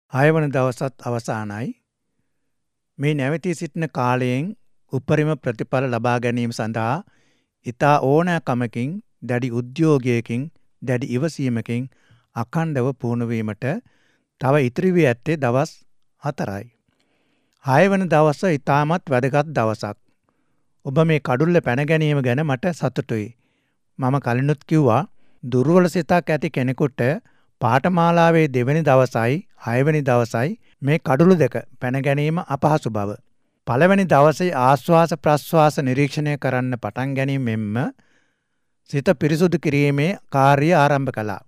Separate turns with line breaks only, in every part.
6 වන දවසත් අවසానයි. මේ නැවතී සිටින කාලයෙන් උපරිම ප්‍රතිඵල ලබා ගැනීම සඳහා ඊතා ඕනෑකමකින් දැඩි උද්‍යෝගයකින් දැඩි ඉවසීමකින් අඛණ්ඩව පුහුණු වීමට තව ඉතිරි වී ඇත්තේ දවස් 4යි. 6 වන දවස ඊටමත් වැදගත් දවසක්. ඔබ මේ කඩුල්ල පැන ගැනීම ගැන මට සතුටුයි. මම කලිනුත් කිව්වා දුර්වල සිතක් ඇති කෙනෙකුට පාඨමාලාවේ දෙවැනි දවසයි 6 වෙනි දවසයි මේ කඩුළු දෙක පැන ගැනීම අපහසු බව. පළවෙනි දවසේ ආශ්වාස ප්‍රශ්වාස නිරීක්ෂණය කරන්න පටන් ගැනීමෙන්ම සිත පිරිසුදු කිරීමේ කාර්යය ආරම්භ කළා.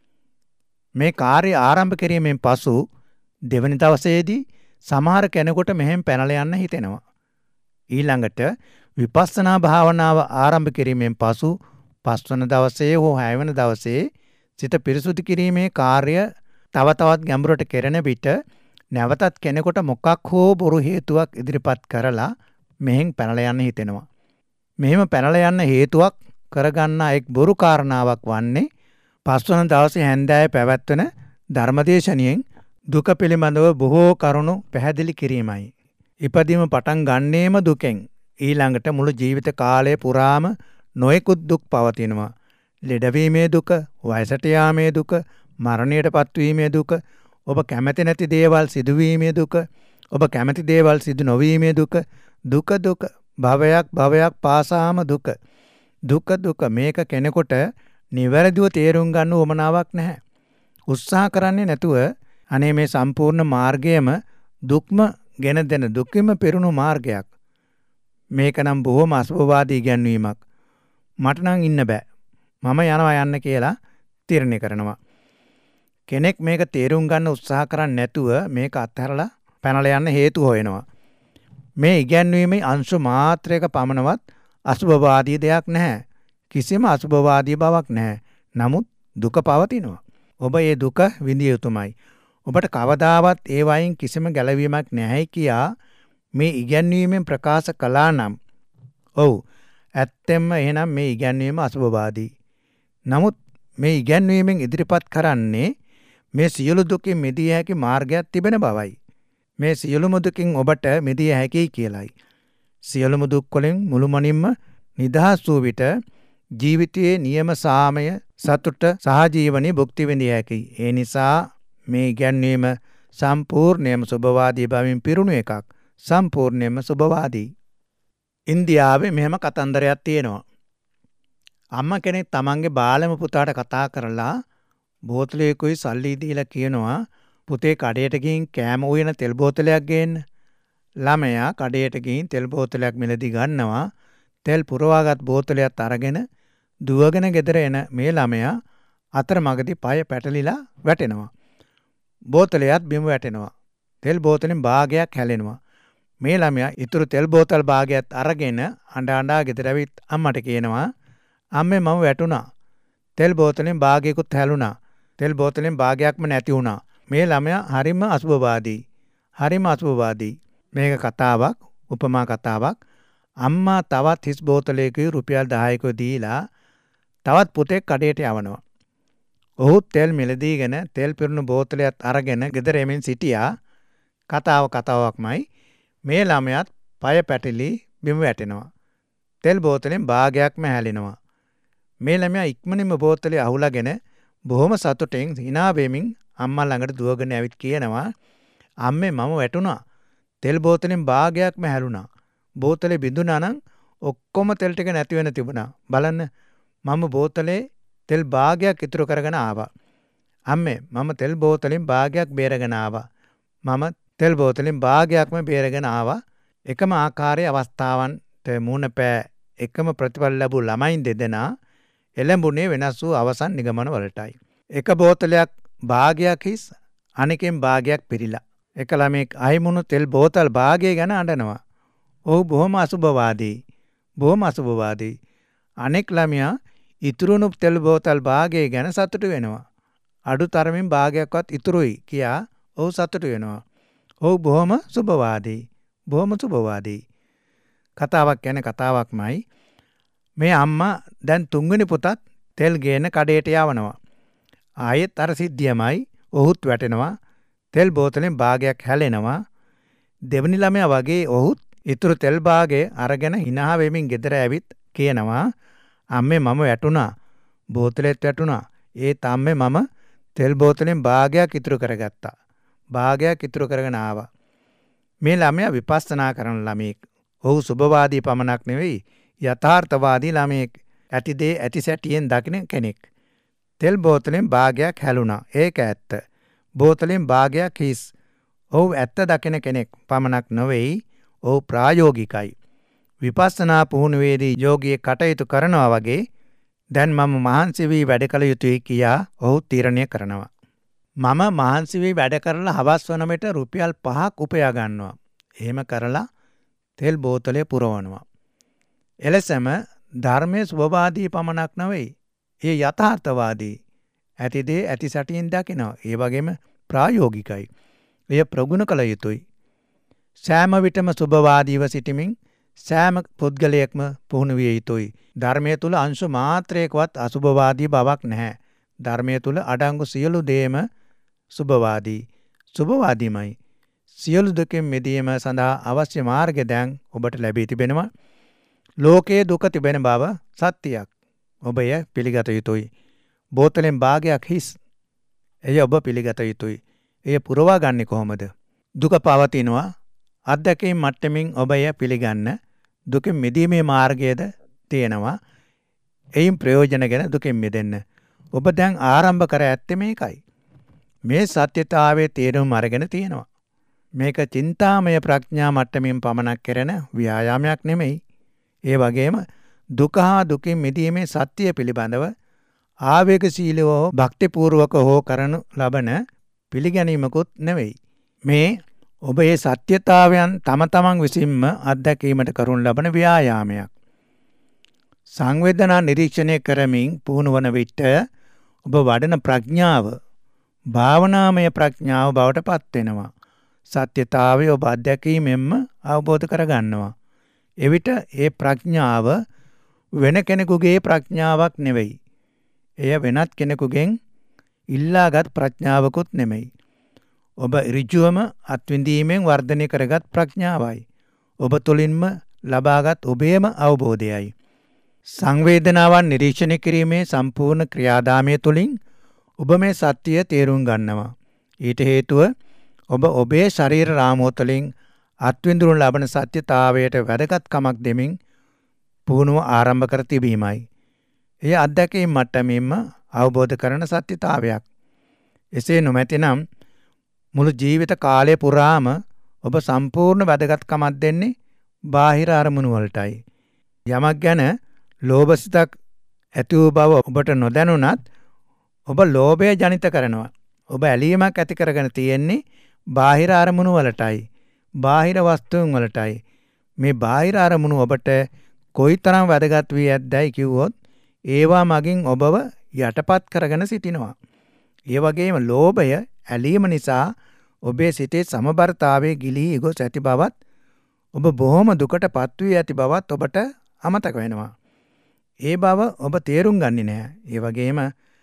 මේ කාර්යය ආරම්භ කිරීමෙන් පසු දෙවැනි දවසේදී සමහර කෙනෙකුට මෙහෙම පැනලා යන්න හිතෙනවා. ඊළඟට විපස්සනා භාවනාව ආරම්භ කිරීමෙන් පසු 5 වන දවසේ හෝ 6 වන දවසේ සිත පිරිසුදු කිරීමේ කාර්ය තව තවත් ගැඹුරට කෙරෙන විට නැවතත් කෙනෙකුට මොකක් හෝ බොරු හේතුවක් ඉදිරිපත් කරලා මෙහෙන් පැනලා යන්න හිතෙනවා. මෙහෙම පැනලා යන්න හේතුවක් කරගන්න එක් බොරු කාරණාවක් වන්නේ 5 වන දවසේ හැන්දෑවේ පැවැත්වෙන ධර්මදේශනියෙන් දුක පිළිබඳව බොහෝ කරුණු පැහැදිලි කිරීමයි. ඉපදීම පටන් ගන්නේම දුකෙන්. ඊළඟට මුළු ජීවිත කාලය පුරාම නොයෙකුත් දුක් පවතිනවා. ලෙඩවීමේ දුක, වයසට යාමේ දුක, මරණයට පත්වීමේ දුක, ඔබ කැමති නැති දේවල් සිදුවීමේ දුක, ඔබ කැමති දේවල් සිදු නොවීමේ දුක, දුක භවයක් පාසාම දුක. දුක මේක කෙනෙකුට නිවැරදිව තේරුම් ගන්න උවමනාවක් නැහැ. උත්සාහ කරන්නේ නැතුව අනේ මේ සම්පූර්ණ මාර්ගයම දුක්ම ගෙන දෙන දුකින්ම පෙරුණු මාර්ගයක්. මේක නම් බොහොම අසුභවාදී ඉගැන්වීමක්. මට නම් ඉන්න බෑ. මම යන්න කියලා තීරණය කරනවා. කෙනෙක් මේක තේරුම් ගන්න උත්සාහ කරන්නේ නැතුව මේක අත්හැරලා පැනලා යන්න හේතු හොයනවා. මේ ඉගැන්වීමේ අංශ මාත්‍රයක පමණවත් අසුභවාදී දෙයක් නැහැ. කිසිම අසුභවාදී බවක් නැහැ. නමුත් දුක පවතිනවා. ඔබ ඒ දුක විඳිය යුතුමයි. ඔබට කවදාවත් ඒ වයින් කිසිම ගැලවීමක් නැහැ කියා මේ ඉගැන්වීමෙන් ප්‍රකාශ කළා නම් ඔව් ඇත්තෙන්ම එහෙනම් මේ ඉගැන්වීම අසුභවාදී. නමුත් මේ ඉගැන්වීමෙන් ඉදිරිපත් කරන්නේ මේ සියලු දුකින් මිදිය හැකි මාර්ගයක් තිබෙන බවයි. මේ සියලුම දුකින් ඔබට මිදිය හැකියි කියලයි. සියලුම දුක් වලින් මුළුමනින්ම නිදහස් වූ විට ජීවිතයේ නියම සාමය සතුට සහජීවනයේ භුක්ති විඳිය හැකියි. ඒ නිසා මේ ඉගැන්වීම සම්පූර්ණයෙන්ම සුභවාදී බවින් පිරුණු එකක්. සම්පූර්ණයෙන්ම සුභවාදී. ඉන්දියාවේ මෙහෙම කතන්දරයක් තියෙනවා. අම්මා කෙනෙක් තමන්ගේ බාලම පුතාට කතා කරලා බෝතලයකුයි සල්ලි දීලා කියනවා පුතේ කඩේට ගිහින් කෑම උයන තෙල් බෝතලයක් ගේන්න. ළමයා කඩේට ගිහින් තෙල් බෝතලයක් මිලදී ගන්නවා. තෙල් පුරවාගත් බෝතලයක් අරගෙන දුවගෙන ගෙදර එන මේ ළමයා අතරමඟදී පය පැටලිලා වැටෙනවා. බෝතලයත් බිම වැටෙනවා. තෙල් බෝතලෙන් භාගයක් හැලෙනවා. මේ ළමයා ඊතුරු තෙල් බෝතල් භාගයක් අරගෙන අඬ ගෙදර ඇවිත් අම්මට කියනවා අම්මේ මම වැටුණා. තෙල් බෝතලෙන් භාගයකුත් හැලුණා. තෙල් බෝතලෙන් භාගයක්ම නැති වුණා. මේ ළමයා හරිම අසුභවාදී. හරිම අසුභවාදී. මේක කතාවක්, උපමා කතාවක්. අම්මා තවත් හිස් බෝතලයකුයි රුපියල් 10ක දීලා තවත් පුතෙක් කඩේට යවනවා. ඔහු තෙල් මිලදීගෙන තෙල් පිරුණු බෝතලයක් අරගෙන ගෙදර එමින් සිටියා. කතාවක්මයි. මේ ළමයාත් පය පැටලි බිම වැටෙනවා. තෙල් බෝතලෙන් භාගයක්ම හැලෙනවා. මේ ළමයා ඉක්මනින්ම බෝතලේ අහුලාගෙන බොහොම සතුටින් hina වෙමින් අම්මා ළඟට දුවගෙන ඇවිත් කියනවා අම්මේ මම වැටුණා. තෙල් බෝතලෙන් භාගයක්ම හැලුණා. බෝතලේ බිඳුණා නම් ඔක්කොම තෙල් ටික නැති වෙන තිබුණා. බලන්න මම බෝතලේ තෙල් භාගයක් ඉතුරු කරගෙන ආවා. අම්මේ මම තෙල් බෝතලෙන් භාගයක් බේරගෙන ආවා. මම තෙල් බෝතලෙන් භාගයක්ම බේරගෙන ආවා. එකම ආකාරයේ අවස්ථාවන්ට මුණ පෑ එකම ප්‍රතිඵල ලැබූ ළමයින් දෙදෙනා එළඹුණේ වෙනස් වූ අවසන් නිගමන වලටයි. එක බෝතලයක් භාගයක් හිස් අනෙකෙන් භාගයක් පිරීලා. එක ළමෙක් අහිමුණු තෙල් බෝතල් භාගය ගැන අඬනවා. ඔහු බොහොම අසුභවාදී. බොහොම අසුභවාදී. අනෙක් ළමයා ඉතුරුණු තෙල් බෝතල් භාගය ගැන සතුටු වෙනවා. අඩු තරමින් භාගයක්වත් ඉතුරුයි කියා ඔහු සතුටු වෙනවා. ඔහු බොහොම සුභවාදී. බොහොම සුභවාදී. කතාවක් ගැන කතාවක්මයි. මේ අම්මා දැන් තුන්වෙනි පුතත් තෙල් ගේන කඩේට යවනවා. ආයෙත් අර සිද්ධියමයි. ඔහුත් වැටෙනවා. තෙල් බෝතලෙන් භාගයක් හැලෙනවා. දෙවනි ළමයා වගේ ඔහුත් ඉතුරු තෙල් භාගය අරගෙන hina වෙමින් ගෙදර ඇවිත් කියනවා අම්මේ මම වැටුණා. බෝතලෙත් වැටුණා. ඒත් අම්මේ මම තෙල් බෝතලෙන් භාගයක් ඉතුරු කරගත්තා. භාගයක් ඉතුරු කරගෙන ආවා. මේ ළමයා විපස්සනා කරන ළමයෙක්. ඔහු සුභවාදී පමණක් නෙවෙයි යථාර්ථවාදී ළමයෙක්. ඇති දේ ඇති සැටියෙන් දකින කෙනෙක්. තෙල් බෝතලෙන් භාගයක් හැලුණා. ඒක ඇත්ත. බෝතලෙන් භාගයක් හිස්. ඔහු ඇත්ත දකින කෙනෙක් පමණක් නොවේයි. ඔහු ප්‍රායෝගිකයි. විපස්සනා පුහුණුවේදී යෝගියෙක් කටයුතු කරනවා වගේ දැන් මම මහන්සි වී වැඩ කළ යුතුයි කියා ඔහු තීරණය කරනවා. මම මහන්සි වී වැඩ කරලා හවස් වන විට රුපියල් 5ක් උපයා ගන්නවා. එහෙම කරලා තෙල් බෝතලය පුරවනවා. එලෙසම ධර්මයේ සුභවාදී පමණක් නෙවෙයි. ඒ යථාර්ථවාදී. ඇති දේ ඇති සැටියෙන් දකිනවා. ඒ වගේම ප්‍රායෝගිකයි. එය ප්‍රගුණ කළ යුතුයි. සෑම විටම සුභවාදීව සිටමින් සෑම පුද්ගලයෙක්ම පුහුණු විය යුතුයි. ධර්මයේ තුල අංශ මාත්‍රයකවත් අසුභවාදී බවක් නැහැ. ධර්මයේ තුල අඩංගු සියලු දේම සුභවාදී. සුභවාදීමයි. සියලු දුකින් මිදීම සඳහා අවශ්‍ය මාර්ගය දැන් ඔබට ලැබී තිබෙනවා. ලෝකයේ දුක තිබෙන බව සත්‍යයක්. ඔබ එය පිළිගත යුතුයි. බෝතලෙන් භාගයක් හිස්. එය ඔබ පිළිගත යුතුයි. එය පුරවා ගන්නේ කොහොමද? දුක පවතිනවා. අත්දැකීම් මට්ටමින් ඔබ එය පිළිගන්න. දුකින් මිදීමේ මාර්ගයද තියෙනවා. එයින් ප්‍රයෝජන ගැන දුකින් මිදෙන්න. ඔබ දැන් ආරම්භ කර ඇත්තේ මේකයි. මේ සත්‍යතාවයේ තේරුම් අරගෙන තියෙනවා. මේක චින්තාමය ප්‍රඥා මට්ටමින් පමණක් කරන ව්‍යායාමයක් නෙමෙයි. ඒ වගේම දුක හා දුකින් මිදීමේ සත්‍ය පිළිබඳව ආවේගශීලව භක්තිපූර්වක හෝ කරනු ලබන පිළිගැනීමකුත් නෙවෙයි. මේ ඔබ ඒ සත්‍යතාවයන් තම තමන් විසින්ම අත්දැකීමට කරනු ලබන ව්‍යායාමයක්. සංවේදනා නිරීක්ෂණය කරමින් පුහුණු වන විට ඔබ වඩන ප්‍රඥාව භාවනාමය ප්‍රඥාව බවට පත් වෙනවා. සත්‍යතාවය ඔබ අත්දැකීමෙන්ම අවබෝධ කරගන්නවා. එවිට ඒ ප්‍රඥාව වෙන කෙනෙකුගේ ප්‍රඥාවක් නෙවෙයි. එය වෙනත් කෙනෙකුගෙන් ඉල්ලාගත් ප්‍රඥාවකුත් නෙමෙයි. ඔබ ඍජුවම අත්විඳීමෙන් වර්ධනය කරගත් ප්‍රඥාවයි. ඔබ තුළින්ම ලබාගත් ඔබේම අවබෝධයයි. සංවේදනාවන් නිරීක්ෂණය කිරීමේ සම්පූර්ණ ක්‍රියාදාමය තුළින් ඔබ මේ සත්‍යය තේරුම් ගන්නවා. ඊට හේතුව ඔබ ඔබේ ශරීර රාමුව තුළින් අත්විඳුණු ලබන සත්‍යතාවයට වැදගත්කමක් දෙමින් පුහුණුව ආරම්භ කර තිබීමයි. එය අත්දැකීම් මට්ටමින්ම අවබෝධ කරන සත්‍යතාවයක්. එසේ නොමැතිනම් මුළු ජීවිත කාලය පුරාම ඔබ සම්පූර්ණ වැදගත්කමක් දෙන්නේ බාහිර අරමුණු වලටයි. යමක් ගැන ලෝභසිතක් ඇති වූ බව ඔබට නොදැනුණත් ඔබ ලෝභය ජනිත කරනවා. ඔබ ඇලීමක් ඇති කරගෙන තියෙන්නේ බාහිර අරමුණු වලටයි. බාහිර වස්තුන් වලටයි. මේ බාහිර අරමුණු ඔබට කොයිතරම් වැදගත් වී ඇද්දයි කිව්වොත් ඒවා මගින් ඔබව යටපත් කරගෙන සිටිනවා. ඒ වගේම ලෝභය ඇලීම නිසා ඔබේ සිතේ සමබරතාවයේ ගිලී ගොස් ඇති බවත් ඔබ බොහොම දුකට පත් වී ඇති බවත් ඔබට අමතක වෙනවා. ඒ බව ඔබ තේරුම් ගන්නේ නැහැ. ඒ වගේම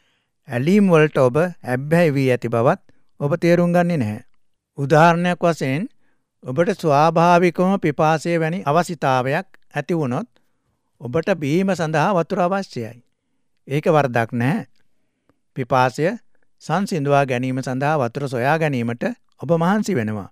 ඇලීම් වලට ඔබ ඇබ්බැහි වී ඇති බවත් ඔබ තේරුම් ගන්නේ නැහැ. උදාහරණයක් වශයෙන් ඔබට ස්වාභාවිකවම පිපාසය වැනි අවශ්‍යතාවයක් ඇති වුණොත් ඔබට බීම සඳහා වතුර අවශ්‍යයි. ඒක වරදක් නැහැ. පිපාසය සංසිඳවා ගැනීම සඳහා වතුර සොයා ගැනීමට ඔබ මහන්සි වෙනවා.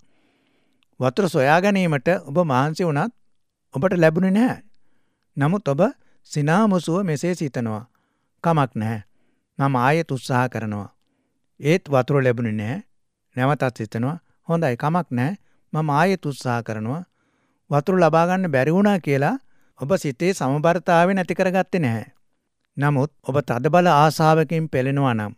වතුර සොයා ගැනීමට ඔබ මහන්සි වුණත් ඔබට ලැබුණේ නැහැ. නමුත් ඔබ සිනාමුසුව මෙසේ සිතනවා. කමක් නැහැ. මම ආයෙත් උත්සාහ කරනවා. ඒත් වතුර ලැබුණේ නැහැ. නැවතත් හිතනවා හොඳයි කමක් නැහැ. මම ආයෙත් උත්සාහ කරනවා. වතුර ලබා ගන්න බැරි වුණා කියලා ඔබ සිතේ සමබරතාවය නැති කරගත්තේ නැහැ. නමුත් ඔබ තදබල ආසාවකින් පෙළෙනවා නම්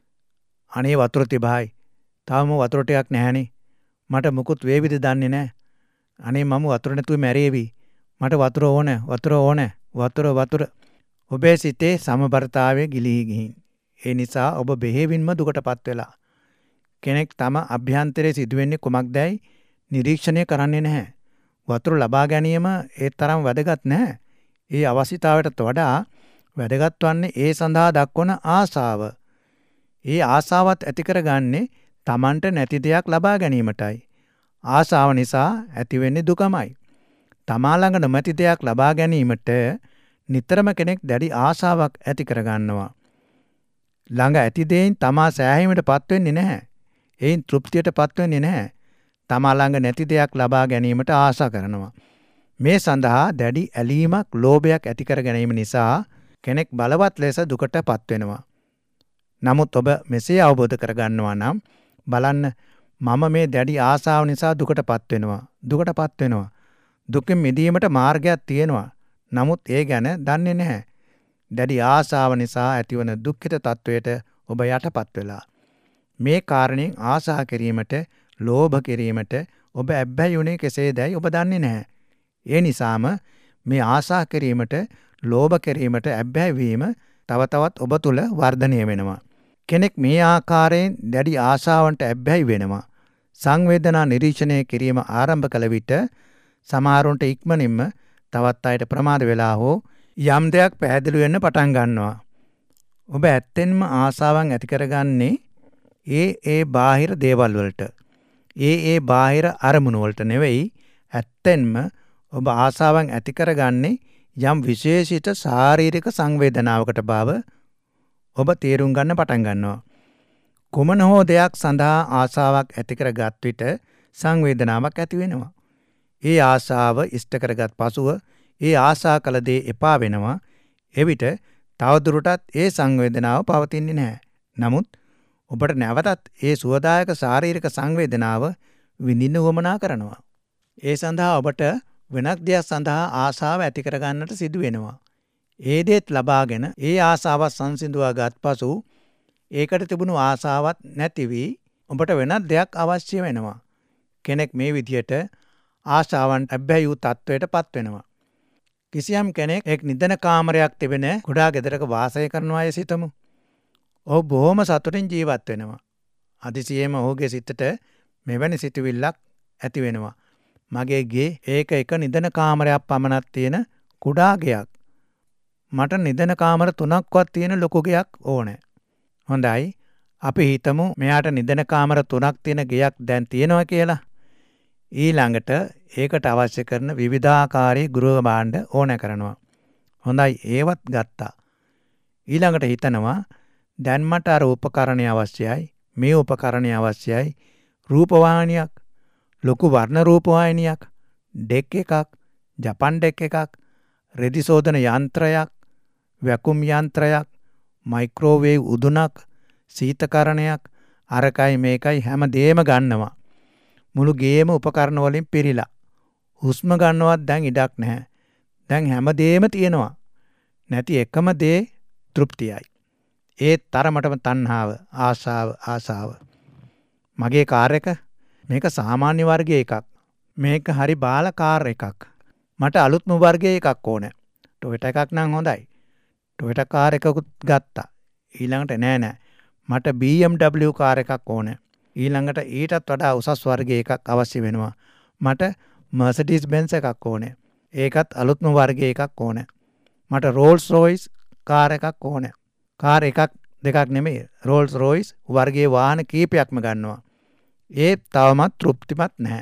අනේ වතුර තිබහයි. තාම වතුර ටිකක් නැහැනේ. මට මුකුත් වේවිද දන්නේ නැහැ. අනේ මම වතුර නැතුව මැරේවි. මට වතුර ඕන, වතුර ඕන, වතුර. ඔබේ සිතේ සමබරතාවය ගිලී ගිහින්. ඒ නිසා ඔබ බෙහෙවින්ම දුකටපත් වෙලා. කෙනෙක් තම අභ්‍යන්තරයේ සිදුවෙන්නේ කුමක්දයි නිරීක්ෂණය කරන්නේ නැහැ. වතුර ලබා ගැනීම ඒ තරම් වැදගත් නැහැ. ඒ අවශ්‍යතාවයටත් වඩා වැදගත් වන්නේ ඒ සඳහා දක්වන ආසාව. ඒ ආසාවත් ඇති කරගන්නේ තමන්ට නැති දෙයක් ලබා ගැනීමටයි. ආසාව නිසා ඇතිවෙන්නේ දුකමයි. තමා ළඟ නොමැති දෙයක් ලබා ගැනීමට නිතරම කෙනෙක් දැඩි ආසාවක් ඇති කරගන්නවා. ළඟ ඇති දෙයින් තමා සෑහීමට පත්වෙන්නේ නැහැ. එයින් තෘප්තියට පත්වෙන්නේ නැහැ. තමා ළඟ නැති දෙයක් ලබා ගැනීමට ආසා කරනවා. මේ සඳහා දැඩි ඇලීමක්, ලෝභයක් ඇති කර ගැනීම නිසා කෙනෙක් බලවත් ලෙස දුකට පත්වෙනවා. නමුත් ඔබ මෙසේ අවබෝධ කරගන්නවා නම් බලන්න, මම මේ දැඩි ආසාව නිසා දුකට පත්වෙනවා. දුකින් මිදීමට මාර්ගයක් තියෙනවා. නමුත් ඒ ගැන දන්නේ නැහැ. දැඩි ආසාව නිසා ඇතිවන දුක්ඛිත තත්වයට ඔබ යටපත් වෙලා. මේ කාරණෙන් ආසා කිරීමට, ලෝභ කිරීමට ඔබ ඇබ්බැහි වුණේ කෙසේදයි ඔබ දන්නේ නැහැ. ඒ නිසාම මේ ආසා කිරීමට, ලෝභ කිරීමට ඇබ්බැහි වීම තව තවත් ඔබ තුළ වර්ධනය වෙනවා. කෙනෙක් මේ ආකාරයෙන් දැඩි ආශාවන්ට ඇබ්බැහි වෙනවා. සංවේදනා නිරීක්ෂණය කිරීම ආරම්භ කළ විට සමහරුන්ට ඉක්මනින්ම තවත් අයට ප්‍රමාද වෙලා හෝ යම් දෙයක් පැහැදිලි වෙන්න පටන් ගන්නවා. ඔබ ඇත්තෙන්ම ආසාවන් ඇති කරගන්නේ ඒ බාහිර දේවල් වලට. ඒ බාහිර අරමුණු වලට නෙවෙයි. ඇත්තෙන්ම ඔබ ආසාවන් ඇති කරගන්නේ යම් විශේෂිත ශාරීරික සංවේදනාවකට බව ඔබ තේරුම් ගන්න පටන් ගන්නවා. කුමන හෝ දෙයක් සඳහා ආසාවක් ඇති කරගත් විට සංවේදනාවක් ඇති වෙනවා. ඒ ආසාව ඉෂ්ට කරගත් පසුව ඒ ආසා කළ දේ එපා වෙනවා. එවිට තවදුරටත් ඒ සංවේදනාව පවතින්නේ නැහැ. නමුත් ඔබට නැවතත් ඒ සුවදායක ශාරීරික සංවේදනාව විඳින්න උවමනා කරනවා. ඒ සඳහා ඔබට වෙනත් දෙයක් සඳහා ආසාව ඇති කරගන්නට සිදු වෙනවා. ඒ දේත් ලබාගෙන ඒ ආසාව සංසිඳුවා ගත් පසු ඒකට තිබුණු ආසාවත් නැති වී ඔබට වෙනත් දෙයක් අවශ්‍ය වෙනවා. කෙනෙක් මේ විදියට ආශාවන් ඇබ්බැහි වූ තත්වයට පත් වෙනවා. කිසියම් කෙනෙක් එක් නිදන කාමරයක් තිබෙන කුඩා ගෙදරක වාසය කරනවා අය සිතමු. ඔහු බොහොම සතුටින් ජීවත් වෙනවා. අදිසියෙම ඔහුගේ සිතට මෙවැනි සිතුවිල්ලක් ඇති වෙනවා. මගේ ගේ ඒක එක නිදන කාමරයක් පමණක් තියෙන කුඩා ගෙයක්. මට නිදන කාමර 3ක්වත් තියෙන ලොකු ගෙයක් ඕනේ. හොඳයි. අපි හිතමු මෙයාට නිදන කාමර 3ක් තියෙන ගෙයක් දැන් තියෙනවා කියලා. ඊළඟට ඒකට අවශ්‍ය කරන විවිධාකාරී ගෘහ භාණ්ඩ ඕනෑ කරනවා. හොඳයි, ඒවත් ගත්තා. ඊළඟට හිතනවා දැන් මට අර උපකරණය අවශ්‍යයි, මේ උපකරණය අවශ්‍යයි, රූපවාහිනියක්, ලොකු වර්ණ රූපවාහිනියක්, ඩෙක් එකක්, ජපන් ඩෙක් එකක්, රෙදි සෝදන යන්ත්‍රයක්, වැකුම් යන්ත්‍රයක්, මයික්‍රෝවේව් උදුනක්, සීතකරණයක්, අරකයි මේකයි හැම දෙයක්ම ගන්නවා. මුළු ගේම උපකරණ වලින් පිරීලා. හුස්ම ගන්නවත් දැන් ඉඩක් නැහැ. දැන් හැම දෙයක්ම තියෙනවා. නැති එකම දේ තෘප්තියයි. ඒ තරමටම තණ්හාව, ආශාව. මගේ කාර් එක මේක සාමාන්‍ය වර්ගයේ එකක්. මේක හරි බාල කාර් එකක්. මට අලුත්ම වර්ගයේ එකක් ඕනේ. ටොයෝටා එකක් නම් හොඳයි. ටොයෝටා කාර් එකකුත් ගත්තා. ඊළඟට නෑ. මට BMW කාර් එකක් ඕනේ. ඊළඟට ඊටත් වඩා උසස් වර්ගයේ එකක් අවශ්‍ය වෙනවා. මට මර්සිඩීස් බෙන්ස් එකක් ඕනේ. ඒකත් අලුත්ම වර්ගයේ එකක් ඕනේ. මට රෝල්ස් රොයිස් කාර් එකක් ඕනේ. කාර් එකක් දෙකක් නෙමෙයි, රෝල්ස් රොයිස් වර්ගයේ වාහන කීපයක්ම ගන්නවා. ඒ තවමත් තෘප්තිමත් නැහැ.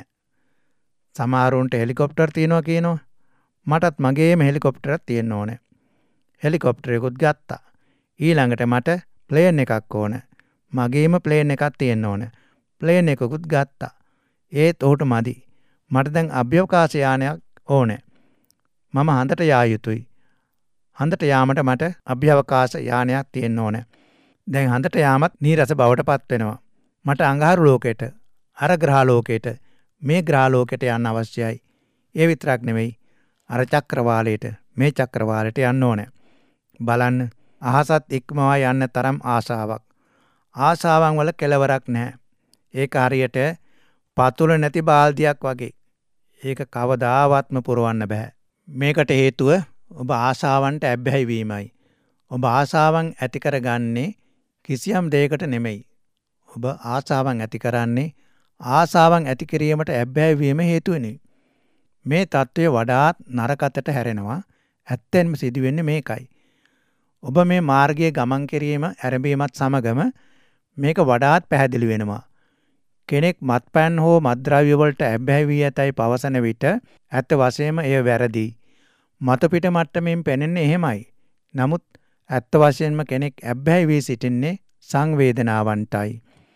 සමහරුන්ට හෙලිකොප්ටර් තියෙනවා කියනවා. මටත් මගේම හෙලිකොප්ටරයක් තියෙන්න ඕනේ. හෙලිකොප්ටරයකුත් ගත්තා. ඊළඟට මට ප්ලේන් එකක් ඕනේ. මගේම ප්ලේන් එකක් තියෙන්න ඕනේ. ප්ලේන් එකකුත් ගත්තා. ඒත් ඔහුට මදි. මට දැන් අභ්‍යවකාශ යානයක් ඕනේ. මම හන්දට යා යුතුයි. හන්දට යාමට මට අභ්‍යවකාශ යානයක් තියෙන්න ඕනේ. දැන් හන්දට යාමත් නීරස බවට පත් වෙනවා. මට අඟහරු ලෝකෙට, අර ග්‍රහ ලෝකෙට, මේ ග්‍රහ ලෝකෙට යන්න අවශ්‍යයි. ඒ විතරක් නෙවෙයි, අර චක්‍රවාලයට, මේ චක්‍රවාලයට යන්න ඕනේ. බලන්න, අහසත් ඉක්මවා යන්න තරම් ආශාවක්. ආශාවන් වල කෙලවරක් නැහැ. ඒක හරියට පතුල නැති බාල්දියක් වගේ. ඒක කවදාවත්ම පුරවන්න බෑ. මේකට හේතුව ඔබ ආශාවන්ට ඇබ්බැහි වීමයි. ඔබ ආශාවන් ඇති කරගන්නේ කිසියම් දෙයකට නෙමෙයි. ඔබ ආශාවන් ඇති කරන්නේ ආශාවන් ඇති කිරීමට ඇබ්බැහි වීම හේතුවෙනි. මේ தત્ත්වය වඩාත් නරකතට හැරෙනවා. ඇත්තෙන්ම සිදුවෙන්නේ මේකයි. ඔබ මේ මාර්ගයේ ගමන් කිරීම ආරම්භීමත් සමගම මේක වඩාත් පැහැදිලි වෙනවා. කෙනෙක් මත්පැන් හෝ මත්ද්‍රව්‍ය වලට ඇබ්බැහි වී ඇතැයි පවසන විට ඇත්ත වශයෙන්ම එය වැරදි. මතුපිට මට්ටමින් පෙනෙන්නේ එහෙමයි. නමුත් ඇත්ත වශයෙන්ම කෙනෙක් ඇබ්බැහි වී සිටින්නේ සංවේදනාවන්ටයි.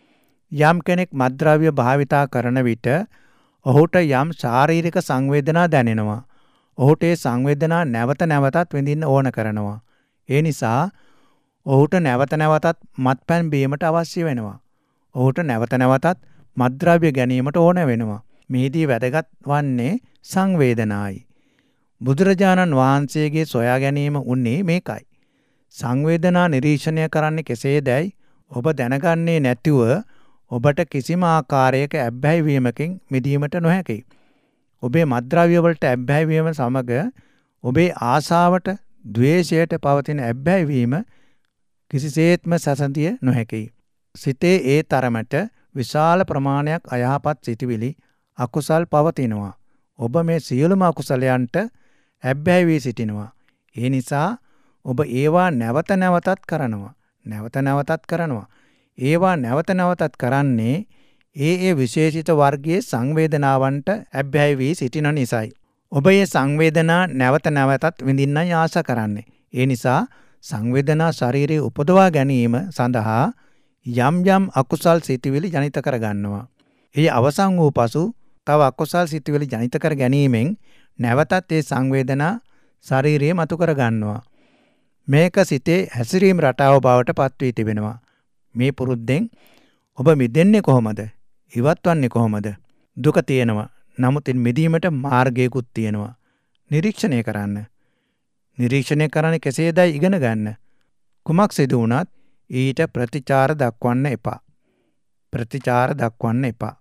යම් කෙනෙක් මත්ද්‍රව්‍ය භාවිතා කරන විට ඔහුට යම් ශාරීරික සංවේදනා දැනෙනවා. ඔහුට ඒ සංවේදනා නැවත නැවතත් විඳින්න ඕන කරනවා. ඒ නිසා ඔහුට නැවත නැවතත් මත්පැන් බීමට අවශ්‍ය වෙනවා. ඔහුට නැවත නැවතත් මත්ද්‍රව්‍ය ගැනීමට ඕන වෙනවා. මේදී වැදගත් වන්නේ සංවේදනායි. බුදුරජාණන් වහන්සේගේ සොයා ගැනීම උන්නේ මේකයි. සංවේදනා නිරීක්ෂණය කරන්නේ කෙසේදැයි ඔබ දැනගන්නේ නැතිව ඔබට කිසිම ආකාරයක ඇබ්බැහි වීමකින් මිදීමට නොහැකියි. ඔබේ මත්ද්‍රව්‍ය වලට ඇබ්බැහි වීම සමග ඔබේ ආශාවට, ද්වේෂයට පවතින ඇබ්බැහි වීම කිසිසේත්ම සැසඳිය නොහැකියි. සිතේ ඒ තරමට විශාල ප්‍රමාණයක් අයහපත් සිටිවිලි අකුසල් පවතිනවා. ඔබ මේ සියලුම අකුසලයන්ට ඇබ්බැහි වී සිටිනවා. ඒ නිසා ඔබ ඒවා නැවත නැවතත් කරනවා. නැවත නැවතත් කරනවා. ඒවා නැවත නැවතත් කරන්නේ ඒ විශේෂිත වර්ගයේ සංවේදනාවන්ට ඇබ්බැහි වී සිටින නිසායි. ඔබ මේ සංවේදනා නැවත නැවතත් විඳින්නයි ආශා කරන්නේ. ඒ නිසා සංවේදනා ශරීරයේ උපදවා ගැනීම සඳහා යම් යම් අකුසල් සිතිවිලි ජනිත කර ගන්නවා. ඒ අවසන් වූ පසු තව අකුසල් සිතිවිලි ජනිත කර ගැනීමෙන් නැවතත් ඒ සංවේදනා ශරීරයේ මතු කර ගන්නවා. මේක සිතේ හැසිරීම රටාව බවට පත් වී තිබෙනවා. මේ පුරුද්දෙන් ඔබ මිදෙන්නේ කොහොමද? ඉවත්වන්නේ කොහොමද? දුක තියෙනවා. නමුත් මිදීමට මාර්ගයකුත් තියෙනවා. නිරීක්ෂණය කරන්න. නිරීක්ෂණය කරන්නේ කෙසේදයි ඉගෙන ගන්න. කුමක් සිදු වුණත් ඊට ප්‍රතිචාර දක්වන්න එපා. ප්‍රතිචාර දක්වන්න එපා.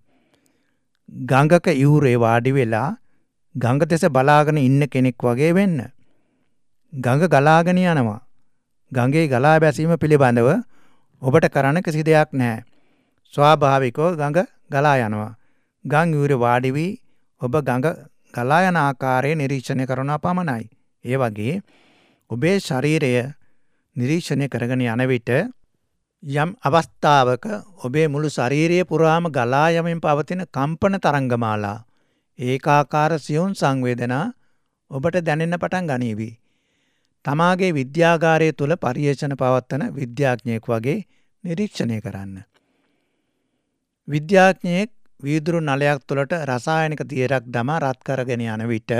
ගඟක ඉවුරේ වාඩි වෙලා ගඟ දෙස බලාගෙන ඉන්න කෙනෙක් වගේ වෙන්න. ගඟ ගලාගෙන යනවා. ගඟේ ගලා බැසීම පිළිබඳව ඔබට කරන්න කිසි දෙයක් නැහැ. ස්වාභාවිකව ගඟ ගලා යනවා. ගම් ඉවුරේ වාඩි වී ඔබ ගඟ ගලා යන ආකාරය නිරීක්ෂණය කරනවා පමණයි. ඒ වගේ ඔබේ ශරීරය නිරීක්ෂණය කරගෙන යන විට යම් අවස්ථාවක ඔබේ මුළු ශරීරය පුරාම ගලා යමින් පවතින කම්පන තරංගමාලා ඒකාකාර සියුම් සංවේදනා ඔබට දැනෙන්න පටන් ගනීවි. තමාගේ විද්‍යාගාරය තුළ පර්යේෂණ පවත්වන විද්‍යාඥයෙක් වගේ නිරීක්ෂණය කරන්න. විද්‍යාඥයෙක් වීදුරු නලයක් තුළට රසායනික දියරක් දමා රත් කරගෙන යන විට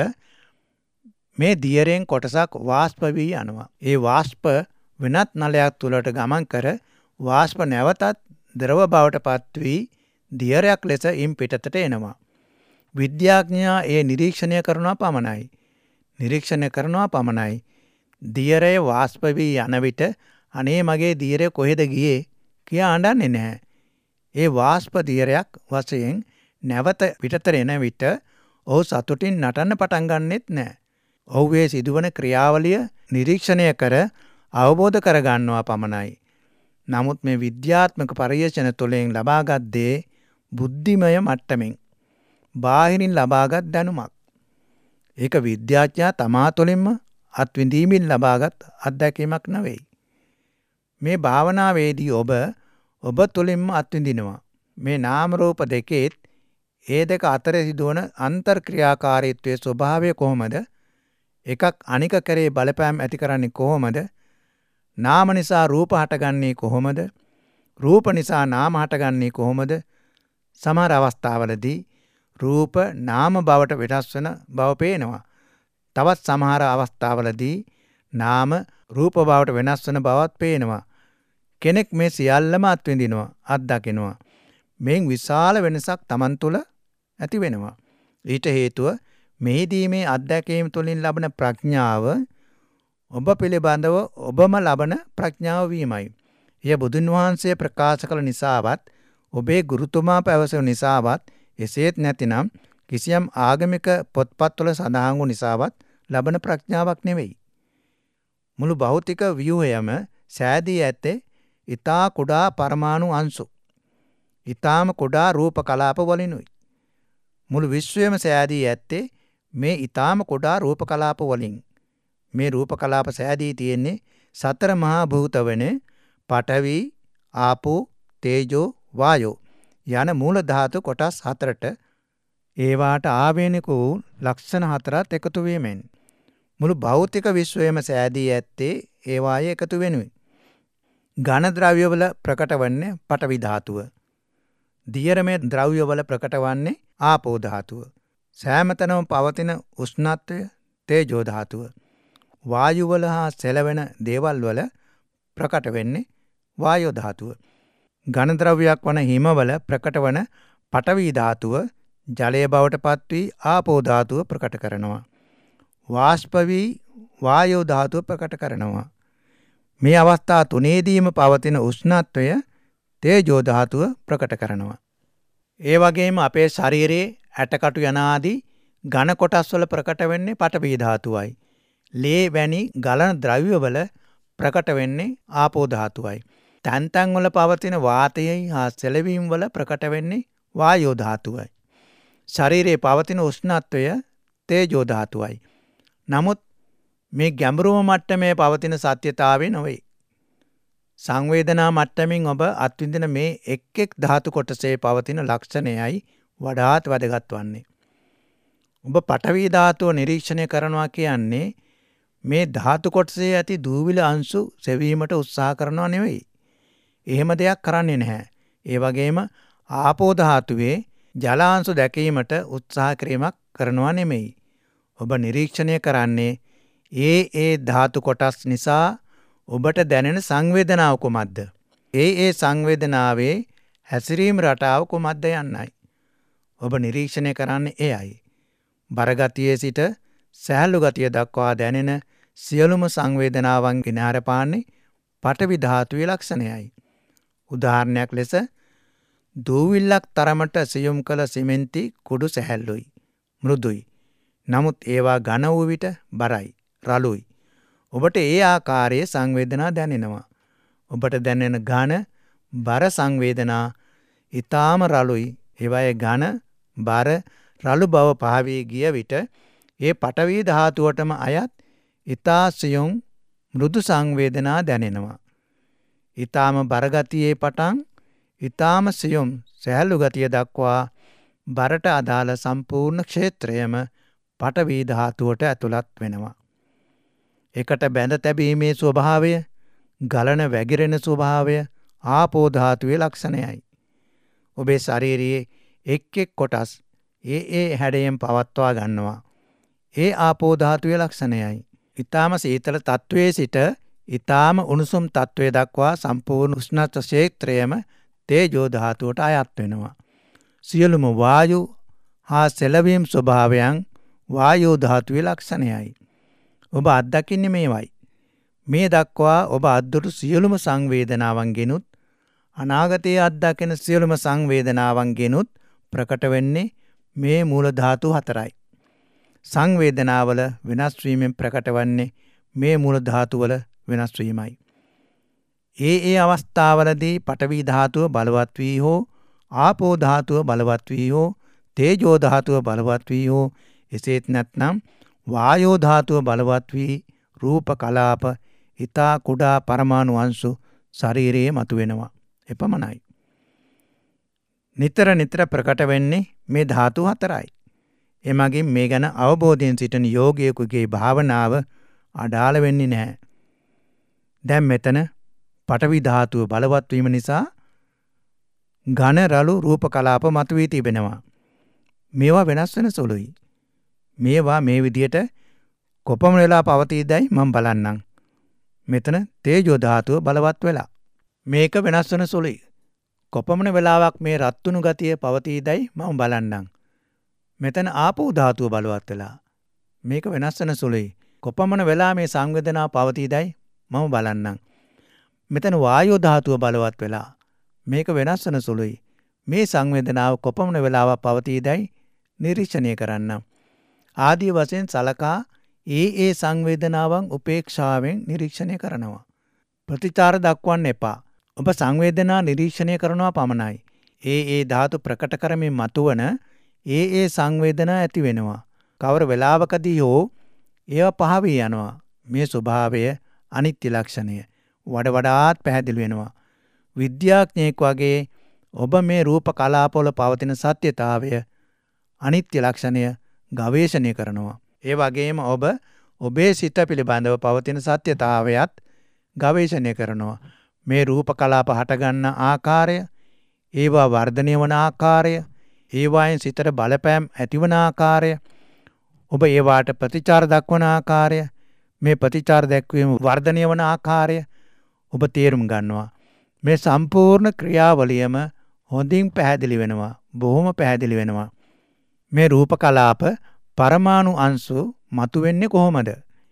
මේ දියරෙන් කොටසක් වාෂ්ප වී යනවා. ඒ වාෂ්ප වෙනත් නලයක් තුළට ගමන් කර වාෂ්ප නැවතත් ද්‍රව බවට පත් වී දියරයක් ලෙස ඉන් පිටතට එනවා. විද්‍යාඥයා ඒ නිරීක්ෂණය කරනවා පමණයි. නිරීක්ෂණය කරනවා පමණයි. දියරේ වාෂ්ප වී යන විට අනේ මගේ දියරේ කොහෙද ගියේ කියා අඬන්නේ නැහැ. ඒ වාෂ්ප දියරයක් වශයෙන් නැවත පිටතට එන විට ඔහු සතුටින් නටන්න පටන් ගන්නෙත් නැහැ. ඔහුගේ සිදුවන ක්‍රියාවලිය නිරීක්ෂණය කර අවබෝධ කරගන්නවා පමණයි. නමුත් මේ විද්‍යාත්මක පර්යේෂණ තුළින් ලබාගත් දේ බුද්ධිමය මට්ටමින් බාහිරින් ලබාගත් දැනුමක්. ඒක විද්‍යාඥයා තමා තුළින්ම අත්විඳීමින් ලබාගත් අත්දැකීමක් නෙවෙයි. මේ භාවනාවේදී ඔබ තුළින්ම අත්විඳිනවා. මේ නාම රූප දෙකේත් ඒ දෙක අතර සිදුවන අන්තර්ක්‍රියාකාරීත්වයේ ස්වභාවය කොහොමද? එකක් අනික කරේ බලපෑම් ඇති කරන්නේ කොහොමද? නාම නිසා රූප හටගන්නේ කොහොමද? රූප නිසා නාම හටගන්නේ කොහොමද? සමහර අවස්ථාවලදී රූප නාම බවට වෙනස් වෙන බව පේනවා. තවත් සමහර අවස්ථාවලදී නාම රූප බවට වෙනස් වෙන බවත් පේනවා. කෙනෙක් මේ සියල්ලම අත්විඳිනවා, අත්දකිනවා. මේන් විශාල වෙනසක් Taman තුළ ඇති වෙනවා. ඊට හේතුව මෙහිදී මේ අත්දැකීම් තුළින් ලබන ප්‍රඥාව ඔබ පිළිබඳව ඔබම ලබන ප්‍රඥාව වීමයි. එය බුදුන් වහන්සේ ප්‍රකාශ කළ නිසාවත් ඔබේ ගුරුතුමා පැවසු නිසාවත් එසේත් නැතිනම් කිසියම් ආගමික පොත්පත්වල සඳහන් වූ නිසාවත් ලබන ප්‍රඥාවක් නෙවෙයි. මුළු භෞතික ව්‍යුහයම සෑදී ඇත්තේ ඊතා කුඩා පරමාණු අංශු. ඊතාම කුඩා රූප කලාප වලිනුයි. මුළු විශ්වයම සෑදී ඇත්තේ මේ ඊතාම කුඩා රූප කලාප වලින්. මේ රූප කලාප සෑදී තියෙන්නේ සතර මහා භූත වෙන පඨවි, ආපෝ, තේජෝ, වායෝ. යන මූල ධාතු කොටස් 4ට ඒවාට ආවේනික වූ ලක්ෂණ 4ත් එකතු වීමෙන් මුළු භෞතික විශ්වයම සෑදී ඇත්තේ ඒවායේ එකතු වෙනුයි. ඝන ද්‍රව්‍යවල ප්‍රකට වන්නේ පඨවි ධාතුව. දියරමේ ද්‍රව්‍යවල ප්‍රකට වන්නේ ආපෝ ධාතුව. සෑමතැනම පවතින උෂ්ණත්වය තේජෝ ධාතුව. වායුවල හා සෙලවෙන දේවල් වල ප්‍රකට වෙන්නේ වායෝ ධාතුව. ඝන ද්‍රව්‍යයක් වන හිමවල ප්‍රකට වන පඨවි ධාතුව ජලය බවට පත් වී ආපෝ ධාතුව ප්‍රකට කරනවා. වාෂ්ප වී වායෝ ධාතුව ප්‍රකට කරනවා. මේ අවස්ථා තුනේදීම පවතින උෂ්ණත්වය තේජෝ ධාතුව ප්‍රකට කරනවා. ඒ වගේම අපේ ශරීරයේ ඇටකටු යනාදී ඝන කොටස් වල ප්‍රකට වෙන්නේ පඨවි ධාතුවයි. ලේ වැනි ගලන ද්‍රව්‍යවල ප්‍රකට වෙන්නේ ආපෝ ධාතුවයි. තැන් තැන් වල පවතින වාතයයි හා සෙලවීම් වල ප්‍රකට වෙන්නේ වායෝ ධාතුවයි. ශරීරයේ පවතින උෂ්ණත්වය තේජෝ ධාතුවයි. නමුත් මේ ගැඹුරුම මට්ටමේ පවතින සත්‍යතාවය නොවේ. සංවේදනා මට්ටමින් ඔබ අත්විඳින මේ එක් එක් ධාතු කොටසේ පවතින ලක්ෂණයයි වඩාත් වැදගත් වන්නේ. ඔබ පඨවි ධාතුව නිරීක්ෂණය කරනවා කියන්නේ මේ ධාතු කොටසේ ඇති දූවිලි අංශු සෙවීමට උත්සාහ කරනවා නෙවෙයි. එහෙම දෙයක් කරන්නේ නැහැ. ඒ වගේම ආපෝ ධාතුවේ ජලාංශු දැකීමට උත්සාහ කිරීමක් කරනවා නෙමෙයි. ඔබ නිරීක්ෂණය කරන්නේ ඒ ධාතු කොටස් නිසා ඔබට දැනෙන සංවේදනාව කුමක්ද? ඒ සංවේදනාවේ හැසිරීම රටාව කුමක්ද යන්නයි. ඔබ නිරීක්ෂණය කරන්නේ එයයි. බරගතියේ සිට සෑහළු ගතිය දක්වා දැනෙන සියලුම සංවේදනාවන් ගෙනහැර පාන්නේ පඨවි ධාතුවේ ලක්ෂණයයි. උදාහරණයක් ලෙස දූවිල්ලක් තරමට සියුම් කළ සිමෙන්ති කුඩු සැහැල්ලුයි, මෘදුයි. නමුත් ඒවා ඝන වූ විට බරයි, රළුයි. ඔබට ඒ ආකාරයේ සංවේදනා දැනෙනවා. ඔබට දැනෙන ඝන බර සංවේදනා ඊටාම රළුයි. ඒවායේ ඝන බර රළු බව පහවී ගිය විට ඒ පඨවි ධාතුවටම අයත් ඊතා සියුම් මෘදු සංවේදනා දැනෙනවා. ඊටාම බරගතියේ පටන් ඊටාම සියුම් සැහැල්ලු ගතිය දක්වා බරට අදාළ සම්පූර්ණ ක්ෂේත්‍රයම පඨවි ධාතුවට ඇතුළත් වෙනවා. එකට බැඳ තැබීමේ ස්වභාවය, ගලන වැగిරෙන ස්වභාවය ආපෝ ධාතුවේ ලක්ෂණයයි. ඔබේ ශාරීරියේ එක් එක් කොටස් ඒ හැඩයෙන් පවත්වා ගන්නවා. ඒ ආපෝ ධාතුවේ ලක්ෂණයයි. ඊටාම සීතල තත්වයේ සිට ඊටාම උණුසුම් තත්වයේ දක්වා සම්පූර්ණ උෂ්ණත්ව ක්ෂේත්‍රයම තේජෝ ධාතුවට අයත් වෙනවා. සියලුම වායු හා සෙලවීම් ස්වභාවයන් වායෝ ධාතුවේ ලක්ෂණයයි. ඔබ අත්දකින්නේ මේවයි. මේ දක්වා ඔබ අද්දුටු සියලුම සංවේදනාවන් ගෙනුත් අනාගතයේ අත්දකින සියලුම සංවේදනාවන් ගෙනුත් ප්‍රකට වෙන්නේ මේ මූල ධාතු 4යි. සංවේදනාවල වෙනස් වීමෙන් ප්‍රකට වන්නේ මේ මූල ධාතුවල වෙනස් වීමයි. ඒ අවස්ථාවලදී පඨවි ධාතුව බලවත් වී හෝ ආපෝ ධාතුව බලවත් වී හෝ තේජෝ ධාතුව බලවත් වී හෝ එසේත් නැත්නම් වායෝ ධාතුව බලවත් වී රූප කලාප ඊතා කුඩා පරමාණු අංශු ශරීරයේ මතුවෙනවා. එපමණයි. නිතර නිතර ප්‍රකට වෙන්නේ මේ ධාතු 4යි. එමගින් මේ ගැන අවබෝධයෙන් සිටින යෝගියෙකුගේ භාවනාව අඩාල වෙන්නේ නැහැ. දැන් මෙතන පඨවි ධාතුව බලවත් වීම නිසා ඝන රළු රූප කලාප මතුවී තිබෙනවා. මේවා වෙනස් වෙන සුළුයි. මේවා මේ විදියට කොපමණ වෙලා පවතීදයි මම බලන්නම්. මෙතන තේජෝ ධාතුව බලවත් වෙලා. මේක වෙනස් වෙන සුළුයි. කොපමණ වෙලාවක් මේ රත්තුණු ගතිය පවතීදයි මම බලන්නම්. මෙතන ආපෝ ධාතුව බලවත් වෙලා. මේක වෙනස් වෙන සුළුයි. කොපමණ වෙලා මේ සංවේදනාව පවතීදයි මම බලන්නම්. මෙතන වායෝ ධාතුව බලවත් වෙලා. මේක වෙනස් වෙන සුළුයි. මේ සංවේදනාව කොපමණ වෙලාවක් පවතීදයි නිරීක්ෂණය කරන්නම්. ආදී වශයෙන් සලකා ඒ සංවේදනාවන් උපේක්ෂාවෙන් නිරීක්ෂණය කරනවා. ප්‍රතිචාර දක්වන්න එපා. ඔබ සංවේදනා නිරීක්ෂණය කරනවා පමණයි. ඒ ධාතු ප්‍රකට කරමින් මතුවන ඒ සංවේදනා ඇති වෙනවා. කවර වෙලාවකදී හෝ ඒවා පහ වී යනවා. මේ ස්වභාවය අනිත්‍ය ලක්ෂණය වඩාත් පැහැදිලි වෙනවා. විද්‍යාඥයෙක් වගේ ඔබ මේ රූප කලාපවල පවතින සත්‍යතාවය අනිත්‍ය ලක්ෂණය ගවේෂණය කරනවා. ඒ වගේම ඔබ ඔබේ සිත පිළිබඳව පවතින සත්‍යතාවයත් ගවේෂණය කරනවා. මේ රූප කලාප හටගන්න ආකාරය, ඒවා වර්ධනය වන ආකාරය, ඒවායින් සිතට බලපෑම් ඇතිවන ආකාරය, ඔබ ඒවාට ප්‍රතිචාර දක්වන ආකාරය, මේ ප්‍රතිචාර දැක්වීම වර්ධනය වන ආකාරය ඔබ තේරුම් ගන්නවා. මේ සම්පූර්ණ ක්‍රියාවලියම හොඳින් පැහැදිලි වෙනවා. බොහොම පැහැදිලි වෙනවා. මේ රූප කලාප පරමාණු අංශු මතුවෙන්නේ කොහොමද?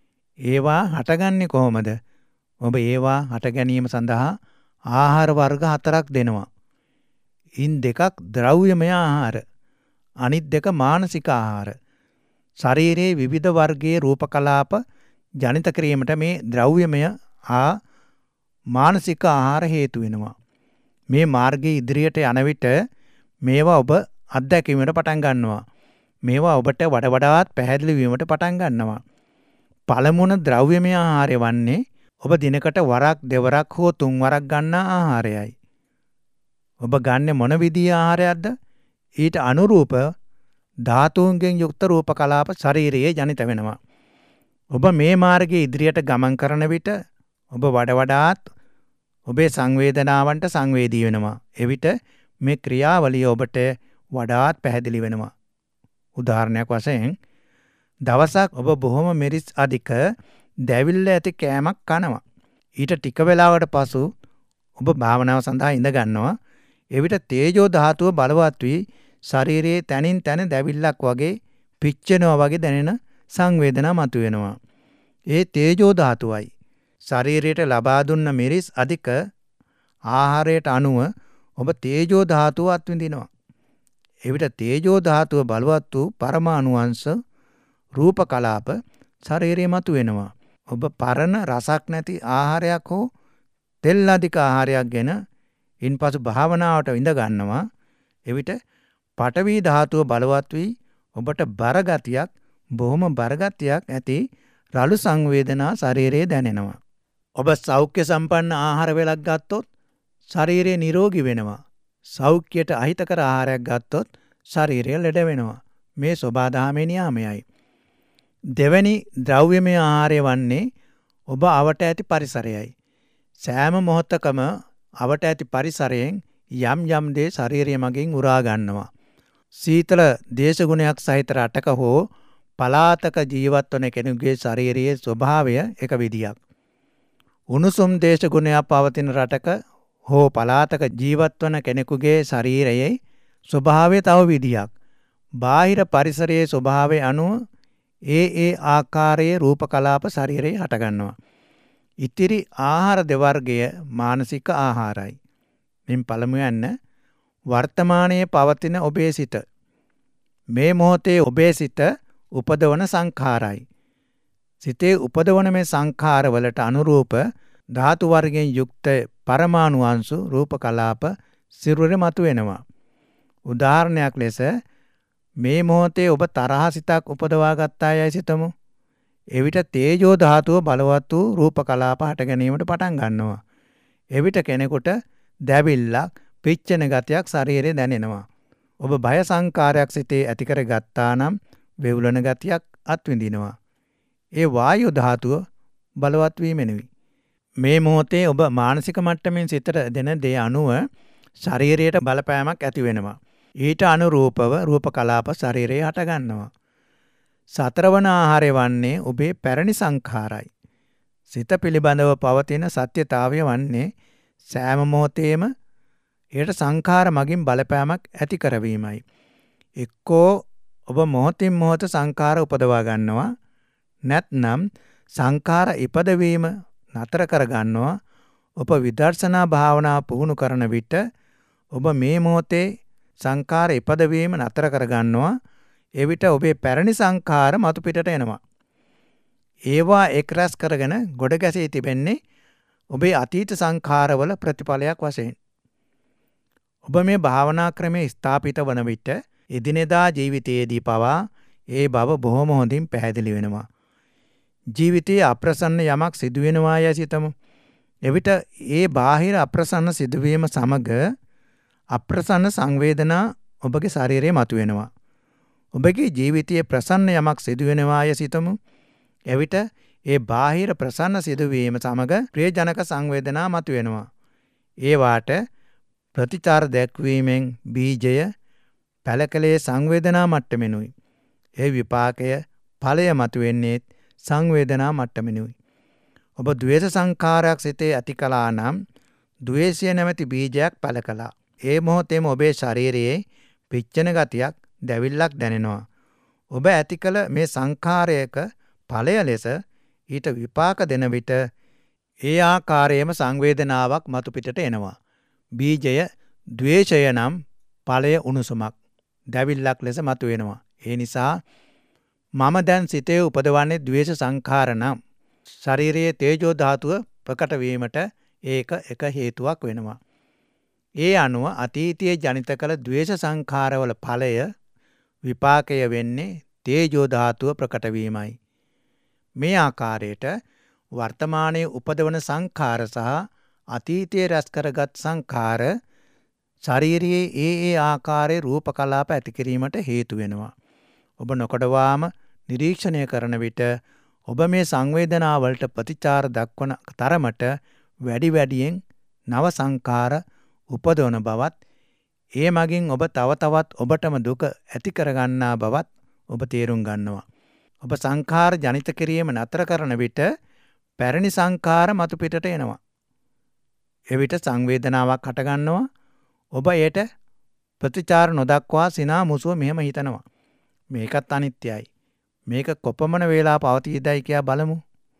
ඒවා හටගන්නේ කොහොමද? ඔබ ඒවා හට ගැනීම සඳහා ආහාර වර්ග 4ක් දෙනවා. ඉන් 2ක් ද්‍රව්‍යමය ආහාර, අනිත් 2 මානසික ආහාර. ශරීරයේ විවිධ වර්ගයේ රූප කලාප ජනිත කිරීමට මේ ද්‍රව්‍යමය හා මානසික ආහාර හේතු වෙනවා. මේ මාර්ගයේ ඉදිරියට යන විට මේවා ඔබ අත්දැකීමට පටන් ගන්නවා. මේවා ඔබට වඩාත් පැහැදිලි වීමට පටන් ගන්නවා. පළමුවන ද්‍රව්‍යමය ආහාරය වන්නේ ඔබ දිනකට වරක් දෙවරක් හෝ 3 වරක් ගන්නා ආහාරයයි. ඔබ ගන්න මොන විදිහේ ආහාරයක්ද? ඊට අනුරූප ධාතුන්ගෙන් යුක්ත රූප කලාප ශරීරයේ ජනිත වෙනවා. ඔබ මේ මාර්ගයේ ඉදිරියට ගමන් කරන විට ඔබ වඩාත් ඔබේ සංවේදනාවන්ට සංවේදී වෙනවා. එවිට මේ ක්‍රියාවලිය ඔබට වඩාත් පැහැදිලි වෙනවා. උදාහරණයක් වශයෙන් දවසක් ඔබ බොහොම මිරිස් අධික දැවිල්ල ඇති කෑමක් කනවා. ඊට ටික වෙලාවකට පසු ඔබ භාවනාව සඳහා ඉඳ ගන්නවා. එවිට තේජෝ ධාතුව බලවත් වී ශරීරයේ තනින් තන දැවිල්ලක් වගේ පිච්චෙනවා වගේ දැනෙන සංවේදනා මතුවෙනවා. ඒ තේජෝ ධාතුවයි. ශරීරයට ලබා දුන්න මිරිස් අධික ආහාරයට අනුව ඔබ තේජෝ ධාතුව අත්විඳිනවා. එවිට තේජෝ ධාතුව බලවත් වූ පරමාණු අංශ රූප කලාප ශරීරයේ මතුවෙනවා. ඔබ පරණ රසක් නැති ආහාරයක් හෝ තෙල් අධික ආහාරයක් ගෙන ඉන්පසු භාවනාවට ඉඳ ගන්නවා. එවිට පඨවි ධාතුව බලවත් වී ඔබට බරගතියක්, බොහොම බරගතියක් ඇති රළු සංවේදනා ශරීරයේ දැනෙනවා. ඔබ සෞඛ්‍ය සම්පන්න ආහාර වේලක් ගත්තොත් ශරීරය නිරෝගී වෙනවා. සෞඛ්‍යයට අහිතකර ආහාරයක් ගත්තොත් ශරීරය ලෙඩ වෙනවා. මේ සබාධාමේ නියාමයයි. දෙවැනි ද්‍රව්‍යමය ආහාරය වන්නේ ඔබ අවට ඇති පරිසරයයි. සෑම මොහොතකම අවට ඇති පරිසරයෙන් යම් දේ ශරීරය මගින් උරා ගන්නවා. සීතල දේශගුණයක් සහිත රටක හෝ පලාතක ජීවත් වන කෙනෙකුගේ ශරීරයේ ස්වභාවය එක විදියක්. උණුසුම් දේශගුණයක් පවතින රටක හෝ පලාතක ජීවත් වන කෙනෙකුගේ ශරීරයේ ස්වභාවය තව විදියක්. බාහිර පරිසරයේ ස්වභාවය අනුව ඒ ආකාරයේ රූප කලාප ශරීරයේ හටගන්නවා. ඉතිරි ආහාර දෙවර්ගය මානසික ආහාරයි. මින් පළමුවන්න වර්තමානයේ පවතින ඔබේ සිත. මේ මොහොතේ ඔබේ සිත උපදවන සංඛාරයි. සිතේ උපදවන මේ සංඛාරවලට අනුරූප ධාතු වර්ගයෙන් යුක්ත පරමාණු අංශු රූප කලාප සිරුරේ මතුවෙනවා. උදාහරණයක් ලෙස මේ මොහොතේ ඔබ තරහ සිතක් උපදවා ගත්තා යයි සිතමු. එවිට තේජෝ ධාතුව බලවත් වූ රූප කලාප හට ගැනීමට පටන් ගන්නවා. එවිට කෙනෙකුට දැවිල්ලක්, පිච්චෙන ගතියක් ශරීරයේ දැනෙනවා. ඔබ බය සංකාරයක් සිතේ ඇති කර ගත්තා නම් වෙවුලන ගතියක් අත්විඳිනවා. ඒ වායු ධාතුව බලවත් වීමෙනුයි. මේ මොහොතේ ඔබ මානසික මට්ටමින් සිතට දෙන දේ අනුව ශරීරයට බලපෑමක් ඇති වෙනවා. ඊට අනුරූපව රූප කලාප ශරීරයේ හට ගන්නවා. සතරවන ආහාරය වන්නේ ඔබේ පැරණි සංඛාරයි. සිත පිළිබඳව පවතින සත්‍යතාවය වන්නේ සෑම මොහොතේම එයට සංඛාර මගින් බලපෑමක් ඇති කරවීමයි. එක්කෝ ඔබ මොහොතින් මොහොත සංඛාර උපදවා ගන්නවා. නැත්නම් සංඛාර ඉපදවීම නතර කර ගන්නවා. ඔබ විදර්ශනා භාවනාව පුහුණු කරන විට ඔබ මේ මොහොතේ සංඛාර ඉපදවීම නතර කර ගන්නවා. එවිට ඔබේ පැරණි සංඛාර මතු පිටට එනවා. ඒවා එක්රැස් කරගෙන ගොඩ ගැසී තිබෙන්නේ ඔබේ අතීත සංඛාරවල ප්‍රතිඵලයක් වශයෙන්. ඔබ මේ භාවනා ක්‍රමයේ ස්ථාපිත වන විට එදිනෙදා ජීවිතයේදී පවා ඒ බව බොහොම හොඳින් පැහැදිලි වෙනවා. ජීවිතයේ අප්‍රසන්න යමක් සිදුවෙනවා යයි සිතමු. එවිට ඒ බාහිර අප්‍රසන්න සිදුවීම සමග අප්‍රසන්න සංවේදනා ඔබගේ ශරීරයේ මතුවෙනවා. ඔබගේ ජීවිතයේ ප්‍රසන්න යමක් සිදුවෙනවාය සිතමු. එවිට ඒ බාහිර ප්‍රසන්න සිදුවීම සමග ප්‍රියජනක සංවේදනා මතුවෙනවා. ඒවාට ප්‍රතිචාර දැක්වීමෙන් බීජය පැලකලේ සංවේදනා මට්ටමෙනුයි. ඒ විපාකය ඵලය මතුවෙන්නේ සංවේදනා මට්ටමෙනුයි. ඔබ ද්වේෂ සංඛාරයක් සිතේ ඇති කළා නම් ද්වේෂය නැමැති බීජයක් පැල කළා. ඒ මොහොතේම ඔබේ ශරීරයේ පිච්චෙන ගතියක් දැවිල්ලක් දැනෙනවා. ඔබ ඇති කළ මේ සංඛාරයක ඵලය ලෙස ඊට විපාක දෙන විට ඒ ආකාරයේම සංවේදනාවක් මතු පිටට එනවා. බීජය ද්වේෂය නම් ඵලය උණුසුමක් දැවිල්ලක් ලෙස මතුවෙනවා. ඒ නිසා මම දැන් සිතේ උපදවන්නේ ද්වේෂ සංඛාර නම් ශරීරයේ තේජෝ ධාතුව ප්‍රකට වීමට ඒක එක හේතුවක් වෙනවා. ඒ අනුව අතීතයේ ජනිත කළ ද්වේෂ සංඛාරවල ඵලය විපාකය වෙන්නේ තේජෝ ධාතුව ප්‍රකට වීමයි. මේ ආකාරයට වර්තමානයේ උපදවන සංඛාර සහ අතීතයේ රැස් කරගත් සංඛාර ශාරීරියේ ඒ ආකාරයේ රූප කලාප ඇති කිරීමට හේතු වෙනවා. ඔබ නොකඩවාම නිරීක්ෂණය කරන විට ඔබ මේ සංවේදනාවලට ප්‍රතිචාර දක්වන තරමට වැඩි වැඩියෙන් නව සංඛාර උපදවන බවත් ඒ මගින් ඔබ තව තවත් ඔබටම දුක ඇති කරගන්නා බවත් ඔබ තේරුම් ගන්නවා. ඔබ සංඛාර ජනිත කිරීම නතර කරන විට පැරණි සංඛාර මතු පිටට එනවා. එවිට සංවේදනාවක් හටගන්නවා. ඔබ එයට ප්‍රතිචාර නොදක්වා සිනා මුසුව මෙහෙම හිතනවා. මේකත් අනිත්‍යයි. මේක කොපමණ වේලා පවතීදයි කියා බලමු.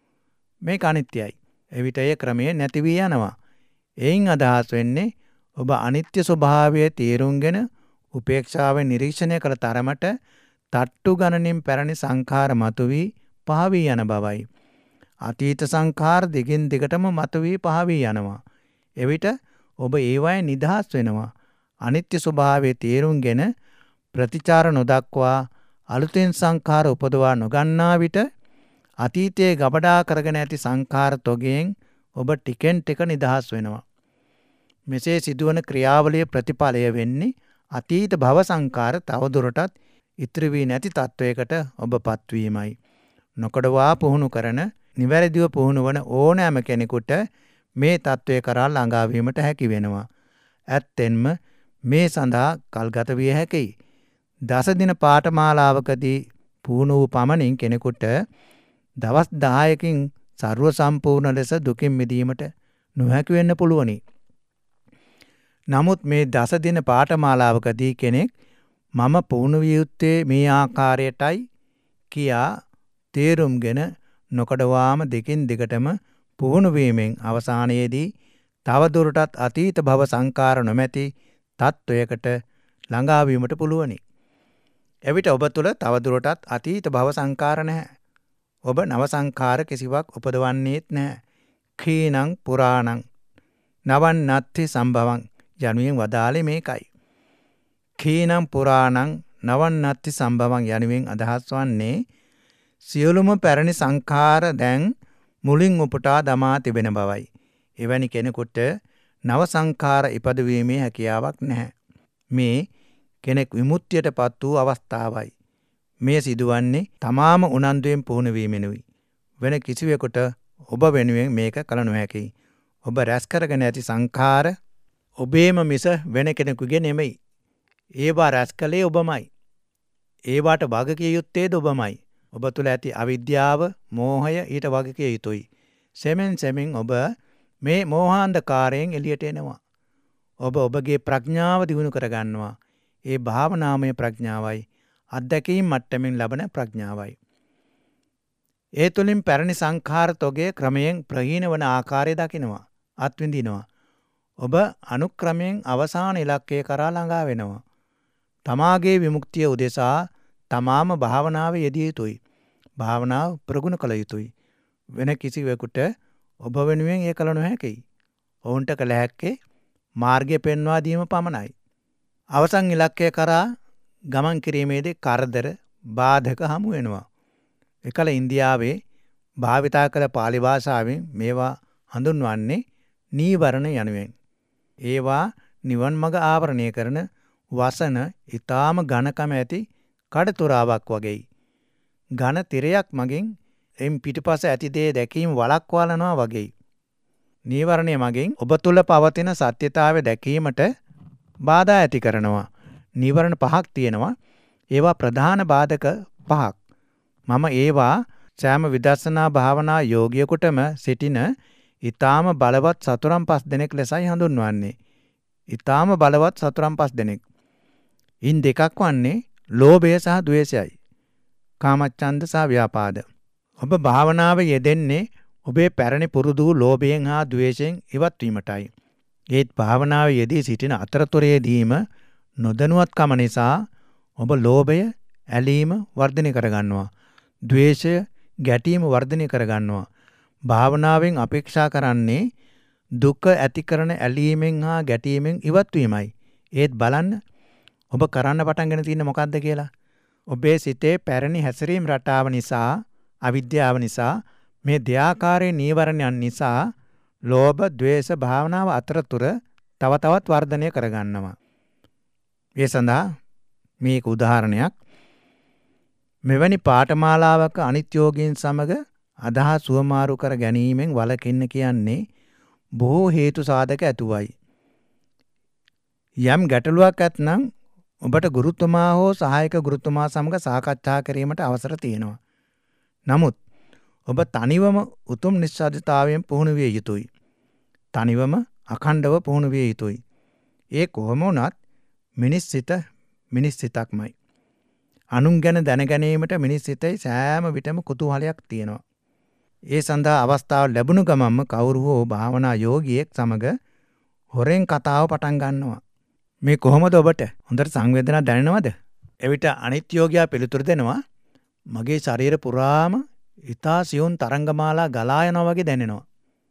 මේක අනිත්‍යයි. එවිට එය ක්‍රමයෙන් නැති වී යනවා. එයින් අදහස් වෙන්නේ ඔබ අනිත්‍ය ස්වභාවය තේරුම්ගෙන උපේක්ෂාවෙන් නිරීක්ෂණය කළ තරමට තට්ටු ගණනින් පැරණි සංඛාර මතුවී පහවී යන බවයි. අතීත සංඛාර දිගින් දිගටම මතුවී පහවී යනවා. එවිට ඔබ ඒවායේ නිදහස් වෙනවා. අනිත්‍ය ස්වභාවය තේරුම්ගෙන ප්‍රතිචාර නොදක්වා අලුතෙන් සංඛාර උපදවා නොගන්නා විට අතීතයේ ගබඩා කරගෙන ඇති සංඛාර තොගයෙන් ඔබ ටිකෙන් ටික නිදහස් වෙනවා. මෙසේ සිදුවන ක්‍රියාවලිය ප්‍රතිඵලය වෙන්නේ අතීත භව සංඛාර තවදුරටත් ඉතිරි වී නැති තත්වයකට ඔබ පත්වීමයි. නොකඩවා පුහුණු කරන නිවැරදිව පුහුණු වන ඕනෑම කෙනෙකුට මේ තත්වය කරා ළඟාවීමට හැකි වෙනවා. ඇත්තෙන්ම මේ සඳහා කල්ගත විය හැකියි. දස දින පාඨමාලාවකදී පුහුණු වූ පමණින් කෙනෙකුට දවස් 10කින් සර්ව සම්පූර්ණ ලෙස දුකින් මිදීමට නොහැකි වෙන්න පුළුවනි. නමුත් මේ දස දින පාඨමාලාවකදී කෙනෙක් මම පුහුණු විය යුත්තේ මේ ආකාරයටයි කියා තේරුම්ගෙන නොකඩවාම දෙකින් දිගටම පුහුණු වීමෙන් අවසානයේදී තවදුරටත් අතීත භව සංකාර නොමැති තත්වයකට ළඟාවීමට පුළුවනි. එවිට ඔබ තුළ තවදුරටත් අතීත භව සංකාර නැහැ. ඔබ නව සංකාර කිසිවක් උපදවන්නේත් නැහැ. ඛීනං පුරාණං නවන්නත්ති සම්භවං යනුවෙන් වදාළේ මේකයි. ඛීනං පුරාණං නවන්නත්ති සම්භවං යනුවෙන් අදහස් වන්නේ සියලුම පැරණි සංඛාර දැන් මුලින් උපුටා දමා තිබෙන බවයි. එවැනි කෙනෙකුට නව සංඛාර ඉපදවීමේ හැකියාවක් නැහැ. මේ කෙනෙක් විමුක්තියට පත් වූ අවස්ථාවයි. මේ සිදුවන්නේ තමාම උනන්දුවෙන් පුහුණු වීමෙනුයි. වෙන කිසිවෙකුට ඔබ වෙනුවෙන් මේක කළ නොහැකියි. ඔබ රැස් කරගෙන ඇති සංඛාර ඔබේම මිස වෙන කෙනෙකුගේ නෙමෙයි. ඒවා රැස් කළේ ඔබමයි. ඒවාට වගකිය යුත්තේද ඔබමයි. ඔබ තුළ ඇති අවිද්‍යාව, මෝහය ඊට වගකිය යුතුයි. සෙමෙන් සෙමින් ඔබ මේ මෝහාන්ධකාරයෙන් එළියට එනවා. ඔබ ඔබගේ ප්‍රඥාව දියුණු කරගන්නවා. ඒ භාවනාමය ප්‍රඥාවයි. අත්දැකීම් මට්ටමින් ලබන ප්‍රඥාවයි. ඒ තුළින් පැරණි සංඛාර තොගය ක්‍රමයෙන් ප්‍රහීන වන ආකාරය දකිනවා. අත්විඳිනවා. ඔබ අනුක්‍රමයෙන් අවසාන ඉලක්කය කරා ළඟා වෙනවා. තමාගේ විමුක්තිය උදෙසා තමාම භාවනාවේ යෙදිය යුතුයි. භාවනාව ප්‍රගුණ කළ යුතුයි. වෙන කිසිවෙකුට ඔබ වෙනුවෙන් ඒ කළ නොහැකියි. ඔවුන්ට කළ හැක්කේ මාර්ගය පෙන්වා දීම පමණයි. අවසන් ඉලක්කය කරා ගමන් කිරීමේදී කරදර, බාධක හමු වෙනවා. එකල ඉන්දියාවේ භාවිතා කළ පාලි භාෂාවෙන් මේවා හඳුන්වන්නේ නීවරණ යනුවෙන්. ඒවා නිවන් මඟ ආවරණය කරන වසන ඊටාම ඝනකම ඇති කඩතොරාවක් වගේයි. ඝන තිරයක් මගින් එම් පිටිපස ඇති දේ දැකීම වළක්වාලනවා වගේයි. නීවරණය මගින් ඔබ තුළ පවතින සත්‍යතාවය දැකීමට බාධා ඇති කරනවා. නීවරණ 5ක් තියෙනවා. ඒවා ප්‍රධාන බාධක 5ක්. මම ඒවා සෑම විදර්ශනා භාවනා යෝගියෙකුටම සිටින ඊටාම බලවත් සතුරන් 5 දෙනෙක් ලෙසයි හඳුන්වන්නේ. ඊටාම බලවත් සතුරන් 5 දෙනෙක්. ඉන් දෙකක් වන්නේ ලෝභය සහ ද්වේෂයයි. කාමච්ඡන්ද සහ ව්‍යාපාද. ඔබ භාවනාවේ යෙදෙන්නේ ඔබේ පැරණි පුරුදු ලෝභයෙන් හා ද්වේෂයෙන් ඉවත් වීමටයි. ඒත් භාවනාවේ යෙදී සිටින අතරතුරේදීම නොදැනුවත්කම නිසා ඔබ ලෝභය, ඇලීම වර්ධනය කරගන්නවා. ද්වේෂය, ගැටීම වර්ධනය කරගන්නවා. භාවනාවෙන් අපේක්ෂා කරන්නේ දුක ඇති කරන ඇලීමෙන් හා ගැටීමෙන් ඉවත් වීමයි. ඒත් බලන්න ඔබ කරන්න පටන්ගෙන තියෙන්නේ මොකද්ද කියලා. ඔබේ සිතේ පැරණි හැසිරීම් රටාව නිසා, අවිද්‍යාව නිසා, මේ දෙආකාරයේ නීවරණයන් නිසා ලෝභ, ද්වේෂ භාවනාව අතරතුර තව තවත් වර්ධනය කරගන්නවා. ඒ සඳහා මේක උදාහරණයක්. මෙවැනි පාඨමාලාවක අනිත් යෝගීන් සමග අදහස් සුවමාරු කර ගැනීමෙන් වළකින්න කියන්නේ බොහෝ හේතු සාධක ඇතුවයි. යම් ගැටලුවක් ඇත්නම් ඔබට ගුරුතුමා හෝ සහායක ගුරුතුමා සමග සාකච්ඡා කිරීමට අවසර තියෙනවා. නමුත් ඔබ තනිවම උතුම් නිස්සද්දතාවයෙන් පුහුණු විය යුතුයි. තනිවම අඛණ්ඩව පුහුණු විය යුතුයි. ඒ කොහොම වුණත් මිනිස් සිතක්මයි. අනුන් ගැන දැනගැනීමට මිනිස් සිතේ සෑම විටම කුතුහලයක් තියෙනවා. ඒ සඳහා අවස්ථාව ලැබුණු ගමන්ම කවුරු හෝ භාවනා යෝගියෙක් සමග හොරෙන් කතාව පටන් ගන්නවා. මේ කොහොමද ඔබට හොඳට සංවේදනා දැනෙනවද? එවිට අනිත් යෝගියා පිළිතුරු දෙනවා, මගේ ශරීර පුරාම ඊතා සියුම් තරංගමාලා ගලා යනවා වගේ දැනෙනවා.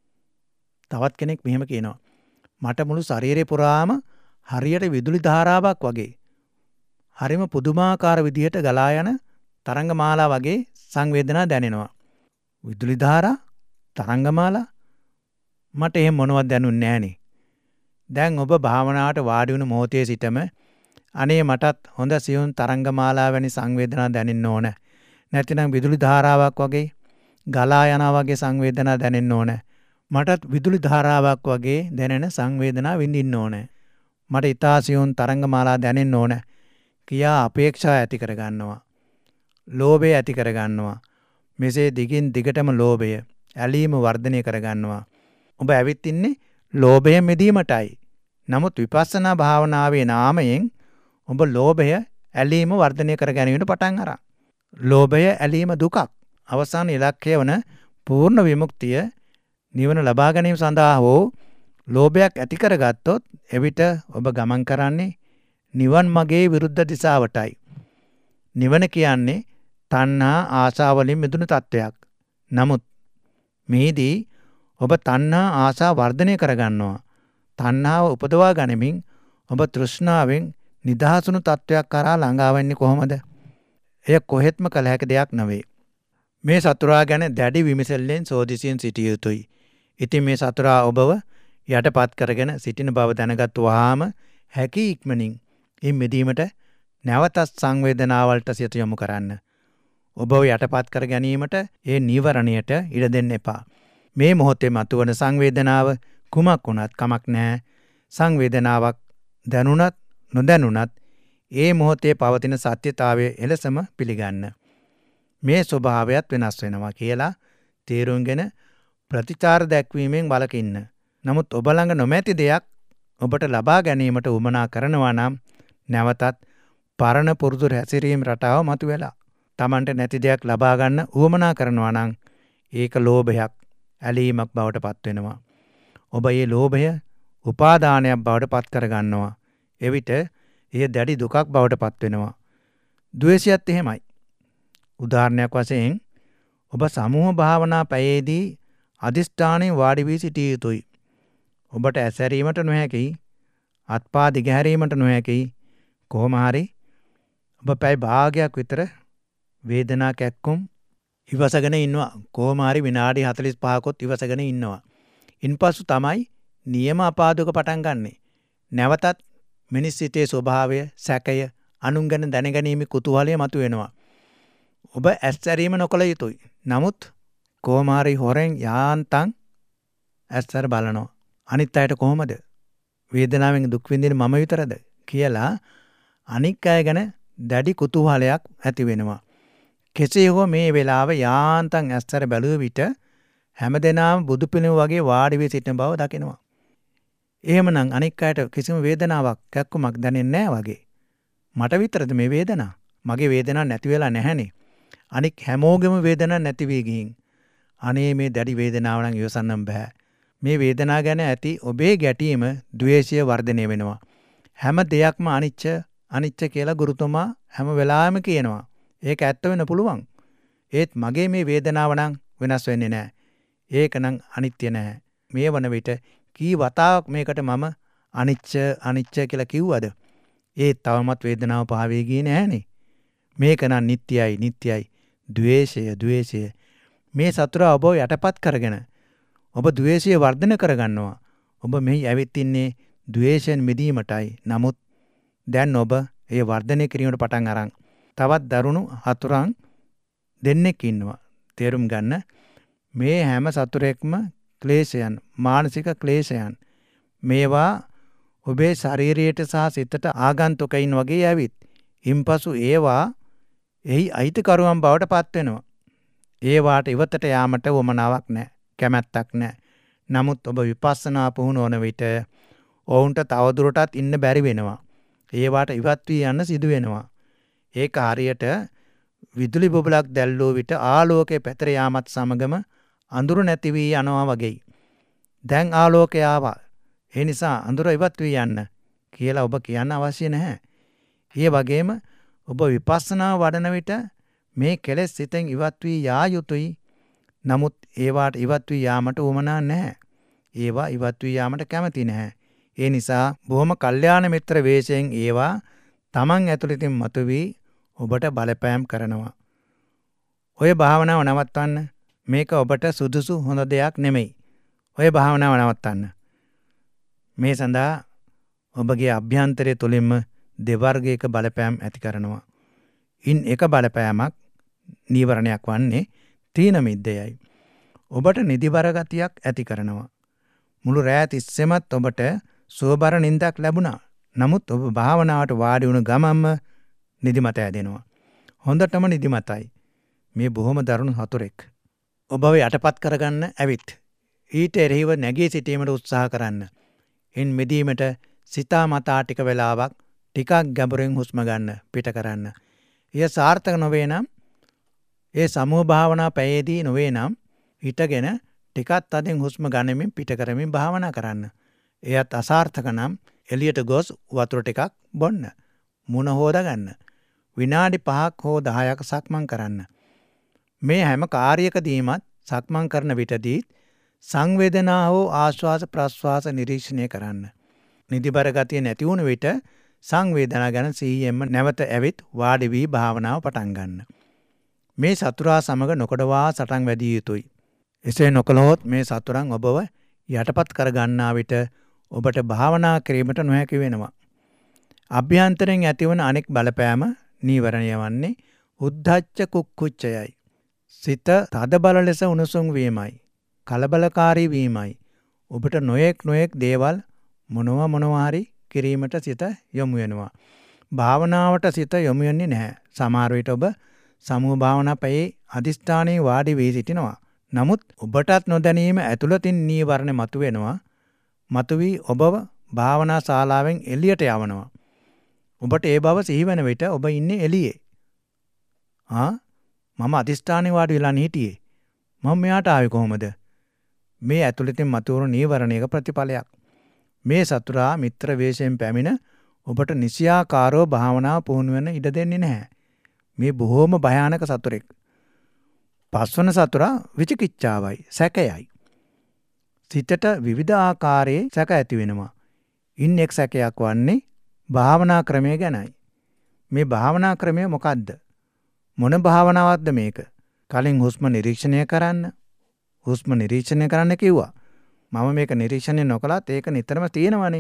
තවත් කෙනෙක් මෙහෙම කියනවා, මට මුළු ශරීරේ පුරාම හරියට විදුලි ධාරාවක් වගේ හරිම පුදුමාකාර විදිහට ගලා යන තරංගමාලා වගේ සංවේදනා දැනෙනවා. විදුලි ධාරා, තරංගමාලා, මට එහෙම මොනවද දැනුන්නේ නැහනේ. දැන් ඔබ භාවනාවට වාඩි වුණු මොහොතේ සිටම අනේ මටත් හොඳ සියුම් තරංගමාලා වැනි සංවේදනා දැනෙන්න ඕන. නැතිනම් විදුලි ධාරාවක් වගේ ගලා යනවා වගේ සංවේදනා දැනෙන්න ඕන. මටත් විදුලි ධාරාවක් වගේ දැනෙන සංවේදනා විඳින්න ඕන. මට ඊතා සියුම් තරංගමාලා දැනෙන්න ඕන කියා අපේක්ෂා ඇති කරගන්නවා. ලෝභය ඇති කරගන්නවා. මෙසේ දිගින් දිගටම ලෝභය, ඇලීම වර්ධනය කරගන්නවා. ඔබ ඇවිත් ඉන්නේ ලෝභය මෙදීමටයි. නමුත් විපස්සනා භාවනාවේ නාමයෙන් ඔබ ලෝභය, ඇලීම වර්ධනය කර ගැනීමට පටන් අරන්. ලෝභය, ඇලීම දුකක්. අවසාන ඉලක්කය වන පූර්ණ විමුක්තිය නිවන ලබා ගැනීම සඳහා හෝ ලෝභයක් ඇති කරගත්තොත් එවිට ඔබ ගමන් කරන්නේ නිවන් මගේ විරුද්ධ දිශාවටයි. නිවන කියන්නේ තණ්හා ආශාවලින් මිදුණු තත්වයක්. නමුත් මේදී ඔබ තණ්හා ආශා වර්ධනය කරගන්නවා. තණ්හාව උපදවා ගනිමින් ඔබ තෘෂ්ණාවෙන් නිදහසුණු තත්වයක් කරා ළඟා වෙන්නේ කොහොමද? එය කොහෙත්ම කළ හැකි දෙයක් නෙවෙයි. මේ සතුරා ගැන දැඩි විමසෙල්ලෙන් සෝදිසියෙන් සිටිය යුතුයි. ඉතින් මේ සතුරා ඔබව යටපත් කරගෙන සිටින බව දැනගත් වහාම හැකි ඉක්මනින් ඉන් මිදීමට නැවතත් සංවේදනාවලට සිත යොමු කරන්න. ඔබව යටපත් කර ගැනීමට ඒ නීවරණයට ඉඩ දෙන්න එපා. මේ මොහොතේ මතුවන සංවේදනාව කුමක් වුණත් කමක් නැහැ. සංවේදනාවක් දැනුණත් නොදැනුණත් ඒ මොහොතේ පවතින සත්‍යතාවය එලෙසම පිළිගන්න. මේ ස්වභාවයත් වෙනස් වෙනවා කියලා තේරුම්ගෙන ප්‍රතිචාර දැක්වීමෙන් වළකින්න. නමුත් ඔබ ළඟ නොමැති දෙයක් ඔබට ලබා ගැනීමට උවමනා කරනවා නම් නැවතත් පරණ පුරුදු හැසිරීම් රටාව මතුවෙලා Tamanට නැති දෙයක් ලබා ගන්න උවමනා කරනවා නම් ඒක ලෝභයක්, ඇලීමක් බවට පත් වෙනවා. ඔබ මේ ලෝභය උපාදානයක් බවට පත් කර ගන්නවා. එවිට එය දැඩි දුකක් බවට පත් වෙනවා. ද්වේෂයත් එහෙමයි. උදාහරණයක් වශයෙන් ඔබ සමූහ භාවනා පැයේදී අදිෂ්ඨානයෙන් වාඩි වී සිටිය යුතුයි. ඔබට ඇසැරීමට නොහැකි, අත්පා දිගහැරීමට නොහැකි. කොහොම හරි ඔබ පැය භාගයක් විතර වේදනා කැක්කුම් ඉවසගෙන ඉන්නවා. කොහොම හරි විනාඩි 45කොත් ඉවසගෙන ඉන්නවා. ඉන්පසු තමයි නියම අපාදුක පටන් ගන්නෙ. නැවතත් මිනිස් සිතේ ස්වභාවය, සැකය, අනුන් ගැන දැනගැනීමේ කුතුහලය මතුවෙනවා. ඔබ ඇස්සැරීම නොකළ යුතුයි. නමුත් කොහොම හරි හොරෙන් යාන්තම් ඇස්සර බලනවා. අනිත් අයට කොහොමද? වේදනාවෙන් දුක් විඳින මම විතරද කියලා අනික් අය ගැන දැඩි කුතුහලයක් ඇති වෙනවා. කෙසේ හෝ මේ වෙලාව යාන්තම් ඇස්සර බැලුව විට හැමදෙනාම බුදු පිළිම වගේ වාඩි වී සිටින බව දකිනවා. එහෙමනම් අනික් අයට කිසිම වේදනාවක් කැක්කුමක් දැනෙන්නේ නැහැ වගේ. මට විතරද මේ වේදනාව? මගේ වේදනාවක් නැති වෙලා නැහැනේ. අනික් හැමෝගෙම වේදනාවක් නැති වී ගිහින් අනේ මේ දැඩි වේදනාව නම් ඉවසන්නම් බෑ. මේ වේදනාව ගැන ඇති ඔබේ ගැටීම ද්වේෂය වර්ධනය වෙනවා. හැම දෙයක්ම අනිච්ච කියලා ගුරුතුමා හැම වෙලාවෙම කියනවා. ඒක ඇත්ත වෙන්න පුළුවන්. ඒත් මගේ මේ වේදනාව නම් වෙනස් වෙන්නේ නැහැ. ඒක නම් අනිත්‍ය නැහැ. මේ වන විට කී වතාවක් මේකට මම අනිච්ච කියලා කිව්වද? ඒත් තවමත් වේදනාව පහවේ ගියේ නැහනේ. මේක නම් නිට්ටයයි. ද්වේෂය. මේ සතුර ඔබ යටපත් කරගෙන ඔබ ද්වේෂය වර්ධනය කරගන්නවා. ඔබ මෙහි ඇවිත් ඉන්නේ ද්වේෂයෙන් මිදීමටයි. නමුත් දැන් ඔබ ඒ වර්ධනය කිරීමට පටන් අරන් තවත් දරුණු හතුරන් දෙන්නෙක් ඉන්නවා. තේරුම් ගන්න. මේ හැම සතුරෙක්ම ක්ලේශයන්, මානසික ක්ලේශයන්. මේවා ඔබේ ශරීරයට සහ සිතට ආගන්තුකයින් වගේ ඇවිත් ඉන්පසු ඒවා එහි අයිතිකරුවන් බවට පත් වෙනවා. ඒවාට ඉවතට යාමට වමනාවක් නැහැ. කැමැත්තක් නැහැ. නමුත් ඔබ විපස්සනා පුහුණු වන විට ඔවුන්ට තවදුරටත් ඉන්න බැරි වෙනවා. ඒවාට ඉවත් වී යන්න සිදු වෙනවා. ඒක හරියට විදුලි බුබුලක් දැල්ලුව විට ආලෝකයේ පැතර යාමත් සමගම අඳුර නැති වී යනවා වගේ. දැන් ආලෝකය ආවා. ඒ නිසා අඳුර ඉවත් වී යන්න කියලා ඔබ කියන්න අවශ්‍ය නැහැ. ඒ වගේම ඔබ විපස්සනා වඩන විට මේ කෙලෙස් සිතෙන් ඉවත් වී යා යුතුයි. නමුත් ඒවාට ඉවත් වී යාමට උවමනා නැහැ. ඒවා ඉවත් වී යාමට කැමති නැහැ. ඒ නිසා බොහොම කල්යාණ මිත්‍ර වේශයෙන් ඒවා තමන් ඇතුළතින් මතුවී ඔබට බලපෑම් කරනවා. ඔය භාවනාව නවත්වන්න. මේක ඔබට සුදුසු හොඳ දෙයක් නෙමෙයි. ඔය භාවනාව නවත්තන්න. මේ සඳහා ඔබගේ අභ්‍යන්තරය තුළින්ම දෙවර්ගයක බලපෑම් ඇති කරනවා. ඉන් එක බලපෑමක් නීවරණයක් වන්නේ තීන මිද්දයයි. ඔබට නිදිබර ගතියක් ඇති කරනවා. මුළු රෑ තිස්සෙමත් ඔබට සුවබර නිින්දක් ලැබුණා. නමුත් ඔබ භාවනාවට වාඩි වුණ ගමන්ම නිදිමත ඇදෙනවා. හොඳටම නිදිමතයි. මේ බොහොම දරුණු හතුරෙක්. ඔබව යටපත් කරගන්න ඇවිත් ඊට එරෙහිව නැගී සිටීමට උත්සාහ කරන්න. ඉන් මිදීමට සිතාමතා ටික වෙලාවක් ටිකක් ගැඹුරින් හුස්ම ගන්න පිට කරන්න. එය සාර්ථක නොවේ නම් ඒ සමූහ භාවනා පැයේදී නොවේ නම් හිටගෙන ටිකක් තදින් හුස්ම ගනිමින් පිට කරමින් භාවනා කරන්න. එයත් අසාර්ථක නම් එළියට ගොස් වතුර ටිකක් බොන්න. මුණ හොදා ගන්න. විනාඩි 5ක් හෝ 10ක් සක්මන් කරන්න. මේ හැම කාර්යකදීමත් සක්මන් කරන විටදී සංවේදනා හෝ ආශ්වාස ප්‍රශ්වාස නිරීක්ෂණය කරන්න. නිදිබර ගතිය නැති වුණ විට සංවේදනා ගැන සිහියෙන්ම නැවත ඇවිත් වාඩි වී භාවනාව පටන් ගන්න. මේ සතුරා සමග නොකඩවා සටන් වැදිය යුතුයි. එසේ නොකළහොත් මේ සතුරන් ඔබව යටපත් කර ගන්නා විට ඔබට භාවනා කිරීමට නොහැකි වෙනවා. අභ්‍යන්තරයෙන් ඇතිවන අනෙක් බලපෑම නීවරණය වන්නේ උද්ධච්ච කුක්කුච්චයයි. සිත තදබල ලෙස උණුසුම් වීමයි. කලබලකාරී වීමයි. ඔබට නොයෙක් දේවල් මොනවා හරි කිරීමට සිත යොමු වෙනවා. භාවනාවට සිත යොමු වෙන්නේ නැහැ. සමහර විට ඔබ සමූහ භාවනා පැයේ අදිස්ථානයේ වාඩි වී සිටිනවා. නමුත් ඔබටත් නොදැනීම ඇතුළතින් නීවරණ මතුවෙනවා. මතුවී ඔබව භාවනා ශාලාවෙන් එළියට යවනවා. ඔබට ඒ බව සිහිවන විට ඔබ ඉන්නේ එළියේ. මම අදිස්ථානයේ වාඩි වෙලා හිටියේ. මම මෙයාට ආවේ කොහොමද? මේ ඇතුළතින් මතුවන නීවරණයක ප්‍රතිඵලයක්. මේ සතුරා මිත්‍ර වේශයෙන් පැමිණ ඔබට නිසියාකාරව භාවනාව පුහුණු වෙන්න ඉඩ දෙන්නේ නැහැ. මේ බොහෝම භයානක සතුරෙක්. පස්වන සතුරා විචිකිච්ඡාවයි, සැකයයි. සිතට විවිධ ආකාරයේ සැක ඇති වෙනවා. ඉන් එක් සැකයක් වන්නේ භාවනා ක්‍රමය ගැනයි. මේ භාවනා ක්‍රමය මොකද්ද? මොන භාවනාවක්ද මේක? කලින් හුස්ම නිරීක්ෂණය කරන්න. හුස්ම නිරීක්ෂණය කරන්න කිව්වා. මම මේක නිරීක්ෂණය නොකලත් ඒක නිතරම තියෙනවනේ.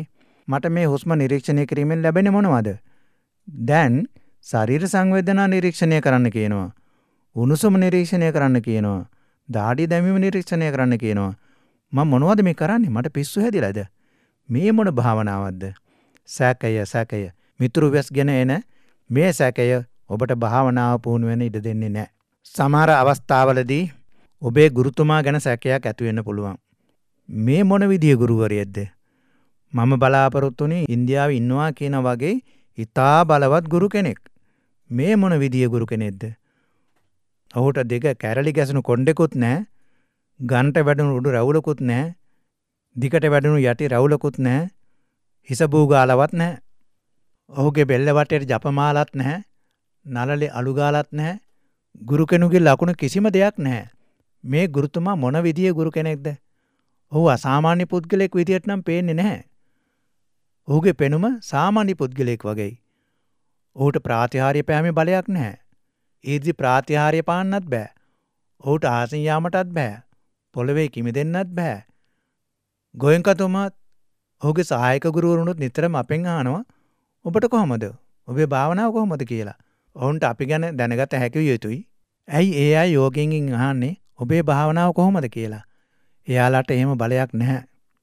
මට මේ හුස්ම නිරීක්ෂණය කිරීමෙන් ලැබෙන්නේ මොනවද? දැන් ශරීර සංවේදනා නිරීක්ෂණය කරන්න කියනවා. උණුසුම නිරීක්ෂණය කරන්න කියනවා. දාඩිය දැමීම නිරීක්ෂණය කරන්න කියනවා. මම මොනවද මේ කරන්නේ? මට පිස්සු හැදිලාද? මේ මොන භාවනාවක්ද? සැකය. මිතුරු වෙස් ගෙන එන මේ සැකය ඔබට භාවනාව පුහුණු වෙන්න ඉඩ දෙන්නේ නැහැ. සමහර අවස්ථාවලදී ඔබේ ගුරුතුමා ගැන සැකයක් ඇති වෙන්න පුළුවන්. මේ මොන විදිය ගුරුවරයෙක්ද? මම බලාපොරොත්තු වෙන්නේ ඉන්දියාවේ ඉන්නවා කියන වගේ ඉතා බලවත් ගුරු කෙනෙක්. මේ මොන විදිය ගුරු කෙනෙක්ද? ඔහුට දෙක කැරලි ගැසුණු කොණ්ඩෙකුත් නැහැ. ගන්ට වැඩුණු උඩු රැවුලකුත් නැහැ. දිකට වැඩුණු යටි රැවුලකුත් නැහැ. හිස බූගාලවත් නැහැ. ඔහුගේ බෙල්ල වටේට ජපමාලත් නැහැ. නළලේ අලු ගාලත් නැහැ. ගුරු කෙනෙකුගේ ලකුණු කිසිම දෙයක් නැහැ. මේ ගුරුතුමා මොන විදියේ ගුරු කෙනෙක්ද? ඔහු අසාමාන්‍ය පුද්ගලයෙක් විදියට නම් පේන්නේ නැහැ. ඔහුගේ පෙනුම සාමාන්‍ය පුද්ගලයෙක් වගේයි. ඔහුට ප්‍රාතිහාර්ය පෑමේ බලයක් නැහැ. ඊර්ති ප්‍රාතිහාර්ය පාන්නත් බෑ. ඔහුට ආසින් යාමටත් බෑ. පොළවේ කිමිදෙන්නත් බෑ. ගෝයන්කතුමාත් ඔහුගේ සහායක ගුරුවරුනුත් නිතරම අපෙන් අහනවා ඔබට කොහොමද? ඔබේ භාවනාව කොහොමද කියලා. ඔවුන්ට අපි ගැන දැනගත හැකි යුතුයි. ඇයි ඒ අය යෝගින්ගෙන් අහන්නේ ඔබේ භාවනාව කොහොමද කියලා? එයාලට එහෙම බලයක් නැහැ.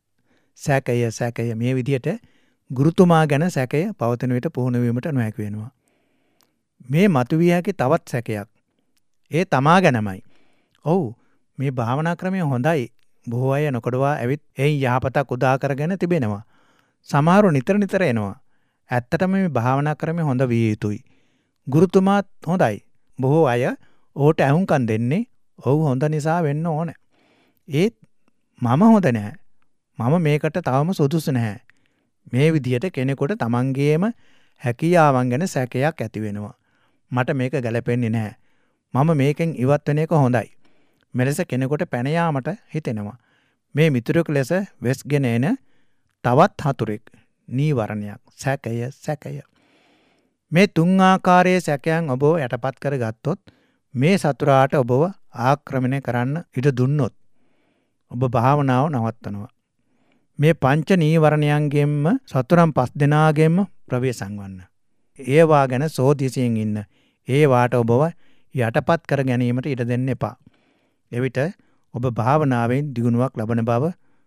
සැකය මේ විදිහට ගුරුතුමා ගැන සැකය පවතින විට පුහුණු වීමට නොහැකි වෙනවා. මේ මතුවිය හැකි තවත් සැකයක්. ඒ තමා ගැනමයි. ඔව් මේ භාවනා ක්‍රමය හොඳයි. බොහෝ අය නොකඩවා ඇවිත් එයින් යහපතක් උදා කරගෙන තිබෙනවා. සමහරව නිතර එනවා. ඇත්තටම මේ භාවනා ක්‍රමය හොඳ විය යුතුයි. ගුරුතුමාත් හොඳයි. බොහෝ අය ඔහුට ඇහුම්කන් දෙන්නේ ඔහු හොඳ නිසා වෙන්න ඕන. ඒත් මම හොඳ නැහැ. මම මේකට තවම සුදුසු නැහැ. මේ විදිහට කෙනෙකුට තමන්ගේම හැකියාවන් ගැන සැකයක් ඇති වෙනවා. මට මේක ගැලපෙන්නේ නැහැ. මම මේකෙන් ඉවත් වෙන එක හොඳයි. මෙලෙස කෙනෙකුට පැන යාමට හිතෙනවා. මේ මිතුරෙකු ලෙස වෙස්ගෙන එන තවත් හතුරෙක්. නීවරණයක්. සැකය. මේ තුන් ආකාරයේ සැකයන් ඔබව යටපත් කරගත්තොත් මේ සතුරාට ඔබව ආක්‍රමණය කරන්න ඉඩ දුන්නොත් ඔබ භාවනාව නවත්තනවා. මේ පංච නීවරණයන්ගෙන්ම සතුරන් 5 දෙනාගෙන්ම ප්‍රවේශම් වන්න. ඒවා ගැන සෝදිසියෙන් ඉන්න. ඒවාට ඔබව යටපත් කර ගැනීමට ඉඩ දෙන්න එපා. එවිට ඔබ භාවනාවෙන් දියුණුවක් ලබන බව,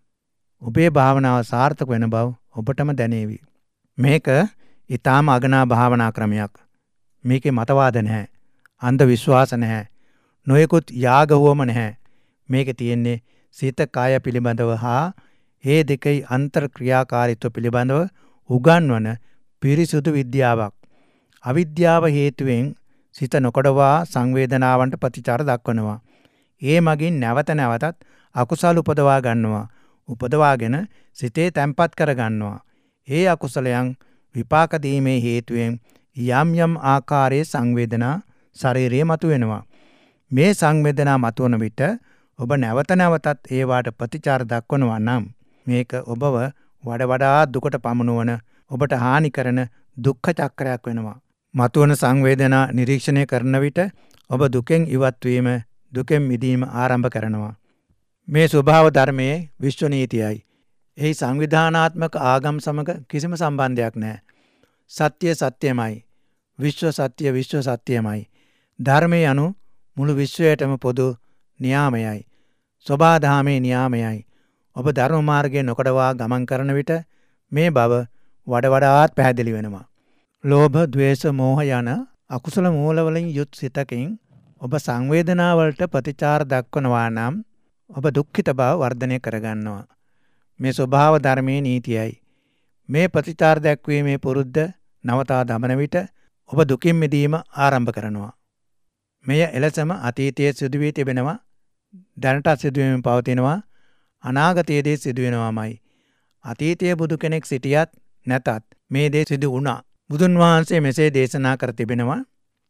ඔබේ භාවනාව සාර්ථක වෙන බව ඔබටම දැනේවි. මේක ඊටාම අගනා භාවනා ක්‍රමයක්. මේකේ මතවාද නැහැ. අන්ධ විශ්වාස නැහැ. නොයෙකුත් යාගවුවම නැහැ. මේකේ තියෙන්නේ සිත කාය පිළිබඳව හා ඒ දෙකේ අන්තර් ක්‍රියාකාරීත්ව පිළිබඳව උගන්වන පිරිසුදු විද්‍යාවක්. අවිද්‍යාව හේතුවෙන් සිත නොකඩවා සංවේදනාවන්ට ප්‍රතිචාර දක්වනවා. ඒ මගින් නැවතත් අකුසල උපදවා ගන්නවා. උපදවාගෙන සිතේ තැම්පත් කර ගන්නවා. ඒ අකුසලයන් විපාක දීමේ හේතුවෙන් යම් ආකාරයේ සංවේදනා ශරීරයේ මතුවෙනවා. මේ සංවේදනා මතුවන විට ඔබ නැවතත් ඒවාට ප්‍රතිචාර දක්වනවා නම් මේක ඔබව වඩා දුකට පමුණුවන, ඔබට හානි කරන දුක්ඛ චක්‍රයක් වෙනවා. මතුවන සංවේදනා නිරීක්ෂණය කරන විට ඔබ දුකෙන් ඉවත් වීම, දුකෙන් මිදීම ආරම්භ කරනවා. මේ ස්වභාව ධර්මයේ විශ්ව නීතියයි. එහි සංවිධානාත්මක ආගම් සමග කිසිම සම්බන්ධයක් නැහැ. සත්‍ය සත්‍යමයි. විශ්ව සත්‍යමයි. ධර්මයේ anu මුළු විශ්වයටම පොදු නියාමයයි. සබාධාමේ නියාමයයි. ඔබ ධර්ම මාර්ගයේ නොකඩවා ගමන් කරන විට මේ බව වඩාත් පැහැදිලි වෙනවා. ලෝභ, ද්වේෂ, මෝහ යන අකුසල මූලවලින් යුත් සිතකින් ඔබ සංවේදනාවලට ප්‍රතිචාර දක්වනවා නම් ඔබ දුක්ඛිත බව වර්ධනය කරගන්නවා. මේ ස්වභාව ධර්මයේ නීතියයි. මේ ප්‍රතිචාර දැක්වීමේ පුරුද්ද නවතා දමන විට ඔබ දුකින් මිදීම ආරම්භ කරනවා. මෙය එලෙසම අතීතයේ සිදු වී තිබෙනවා, දැනට සිදුවීම පවතිනවා, අනාගතයේදී සිදුවෙනවාමයි. අතීතයේ බුදු කෙනෙක් සිටියත් නැතත් මේ දේ සිදු වුණා. බුදුන් වහන්සේ මෙසේ දේශනා කර තිබෙනවා.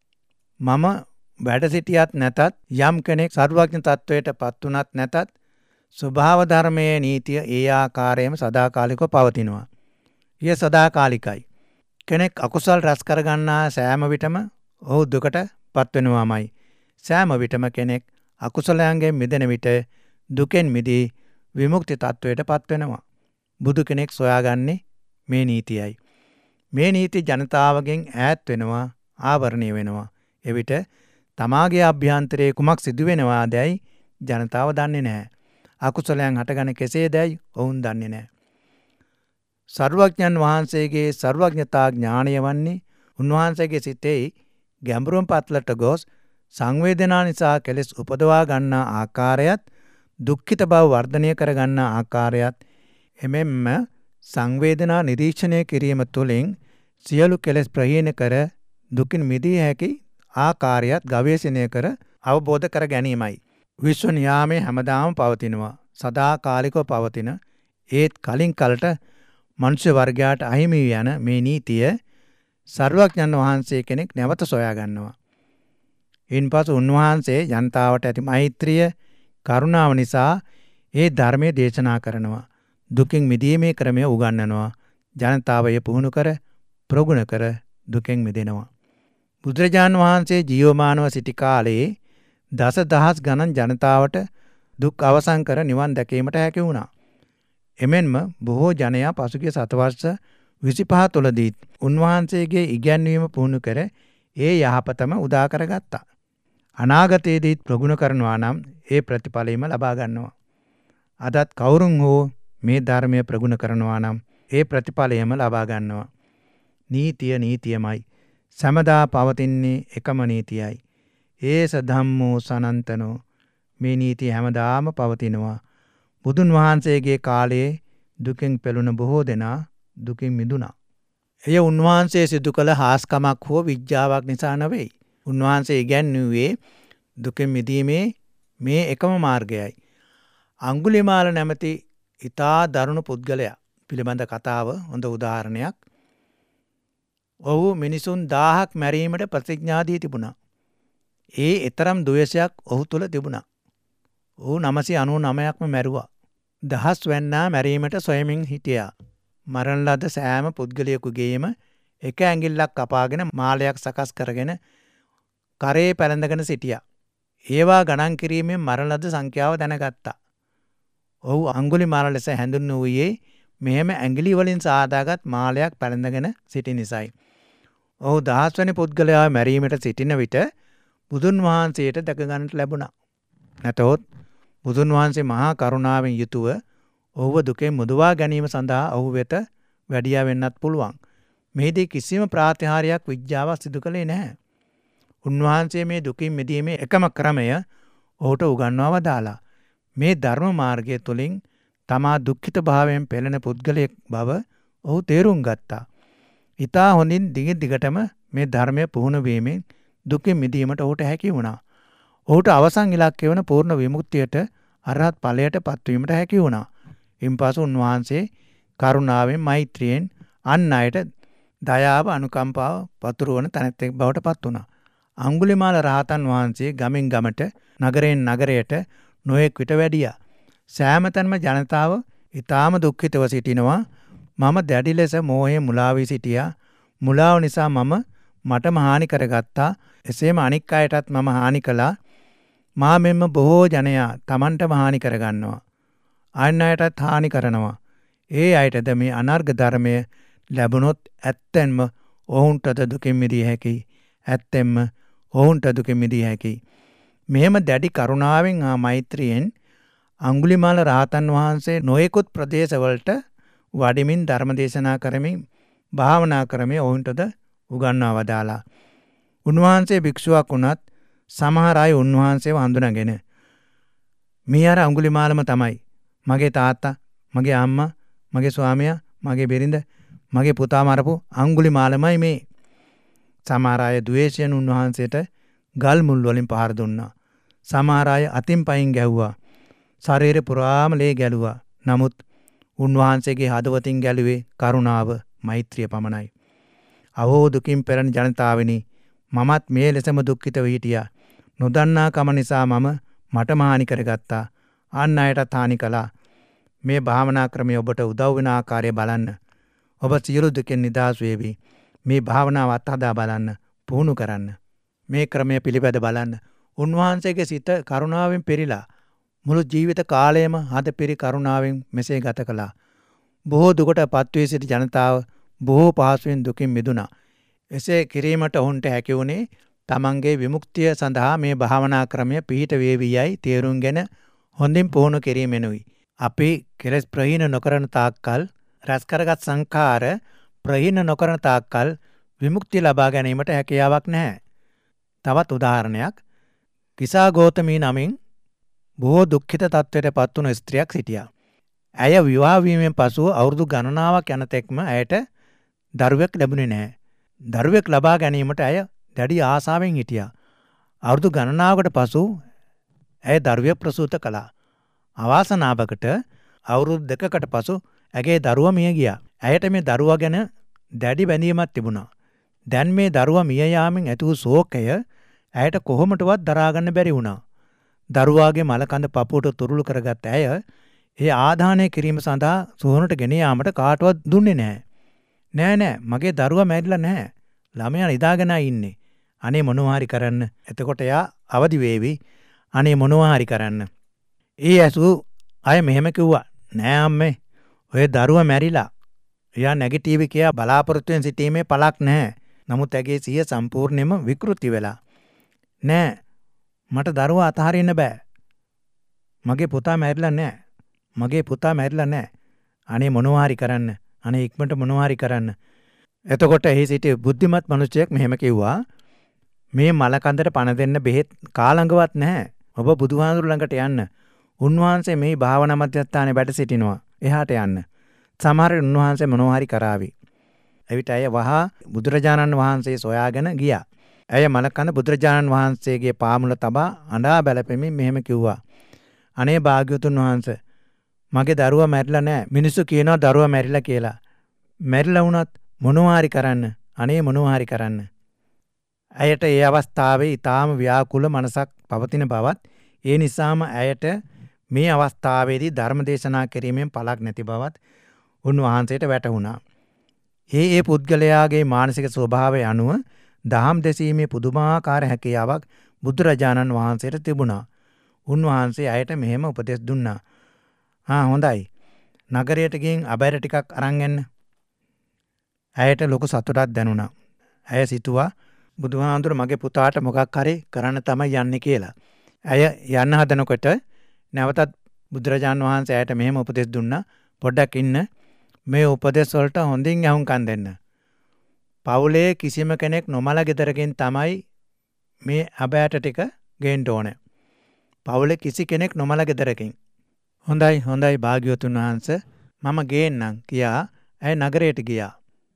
මම වැඩ සිටියත් නැතත්, යම් කෙනෙක් සර්වඥ තත්වයට පත් වුණත් නැතත්, ස්වභාව ධර්මයේ නීතිය ඒ ආකාරයෙන්ම සදාකාලිකව පවතිනවා. ඊය සදාකාලිකයි. කෙනෙක් අකුසල් රැස් කරගන්නා සෑම විටම ඔහු දුකට පත් වෙනවාමයි. සෑම විටම කෙනෙක් අකුසලයන්ගෙන් මිදෙන විට දුකෙන් මිදී විමුක්ති තත්වයට පත් වෙනවා. බුදු කෙනෙක් සොයාගන්නේ මේ නීතියයි. මේ නීති ජනතාවගෙන් ඈත් වෙනවා, ආවරණය වෙනවා. එවිට තමාගේ අභ්‍යන්තරයේ කුමක් සිදුවෙනවාදැයි ජනතාව දන්නේ නැහැ. අකුසලයන් හටගන කෙසේදැයි ඔවුන් දන්නේ නැහැ. සර්වඥන් වහන්සේගේ සර්වඥතා ඥාණය වන්නේ උන්වහන්සේගේ සිතෙහි ගැඹුරුම් පත්ලට ගොස් සංවේදනා නිසා කෙලෙස් උපදවා ගන්නා ආකාරයත් දුක්ඛිත බව වර්ධනය කර ගන්නා ආකාරයත් එමෙන්ම සංවේදනා නිරීක්ෂණය කිරීම තුළින් සියලු කෙලෙස් ප්‍රහීන කර දුකින් මිදිය හැකි ආකාරයත් ගවේෂණය කර අවබෝධ කර ගැනීමයි. විශ්ව නියාමයේ හැමදාම පවතිනවා. සදාකාලිකව පවතින ඒත් කලින් කලට මනුෂ්‍ය වර්ගයාට අහිමි යන මේ නීතිය සර්වඥන් වහන්සේ කෙනෙක් නැවත සොයා ගන්නවා. ඉන්පසු උන්වහන්සේ ජනතාවට ඇති මෛත්‍රිය කරුණාව නිසා ඒ ධර්මයේ දේශනා කරනවා. දුකින් මිදීමේ ක්‍රමය උගන්වනවා. ජනතාව එය පුහුණු කර ප්‍රගුණ කර දුකෙන් මිදෙනවා. බුදුරජාන් වහන්සේ ජීවමානව සිටි කාලයේ දසදහස් ගණන් ජනතාවට දුක් අවසන් කර නිවන් දැකීමට හැකි වුණා. එමෙන්ම බොහෝ ජනයා පසුගිය සතවර්ෂ 25 තුළදී උන්වහන්සේගේ ඉගැන්වීම පුහුණු කර ඒ යහපතම උදා කරගත්තා. අනාගතයේදීත් ප්‍රගුණ කරනවා නම් ඒ ප්‍රතිඵලයම ලබා ගන්නවා. අදත් කවුරුන් හෝ මේ ධර්මය ප්‍රගුණ කරනවා නම් ඒ ප්‍රතිඵලයම ලබා ගන්නවා. නීතිය නීතියමයි. සමදා පවතින්නේ එකම නීතියයි. ඒස ධම්මෝ සනන්තනෝ. මේ නීතිය හැමදාම පවතිනවා. බුදුන් වහන්සේගේ කාලයේ දුකින් පෙළුණ බොහෝ දෙනා දුකින් මිදුණා. එය උන්වහන්සේ සිදු කළ හාස්කමක් හෝ විද්‍යාවක් නිසා නෙවෙයි. උන්වහන්සේ ඉගැන්වුවේ දුකින් මිදීමේ මේ එකම මාර්ගයයි. අංගුලිමාල නැමැති ඊතා දරුණු පුද්ගලයා පිළිබඳ කතාව හොඳ උදාහරණයක්. ඔහු මිනිසුන් 1000ක් මැරීමට ප්‍රතිඥා දී තිබුණා. ඒ තරම් ද්වේෂයක් ඔහු තුල තිබුණා. ඔහු 999ක්ම මැරුවා. දහස් වැන්නා මැරීමට සොයමින් හිටියා. මරණ ලද සෑම පුද්ගලයෙකුගේම එක ඇඟිල්ලක් කපාගෙන මාලයක් සකස් කරගෙන කරේ පැලඳගෙන සිටියා. ඒවා ගණන් කිරීමෙන් මරණ ලද සංඛ්‍යාව දැනගත්තා. ඔහු අංගුලිමාල ලෙස හැඳින්වුවේ මෙහෙම ඇඟිලි වලින් සාදාගත් මාලයක් පැලඳගෙන සිටි නිසායි. ඔහු දහස්වැනි පුද්ගලයා මැරීමට සිටින විට බුදුන් වහන්සේට දැක ගන්නට ලැබුණා. නැතහොත් බුදුන් වහන්සේ මහා කරුණාවෙන් යුතුව ඔහුව දුකෙන් මුදවා ගැනීම සඳහා ඔහු වෙත වැඩියා වෙන්නත් පුළුවන්. මෙහිදී කිසිම ප්‍රාතිහාර්යයක් විද්‍යාවක් සිදු කළේ නැහැ. උන්වහන්සේ මේ දුකින් මිදීමේ එකම ක්‍රමය ඔහුට උගන්වා වදාලා. මේ ධර්ම මාර්ගය තුළින් තමා දුක්ඛිත භාවයෙන් පෙළෙන පුද්ගලයෙක් බව ඔහු තේරුම් ගත්තා. ඊතා හොඳින් දිගටම මේ ධර්මය පුහුණු වීමෙන් දුකින් මිදීමට ඔහුට හැකි වුණා. ඔහුට අවසන් ඉලක්කය වන පූර්ණ විමුක්තියට අරහත් ඵලයට පත්වීමට හැකි වුණා. ඉන්පසු උන්වහන්සේ කරුණාවෙන් මෛත්‍රියෙන් අන් අයට දයාව අනුකම්පාව පතුරවන තැනැත්තෙක් බවට පත් වුණා. අංගුලිමාල රහතන් වහන්සේ ගමින් ගමට නගරයෙන් නගරයට නොයෙක් විට වැඩියා. සෑම තැනම ජනතාව ඊටාම දුක්ඛිතව සිටිනවා. මම දැඩි ලෙස මෝහයෙන් මුලා වී සිටියා. මුලාව නිසා මටම හානි කරගත්තා. එසේම අනික් අයටත් මම හානි කළා. මා මෙන්ම බොහෝ ජනයා Tamanටම හානි කරගන්නවා. අන් අයටත් හානි කරනවා. ඒ අයටද මේ අනර්ග ධර්මය ලැබුණොත් ඇත්තෙන්ම ඔවුන්ටද දුකින් මිදිය හැකියි. ඇත්තෙන්ම ඔවුන්ට දුකින් මිදිය හැකියි. මෙහෙම දැඩි කරුණාවෙන් හා මෛත්‍රියෙන් අංගුලිමාල රහතන් වහන්සේ නොයෙකුත් ප්‍රදේශවලට වඩිමින් ධර්ම දේශනා කරමින් භාවනා කරමින් ඔවුන්ටද උගන්වා වදාලා. උන්වහන්සේ භික්ෂුවක් වුණත් සමහර අය උන්වහන්සේව හඳුනාගෙන මේ අර අංගුලිමාලම තමයි. මගේ තාත්තා, මගේ අම්මා, මගේ ස්වාමියා, මගේ බිරිඳ, මගේ පුතා මරපු අංගුලිමාලමයි මේ. සමහර අය ද්වේෂයෙන් උන්වහන්සේට ගල් මුල් වලින් පහර දුන්නා. සමහර අය අතින් පයින් ගැහුවා. ශරීරේ පුරාම ලේ ගැලුවා. නමුත් උන්වහන්සේගේ හදවතින් ගැලුවේ කරුණාව, මෛත්‍රිය පමණයි. අවෝ දුකින් පෙළෙන ජනතාවනි, මමත් මේ ලෙසම දුක්ඛිතව හිටියා. නොදන්නා කම නිසා මටම හානි කරගත්තා. අන් අයටත් හානි කළා. මේ භාවනා ක්‍රමය ඔබට උදව් වෙන ආකාරය බලන්න. ඔබ සියලු දුකෙන් නිදහස් වේවි. මේ භාවනාව අත්හදා බලන්න, පුහුණු කරන්න. මේ ක්‍රමය පිළිපැද බලන්න. උන්වහන්සේගේ සිත කරුණාවෙන් පෙරිලා මුළු ජීවිත කාලයම හද පිරි කරුණාවෙන් මෙසේ ගත කළා. බොහෝ දුකට පත්වී සිටි ජනතාව බොහෝ පහසුවෙන් දුකින් මිදුණා. එසේ කිරීමට ඔවුන්ට හැකි වුණේ තමන්ගේ විමුක්තිය සඳහා මේ භාවනා ක්‍රමය පිහිට වේවි යයි තේරුම්ගෙන හොඳින් පුහුණු කිරීමෙනුයි. අපි කෙලෙස් ප්‍රහීන නොකරන තාක්කල් රැස්කරගත් සංඛාර ප්‍රහීන නොකරන තාක්කල් විමුක්තිය ලබා ගැනීමට හැකියාවක් නැහැ. තවත් උදාහරණයක් කිසා ගෞතමී නමින් බොහෝ දුක්ඛිත තත්ත්වයට පත්වුණු ස්ත්‍රියක් සිටියා. ඇය විවාහ වීමෙන් පසුව අවුරුදු ගණනාවක් යන තෙක්ම ඇයට දරුවෙක් ලැබුණේ නැහැ. දරුවෙක් ලබා ගැනීමට ඇය දැඩි ආසාවෙන් හිටියා. අවුරුදු ගණනාවකට පසු ඇය දරුවෙක් ප්‍රසූත කළා. අවාසනාවකට අවුරුදු 2කට පසු ඇගේ දරුවා මිය ගියා. ඇයට මේ දරුවා ගැන දැඩි බැඳීමක් තිබුණා. දැන් මේ දරුවා මිය යාමෙන් ඇති වූ ශෝකය ඇයට කොහොමදවත් දරා ගන්න බැරි වුණා. දරුවාගේ මලකඳ පපුවට තුරුළු කරගත් ඇය ඒ ආදානය කිරීම සඳහා සොහොනට ගෙන යාමට කාටවත් දුන්නේ නැහැ. නෑ මගේ දරුවා මැරිලා නැහැ. ළමයා නිදාගෙනයි ඉන්නේ. අනේ මොනවා හරි කරන්න. එතකොට එයා අවදි වේවි. අනේ මොනවා හරි කරන්න. ඒ ඇසු අය මෙහෙම කිව්වා. නෑ අම්මේ. ඔය දරුවා මැරිලා. එයා නැගිටිවි කියා බලාපොරොත්තුෙන් සිටීමේ පළක් නැහැ. නමුත් ඇගේ සිහිය සම්පූර්ණයෙන්ම විකෘති වෙලා. නෑ මට දරුවා අතහරින්න බෑ. මගේ පුතා මැරිලා නෑ. මගේ පුතා මැරිලා නෑ. අනේ මොනවා හරි කරන්න. අනේ ඉක්මනට මොනවා හරි කරන්න. එතකොට එහි සිටි බුද්ධිමත් මිනිසෙක් මෙහෙම කිව්වා. මේ මලකඳට පණ දෙන්න බෙහෙත් කාලඟවත් නැහැ. ඔබ බුදුහාඳුරු ළඟට යන්න. උන්වහන්සේ මේ භාවනා මධ්‍යස්ථානයේ වැඩ සිටිනවා. එහාට යන්න. සමහර උන්වහන්සේ මොනවා හරි කරાવી. එවිට ඇය වහා බුදුරජාණන් වහන්සේ සොයාගෙන ගියා. ඇය මලකඳ බුදුරජාණන් වහන්සේගේ පාමුල තබා අඬා බැලපෙමින් මෙහෙම කිව්වා. අනේ භාග්‍යවතුන් වහන්සේ මගේ දරුවා මැරිලා නැහැ. මිනිස්සු කියනවා දරුවා මැරිලා කියලා. මැරිලා වුණත් මොනවා හරි කරන්න. අනේ මොනවා හරි කරන්න. ඇයට ඒ අවස්ථාවේ ඊටාම ව්‍යාකුල මනසක් පවතින බවත් ඒ නිසාම ඇයට මේ අවස්ථාවේදී ධර්ම දේශනා කිරීමෙන් පළක් නැති බවත් උන්වහන්සේට වැටහුණා. ඒ පුද්ගලයාගේ මානසික ස්වභාවය අනුව දහම් දෙසීමේ පුදුමාකාර හැකියාවක් බුදුරජාණන් වහන්සේට තිබුණා. උන්වහන්සේ ඇයට මෙහෙම උපදෙස් දුන්නා. හොඳයි. නගරයට ගිහින් අබැර ටිකක් අරන් එන්න. ඇයට ලොකු සතුටක් දැනුණා. ඇය සිතුවා බුදුහාඳුර මගේ පුතාට මොකක් හරි කරන්න තමයි යන්නේ කියලා. ඇය යන්න හදනකොට නැවතත් බුදුරජාණන් වහන්සේ ඇයට මෙහෙම උපදෙස් දුන්නා. පොඩ්ඩක් ඉන්න. මේ උපදෙස් වලට හොඳින් අහුම්කම් දෙන්න. පවුලේ කිසිම කෙනෙක් නොමල ගෙදරකින් තමයි මේ අබෑට ටික ගේන්න ඕනේ. පවුලේ කිසි කෙනෙක් නොමල ගෙදරකින්. හොඳයි භාග්‍යවතුන් වහන්සේ මම ගේන්නම් කියා ඇය නගරයට ගියා.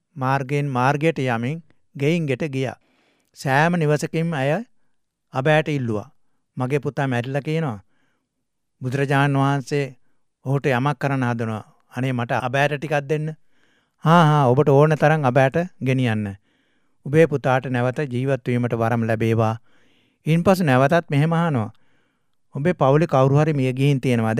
මාර්ගයට යමින් ගෙයින් ගෙට ගියා. සෑම නිවසකින්ම ඇය අබෑට ඉල්ලුවා. මගේ පුතා මැරිලා කියනවා. බුදුරජාණන් වහන්සේ ඔහුට යමක් කරන්න හදනවා. අනේ මට අබෑට ටිකක් දෙන්න. ඔබට ඕන තරම් අබෑට ගෙනියන්න. ඔබේ පුතාට නැවත ජීවත් වීමට වරම් ලැබේවා. ඉන්පසු නැවතත් මෙහෙම අහනවා. ඔබේ පවුලේ කවුරු හරි මිය ගිහින් තියෙනවද?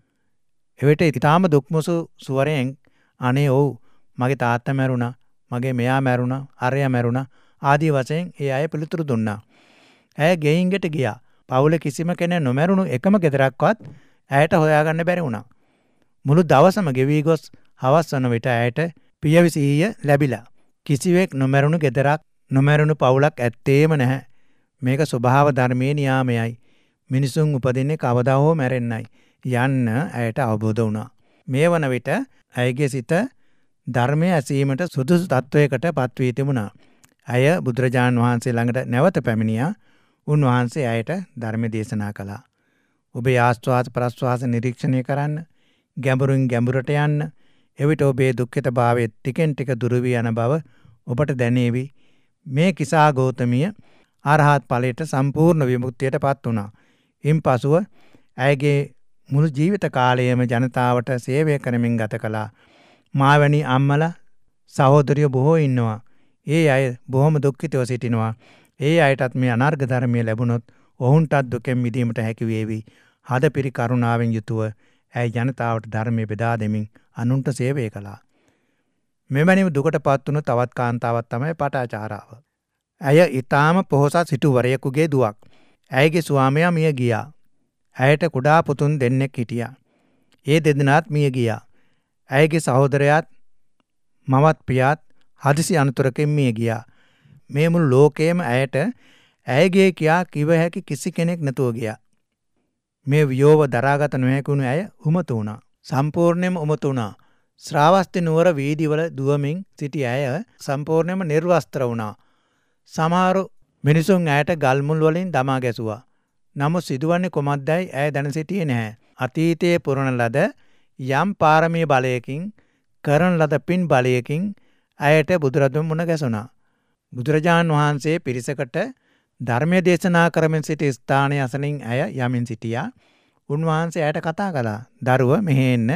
එවිට ඊටාම දුක්මුසු සුවරෙන් අනේ ඔව් මගේ තාත්තා මැරුණා. මගේ මෙයා මැරුණා. අරයා මැරුණා. ආදී වශයෙන් ඒ අය පිළිතුරු දුන්නා. ඇය ගෙයින් ගෙට ගියා. පවුලේ කිසිම කෙනෙක් නොමැරුණු එකම ගෙදරක්වත් ඇයට හොයාගන්න බැරි වුණා. මුළු දවසම ගෙවි ගොස් හවස් වන විට ඇයට පියවිසිහිය ලැබිලා. කිසිවෙක් නොමැරුණු ගෙදරක් නොමැරුණු පවුලක් ඇත්තේම නැහැ. මේක ස්වභාව ධර්මයේ නියාමයයි. මිනිසුන් උපදින්නේ කවදා හෝ මැරෙන්නයි යන්න ඇයට අවබෝධ වුණා. මේ වන විට ඇයගේ සිත ධර්මය ඇසීමට සුදුසු තත්වයකට පත්වී තිබුණා. ඇය බුදුරජාණන් වහන්සේ ළඟට නැවත පැමිණියා. උන්වහන්සේ ඇයට ධර්ම දේශනා කළා. ඔබේ ආස්වාද ප්‍රස්වාස නිරීක්ෂණය කරන්න. ගැඹුරින් ගැඹුරට යන්න. එවිට ඔබේ දුක්ඛිත භාවය ටිකෙන් ටික දුරු වී යන බව ඔබට දැනේවි. මේ කිසා ගෞතමිය අරහත් ඵලයට සම්පූර්ණ විමුක්තියට පත් වුණා. ඉන්පසුව ඇයගේ මුළු ජීවිත කාලයම ජනතාවට සේවය කරමින් ගත කළා. මාවැනි අම්මලා සහෝදරියෝ බොහෝ ඉන්නවා. ඒ අය බොහොම දුක්ඛිතව සිටිනවා. ඒ අයටත් මේ අනර්ග ධර්මය ලැබුණොත් ඔවුන්ටත් දුකෙන් මිදීමට හැකි වේවි. හදපිරි කරුණාවෙන් යුතුව ඇය ජනතාවට ධර්මය බෙදා දෙමින් අනුන්ට සේවය කළා. මෙවැනි දුකට පත් වුණු තවත් කාන්තාවක් තමයි පටාචාරාව. ඇය ඊටාම පොහොසත් සිටුවරයෙකුගේ දුවක්. ඇයගේ ස්වාමියා මිය ගියා. ඇයට කුඩා පුතුන් දෙන්නෙක් හිටියා. ඒ දෙදෙනාත් මිය ගියා. ඇයගේ සහෝදරයාත් මවත් පියාත් හදිසි අනතුරකින් මිය ගියා. මේ මුළු ලෝකයේම ඇයට ඇයගේ කියා කිව හැකි කිසි කෙනෙක් නැතුව ගියා. මේ වියෝව දරාගත නොහැකි වුණු ඇය උමතු වුණා. සම්පූර්ණයෙන්ම උමතු වුණා. ශ්‍රාවස්ති නුවර වීදිවල දුවමින් සිටි ඇය සම්පූර්ණයෙන්ම නිර්වස්ත්‍ර වුණා. සමහර මිනිසුන් ඇයට ගල්මුල් වලින් දමා ගැසුවා. නමුත් සිදුවන්නේ කොමක්දයි ඇය දැන සිටියේ නැහැ. අතීතයේ පුරන ලද යම් පාරමී බලයකින් කරන ලද පින් බලයකින් ඇයට බුදුරදුන් මුණ ගැසුණා. බුදුරජාණන් වහන්සේ පිරිසකට ධර්මය දේශනා කරමින් සිටි ස්ථානයේ අසලින් ඇය යමින් සිටියා. උන්වහන්සේ ඇයට කතා කළා. දරුව මෙහෙ එන්න.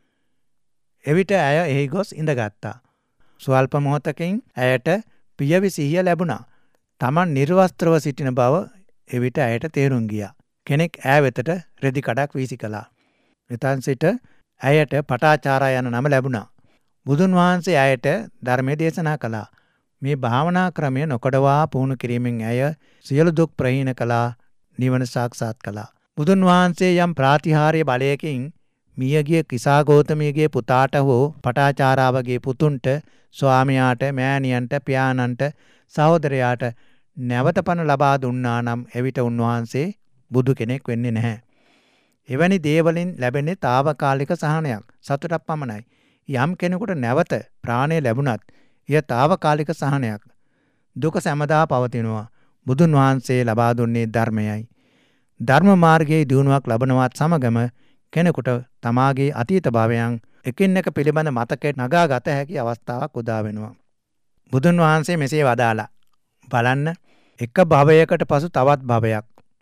එවිට ඇය එහි ගොස් ඉඳගත්තා. ස්වල්ප මොහොතකින් ඇයට පියවි සිහිය ලැබුණා. Taman නිර්වස්ත්‍රව සිටින බව එවිට ඇයට තේරුම් ගියා. කෙනෙක් ඈ වෙතට රෙදි කඩක් වීසි කළා. එතන් සිට ඇයට පටාචාරා යන නම ලැබුණා. බුදුන් වහන්සේ ඇයට ධර්මයේ දේශනා කළා. මේ භාවනා ක්‍රමය නොකඩවා පුහුණු කිරීමෙන් ඇය සියලු දුක් ප්‍රහීන කළා, නිවන සාක්ෂාත් කළා. බුදුන් වහන්සේ යම් ප්‍රාතිහාර්ය බලයකින් මියගිය කිසා ගෞතමියගේ පුතාට හෝ පටාචාරාවගේ පුතුන්ට, ස්වාමියාට, මෑණියන්ට, පියාණන්ට, සහෝදරයාට නැවත පණ ලබා දුන්නා නම් එවිට උන්වහන්සේ බුදු කෙනෙක් වෙන්නේ නැහැ. එවැනි දේවලින් ලැබෙන්නේ తాවකාලික සහනයක්, සතුටක් පමණයි. යම් කෙනෙකුට නැවත ප්‍රාණය ලැබුණත් එය తాවකාලික සහනයක්. දුක සැමදා පවතිනවා. බුදුන් වහන්සේ ලබා දුන්නේ ධර්මයයි. ධර්ම මාර්ගයේ දියුණුවක් ලබනවත් සමගම කෙනෙකුට තමාගේ අතීත භවයන් එකින් එක පිළිබඳ මතකයට නගා ගත හැකි අවස්ථාවක් උදා වෙනවා. බුදුන් වහන්සේ මෙසේ වදාලා. බලන්න, එක භවයකට පසු තවත් භවයක්.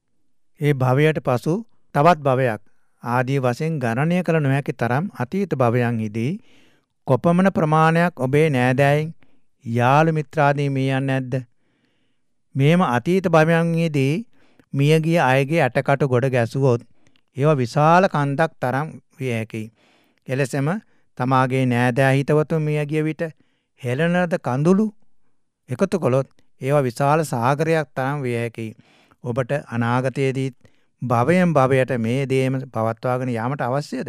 ඒ භවයට පසු තවත් භවයක් ආදී වශයෙන් ගණනය කළ නොහැකි තරම් අතීත භවයන්හිදී කොපමණ ප්‍රමාණයක් ඔබේ නෑදෑයින්, යාළු මිත්‍රාදී මිය යන්නේ නැද්ද? මේම අතීත භවයන්හිදී මියගිය අයගේ ඇටකටු ගොඩ ගැසුවොත් ඒවා විශාල කන්දක් තරම් විය හැකියි. එලෙසම තමාගේ නෑදෑ හිතවතුන් මියගිය විට හෙළන ලද කඳුළු එකතු කළොත් ඒවා විශාල සාගරයක් තරම් විය හැකියි. ඔබට අනාගතයේදී භවයෙන් භවයට මේ දේම පවත්වාගෙන යාමට අවශ්‍යද?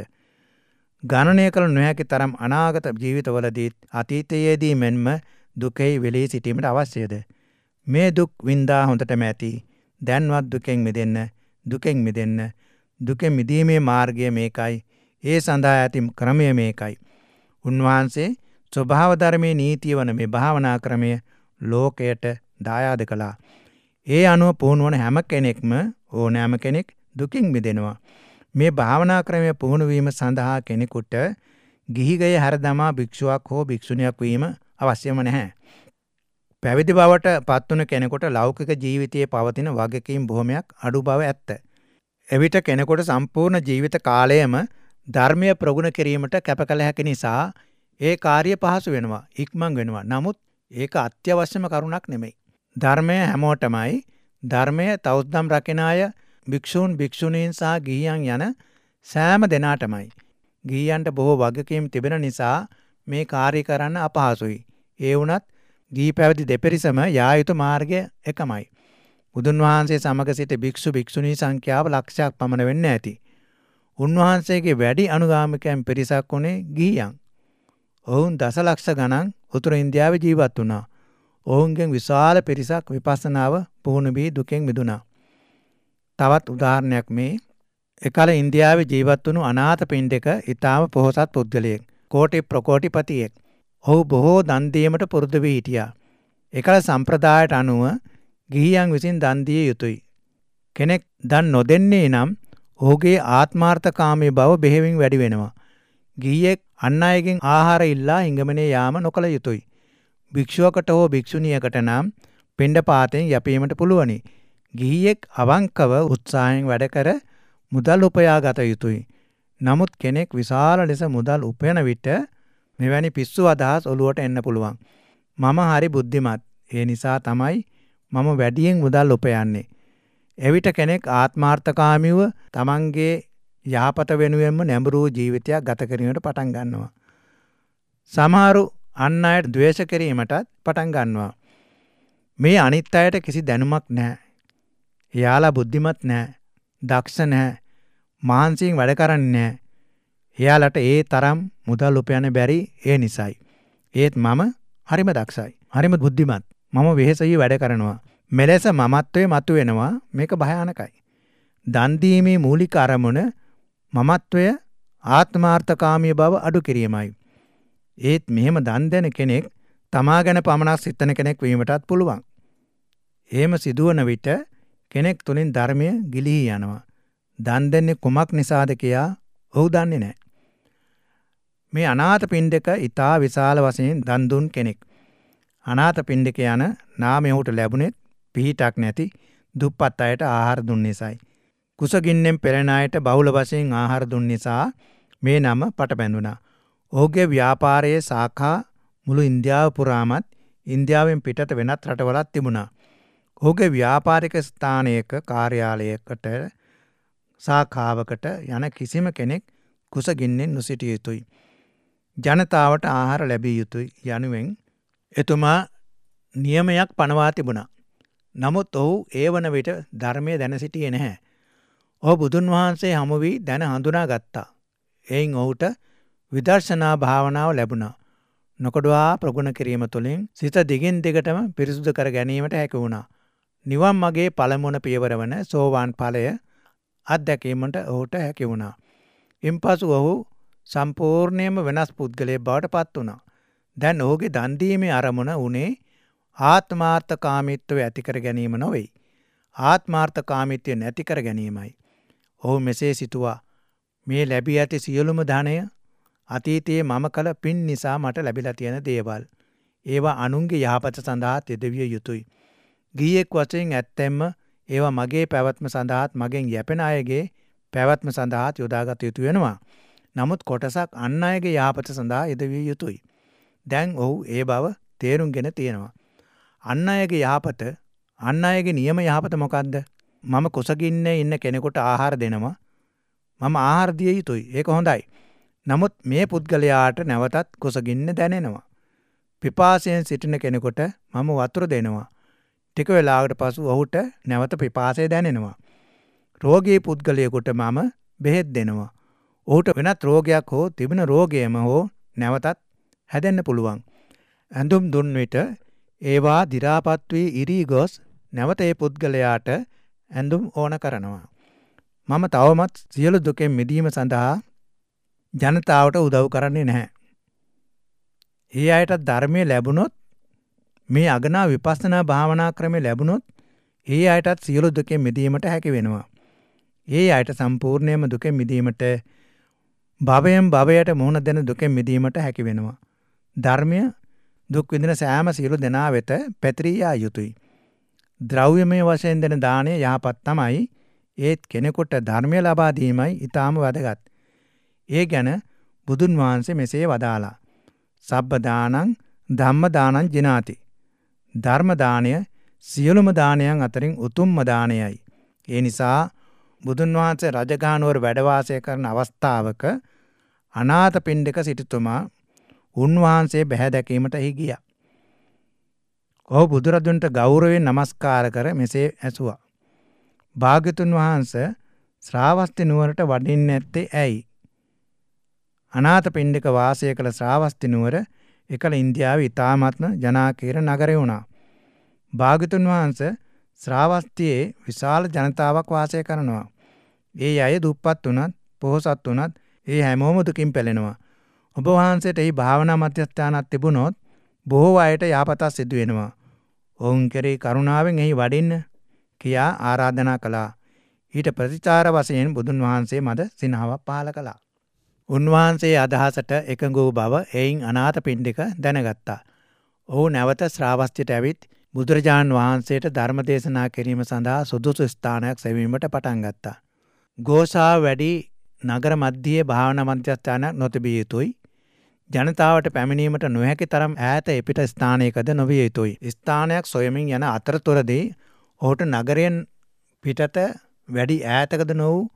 ගණනය කළ නොහැකි තරම් අනාගත ජීවිතවලදී අතීතයේදී මෙන්ම දුකෙහි වෙලී සිටීමට අවශ්‍යද? මේ දුක් වින්දා හොඳටම ඇති. දැන්වත් දුකෙන් මිදෙන්න, දුකෙන් මිදෙන්න. දුකෙන් මිදීමේ මාර්ගය මේකයි. ඒ සඳහා ඇති ක්‍රමය මේකයි. උන්වහන්සේ ස්වභාව ධර්මයේ නීතිය වන මේ භාවනා ක්‍රමය ලෝකයට දායාද කළා. ඒ අනුව පුහුණු වන හැම කෙනෙක්ම, ඕනෑම කෙනෙක් දුකින් මිදෙනවා. මේ භාවනා ක්‍රමය පුහුණු වීම සඳහා කෙනෙකුට ගිහිගය හැරදමා භික්ෂුවක් හෝ භික්ෂුණියක් වීම අවශ්‍යම නැහැ. පැවිදි බවට පත්වන කෙනෙකුට ලෞකික ජීවිතයේ පවතින වගකීම් බොහොමයක් අඩු බව ඇත්ත. එවිට කෙනෙකුට සම්පූර්ණ ජීවිත කාලයම ධර්මය ප්‍රගුණ කිරීමට කැප කළ හැකි නිසා ඒ කාර්ය පහසු වෙනවා, ඉක්මන් වෙනවා. නමුත් ඒක අත්‍යවශ්‍යම කරුණක් නෙමෙයි. ධර්මය හැමෝටමයි. ධර්මය තවුස්දම් රකින අය, භික්ෂූන්, භික්ෂුණීන් සහ ගිහියන් යන සෑම දෙනාටමයි. ගිහියන්ට බොහෝ වගකීම් තිබෙන නිසා මේ කාර්ය කරන්න අපහසුයි. ඒ වුණත් ගිහි පැවිදි දෙපිරිසම යා යුතු මාර්ගය එකමයි. බුදුන් වහන්සේ සමග සිට භික්ෂු භික්ෂුණී සංඛ්‍යාව ලක්ෂයක් පමණ වෙන්න ඇති. උන්වහන්සේගේ වැඩි අනුගාමිකයන් පිරිසක් වුණේ ගිහියන්. ඔවුන් දසලක්ෂ ගණන් උතුරු ඉන්දියාවේ ජීවත් වුණා. ඔවුන්ගෙන් විශාල පිරිසක් විපස්සනාව පුහුණු වී දුකෙන් මිදුණා. තවත් උදාහරණයක් මේ. එකල ඉන්දියාවේ ජීවත් වුණු අනාථ පිණ්ඩික ඊටාම පොහොසත් පුද්ගලයෙක්, කෝටි ප්‍රකෝටිපතියෙක්. ඔහු බොහෝ දන් දීමට පුරුදු වී හිටියා. එකල සම්ප්‍රදායට අනුව ගිහියන් විසින් දන් දිය යුතුයි. කෙනෙක් දන් නොදෙන්නේ නම් ඔහුගේ ආත්මාර්ථකාමී බව බෙහෙවින් වැඩි වෙනවා. ගිහියෙක් අන් අයගෙන් ආහාර ඉල්ලා හිඟමනේ යාම නොකළ යුතුයි. භික්ෂුවකට හෝ භික්ෂුණියකට නම් පිණ්ඩපාතයෙන් යැපීමට පුළුවනි. ගිහියෙක් අවංකව උත්සාහයෙන් වැඩ කර මුදල් උපයා ගත යුතුයි. නමුත් කෙනෙක් විශාල ලෙස මුදල් උපයන විට මෙවැනි පිස්සු අදහස් ඔලුවට එන්න පුළුවන්. මම හරි බුද්ධිමත්, ඒ නිසා තමයි මම වැඩියෙන් මුදල් උපයන්නේ. එවිට කෙනෙක් ආත්මාර්ථකාමීව තමන්ගේ යහපත වෙනුවෙන්ම නැඹුරු ජීවිතයක් ගත කිරීමට පටන් ගන්නවා. සමහරු අන් අයට ද්වේෂ කිරීමටත් පටන් ගන්නවා. මේ අනිත් අයට කිසි දැනුමක් නැහැ. එයාලා බුද්ධිමත් නැහැ, දක්ෂ නැහැ, මහන්සියෙන් වැඩ කරන්නේ නැහැ. එයාලට ඒ තරම් මුදල් උපයන්න බැරි ඒ නිසයි. ඒත් මම හරිම දක්ෂයි. හරිම බුද්ධිමත්. මම වෙහෙසී වැඩ කරනවා. මෙලෙස මමත්වයේ මතුවෙනවා. මේක භයානකයි. දන් දීමේ මූලික අරමුණ මමත්වය ආත්මාර්ථකාමී බව අඩු කිරීමයි. ඒත් මෙහෙම දන් දෙන කෙනෙක් තමා ගැන පමණක් සිතන කෙනෙක් වීමටත් පුළුවන්. එහෙම සිදුවන විට කෙනෙක් තුලින් ධර්මය ගිලිහී යනවා. දන් දෙන්නේ කුමක් නිසාද කියා ඔහු දන්නේ නැහැ. මේ අනාථ පිණ්ඩික ඊටා විශාල වශයෙන් දන් දුන් කෙනෙක්. අනාථ පිණ්ඩික යන නාමය ඔහුට ලැබුණේ පිහිටක් නැති දුප්පත් අයට ආහාර දුන් නිසායි. කුසගින්නෙන් පෙළෙන අයට බහුල වශයෙන් ආහාර දුන් නිසා මේ නම පටබැඳුණා. ඔහුගේ ව්‍යාපාරයේ ශාඛා මුළු ඉන්දියාව පුරාමත් ඉන්දියාවෙන් පිටත වෙනත් රටවලත් තිබුණා. ඔහුගේ ව්‍යාපාරික ස්ථානයක කාර්යාලයකට ශාඛාවකට යන කිසිම කෙනෙක් කුසගින්නෙන් නොසිටිය යුතුයි. ජනතාවට ආහාර ලැබිය යුතුයි යනුවෙන් එතුමා නියමයක් පනවා තිබුණා. නමුත් ඔහු ඒ වන විට ධර්මය දැන සිටියේ නැහැ. ඔහු බුදුන් වහන්සේ හමු වී දැන හඳුනා ගත්තා. එයින් ඔහුට විදර්ශනා භාවනාව ලැබුණා. නොකඩවා ප්‍රගුණ කිරීම තුළින් සිත දිගින් දිගටම පිරිසුදු කර ගැනීමට හැකි වුණා. නිවන් මගේ පළමුවන පියවර වන සෝවාන් ඵලය අත්දැකීමට ඔහුට හැකි වුණා. ඉන්පසු ඔහු සම්පූර්ණයෙන්ම වෙනස් පුද්ගලයෙක් බවට පත් වුණා. දැන් ඔහුගේ දන් දීමේ අරමුණ උනේ ආත්මාර්ථකාමීත්වය ඇති කර ගැනීම නොවේ. ආත්මාර්ථකාමීත්වය නැති කර ගැනීමයි. ඔහු මෙසේ සිතුවා. මේ ලැබී ඇති සියලුම ධනය අතීතයේ මම කළ පින් නිසා මට ලැබිලා තියෙන දේවල්. ඒවා අනුන්ගේ යහපත සඳහා යෙදවිය යුතුයි. ගීයෙක් වශයෙන් ඇත්තෙන්ම ඒවා මගේ පැවැත්ම සඳහාත් මගෙන් යැපෙන අයගේ පැවැත්ම සඳහාත් යොදාගත යුතු වෙනවා. නමුත් කොටසක් අන් අයගේ යහපත සඳහා යෙදවිය යුතුයි. දැන් ඔහු ඒ බව තේරුම්ගෙන තියෙනවා. අන් අයගේ යහපත, අන් අයගේ නියම යහපත මොකද්ද? මම කුසගින්නේ ඉන්න කෙනෙකුට ආහාර දෙනවා. මම ආහාර දිය යුතුයි. ඒක හොඳයි. නමුත් මේ පුද්ගලයාට නැවතත් කුසගින්න දැනෙනවා. පිපාසයෙන් සිටින කෙනෙකුට මම වතුර දෙනවා. ටික වෙලාවකට පසු ඔහුට නැවත පිපාසය දැනෙනවා. රෝගී පුද්ගලයෙකුට මම බෙහෙත් දෙනවා. ඔහුට වෙනත් රෝගයක් හෝ තිබෙන රෝගයම හෝ නැවතත් හැදෙන්න පුළුවන්. ඇඳුම් දුන් විට ඒවා දි รา පත් වී ඉරී ගොස් නැවත ඒ පුද්ගලයාට ඇඳුම් ඕන කරනවා. මම තවමත් සියලු දුකෙන් මිදීම සඳහා ජනතාවට උදව් කරන්නේ නැහැ. ඒ අයට ධර්මයේ ලැබුණොත්, මේ අගනා විපස්සනා භාවනා ක්‍රමය ලැබුණොත් ඒ අයටත් සියලු දුකෙන් මිදීමට හැකි වෙනවා. ඒ අයට සම්පූර්ණයෙන්ම දුකෙන් මිදීමට, භවයෙන් භවයට මුහුණ දෙන දුකෙන් මිදීමට හැකි වෙනවා. ධර්මය දුක් විඳින සෑම සියලු දෙනා වෙත පැතිරී යා යුතුයි. ද්‍රව්‍යමය වශයෙන් දෙන දාණය යහපත් තමයි. ඒත් කෙනෙකුට ධර්මය ලබා දීමයි ඊටාම වැදගත්. ඒ ගැන බුදුන් වහන්සේ මෙසේ වදාලා. සබ්බ දානං ධම්ම දානං ජිනාති. ධර්ම දානය සියලුම දානයන් අතරින් උතුම්ම දානයයි. ඒ නිසා බුදුන් වහන්සේ රජගහනුවර වැඩ වාසය කරන අවස්ථාවක අනාථ පිණ්ඩික සිටුතුමා උන්වහන්සේ බැහැ දැකීමට එහි ගියා. ඔහු බුදුරදුන්ට ගෞරවයෙන් නමස්කාර කර මෙසේ ඇසුවා. භාග්‍යතුන් වහන්සේ ශ්‍රාවස්ති නුවරට වඩින්නේ නැත්තේ ඇයි? අනාථ පිණ්ඩික වාසය කළ ශ්‍රාවස්ති නුවර එකල ඉන්දියාවේ ඉතාමත්ම ජනාකීර්ණ නගරය වුණා. භාග්‍යතුන් වහන්සේ ශ්‍රාවස්තියේ විශාල ජනතාවක් වාසය කරනවා. ඒ අය දුප්පත් වුණත්, පොහොසත් වුණත් ඒ හැමෝම දුකින් පෙළෙනවා. ඔබ වහන්සේට එහි භාවනා මධ්‍යස්ථානක් තිබුණොත් බොහෝ අයට යහපතක් සිදු වෙනවා. ඔවුන් කෙරෙහි කරුණාවෙන් එහි වඩින්න කියා ආරාධනා කළා. ඊට ප්‍රතිචාර වශයෙන් බුදුන් වහන්සේ මද සිනහවක් පහළ කළා. උන්වහන්සේ අදහසට එකඟ වූ බව එයින් අනාථ පිණ්ඩික දැනගත්තා. ඔහු නැවත ශ්‍රාවස්තියට ඇවිත් බුදුරජාණන් වහන්සේට ධර්ම දේශනා කිරීම සඳහා සුදුසු ස්ථානයක් සෙවීමට පටන් ගත්තා. ගෝසාව වැඩි නගර මධ්‍යයේ භාවනා මධ්‍යස්ථානයක් නොතිබිය යුතුයි. ජනතාවට පැමිණීමට නොහැකි තරම් ඈත එපිට ස්ථානයකද නොවිය යුතුයි. ස්ථානයක් සොයමින් යන අතරතුරදී ඔහුට නගරයෙන් පිටත වැඩි ඈතකද නො වූ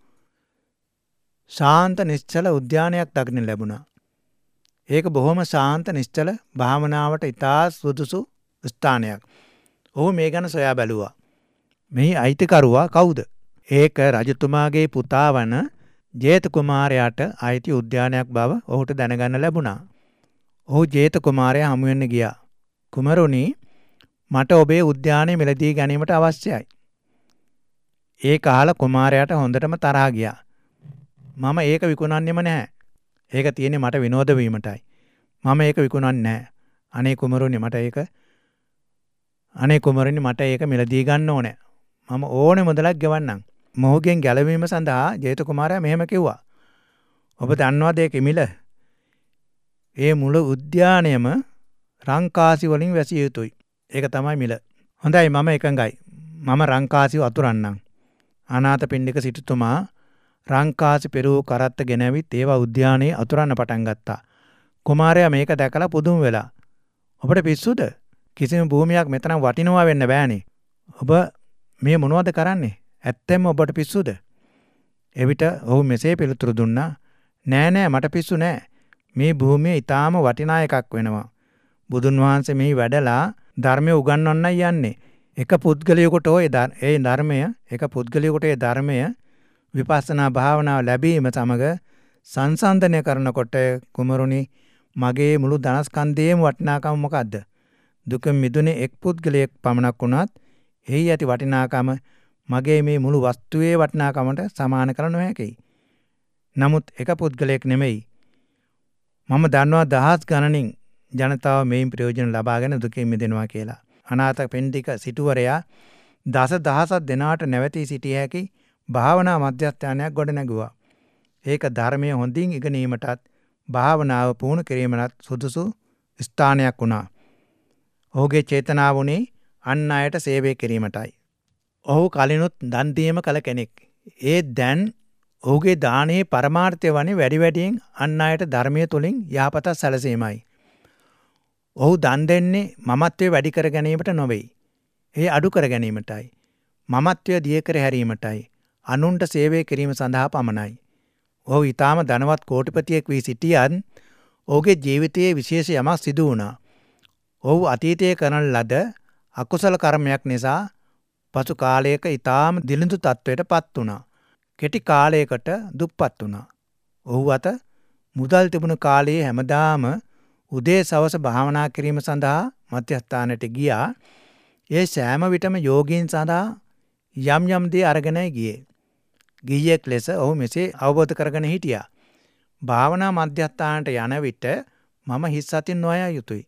ශාන්ත නිශ්චල උද්‍යානයක් දකින්න ලැබුණා. ඒක බොහොම ශාන්ත නිශ්චල භාවනාවට ඉතා සුදුසු ස්ථානයක්. ඔහු මේ ගැන සොයා බැලුවා. මෙහි අයිතිකරුවා කවුද? ඒක රජතුමාගේ පුතා වන ජේත කුමාරයාට අයිති උද්‍යානයක් බව ඔහුට දැනගන්න ලැබුණා. ඔහු ජේත කුමාරයා හමු වෙන්න ගියා. කුමරුනි, මට ඔබේ උද්‍යානය මිලදී ගැනීමට අවශ්‍යයි. ඒ කාල කුමාරයාට හොඳටම තරහා ගියා. මම ඒක විකුණන්නෙම නැහැ. ඒක තියෙන්නේ මට විනෝද වීමටයි. මම ඒක විකුණන්නේ නැහැ. අනේ කුමරුනි මට ඒක මිලදී ගන්න ඕනේ. මම ඕනේ මුදලක් ගෙවන්නම්. මොහුගෙන් ගැලවීම සඳහා ජේත කුමාරයා මෙහෙම කිව්වා. ඔබ දන්නවද ඒකේ මිල? ඒ මුළු උද්‍යානයම රංකාසි වලින් වැසිය යුතුයි. ඒක තමයි මිල. හොඳයි, මම එකඟයි. මම රංකාසිව අතුරන්නම්. අනාථපිණ්ඩික සිටුතුමා රංකාසි පෙරූ කරත්ත ගෙනවිත් ඒවා උද්‍යානයේ අතුරන්න පටන් ගත්තා. කුමාරයා මේක දැකලා පුදුම වෙලා. ඔබට පිස්සුද? කිසිම භූමියක් මෙතන වටිනවා වෙන්න බෑනේ. ඔබ මේ මොනවද කරන්නේ? ඇත්තෙන්ම ඔබට පිස්සුද? එවිට ඔහු මෙසේ පිළිතුරු දුන්නා. නෑ මට පිස්සු නෑ. මේ භූමිය ඊටාම වටිනා එකක් වෙනවා. බුදුන් වහන්සේ මෙහි වැඩලා ධර්මය උගන්වන්නයි යන්නේ. එක පුද්ගලයෙකුට ඒ ධර්මය විපස්සනා භාවනාව ලැබීම සමග සංසන්දනය කරනකොට කුමරුනි, මගේ මුළු ධනස්කන්ධයේම වටිනාකම මොකද්ද? දුක මිදුනේ එක් පුද්ගලයෙක් පමණක් වුණත් එහි ඇති වටිනාකම මගේ මේ මුළු වස්තුවේ වටිනාකමට සමාන කර නොහැකියි. නමුත් එක පුද්ගලයෙක් නෙමෙයි. මම දන්නවා දහස් ගණනින් ජනතාව මේන් ප්‍රයෝජන ලබාගෙන දුකින් මිදෙනවා කියලා. අනාථපිණ්ඩික සිටුවරයා දසදහසක් දෙනාට නැවතී සිටිය හැකි භාවනා මධ්‍යස්ථානයක් ගොඩනැගුවා. ඒක ධර්මය හොඳින් ඉගෙනීමටත් භාවනාව පුහුණු කිරීමටත් සුදුසු ස්ථානයක් වුණා. ඔහුගේ චේතනාව වුණේ අන් අයට සේවය කිරීමටයි. ඔහු කලිනුත් දන් දීම කළ කෙනෙක්. දැන් ඔහුගේ දානයේ පරමාර්ථය වන්නේ වැඩි වැඩියෙන් අන් අයට ධර්මය තුලින් යහපත සැලසීමයි. ඔහු දන් දෙන්නේ මමත්වයේ වැඩි කර ගැනීමට නොවේ. ඒ අඩු කර ගැනීමටයි. මමත්වයේ දිය කර හැරීමටයි. අනුන්ට සේවය කිරීම සඳහා පමණයි. ඔහු ඊටාම ධනවත් කෝටිපතියෙක් වී සිටියත් ඔහුගේ ජීවිතයේ විශේෂ යමක් සිදු වුණා. ඔහු අතීතයේ කරන ලද අකුසල කර්මයක් නිසා පසු කාලයක ඊටාම දිලිඳු තත්වයට පත් වුණා. කෙටි කාලයකට දුප්පත් වුණා. ඔහු අත මුදල් තිබුණු කාලයේ හැමදාම උදේ සවස භාවනා කිරීම සඳහා මධ්‍යස්ථානයට ගියා. ඒ සෑම විටම යෝගීන් සඳහා යම් දේ අරගෙනයි ගියේ. ගිහියෙක් ලෙස ඔහු මෙසේ අවබෝධ කරගෙන හිටියා. භාවනා මධ්‍යස්ථානට යන විට මම හිස් අතින් නොයා යුතුයි.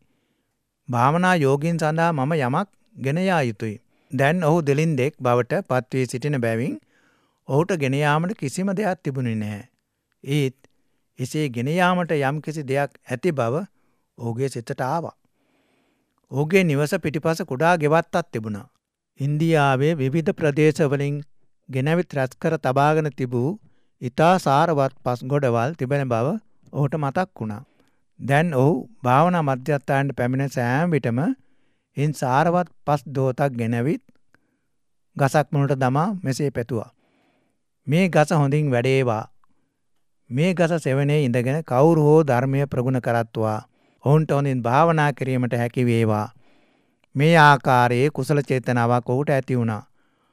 භාවනා යෝගීන් සඳහා මම යමක් ගෙන යා යුතුයි. දැන් ඔහු දෙලින්දෙක් බවට පත් වී සිටින බැවින් ඔහුට ගෙන යාමට කිසිම දෙයක් තිබුණේ නැහැ. ඒත් එසේ ගෙන යාමට යම්කිසි දෙයක් ඇති බව ඔහුගේ සිතට ආවා. ඔහුගේ නිවස පිටිපස කුඩා ගෙවත්තක් තිබුණා. ඉන්දියාවේ විවිධ ප්‍රදේශවලින් ගෙනවිත් රැස්කර තබාගෙන තිබූ ඉතා සාරවත් පස් ගොඩවල් තිබෙන බව ඔහුට මතක් වුණා. දැන් ඔහු භාවනා මධ්‍යස්ථානයට පැමිණ සෑම විටම ඉන් සාරවත් පස් දෝතක් ගෙනවිත් ගසක් මුලට දමා මෙසේ පැතුවා. මේ ගස හොඳින් වැඩේවා. මේ ගස සෙවණේ ඉඳගෙන කවුරු හෝ ධර්මය ප්‍රගුණ කරත්වා. ඔවුන්ට හොඳින් භාවනා කිරීමට හැකි වේවා. මේ ආකාරයේ කුසල චේතනාවක් ඔහුට ඇති වුණා.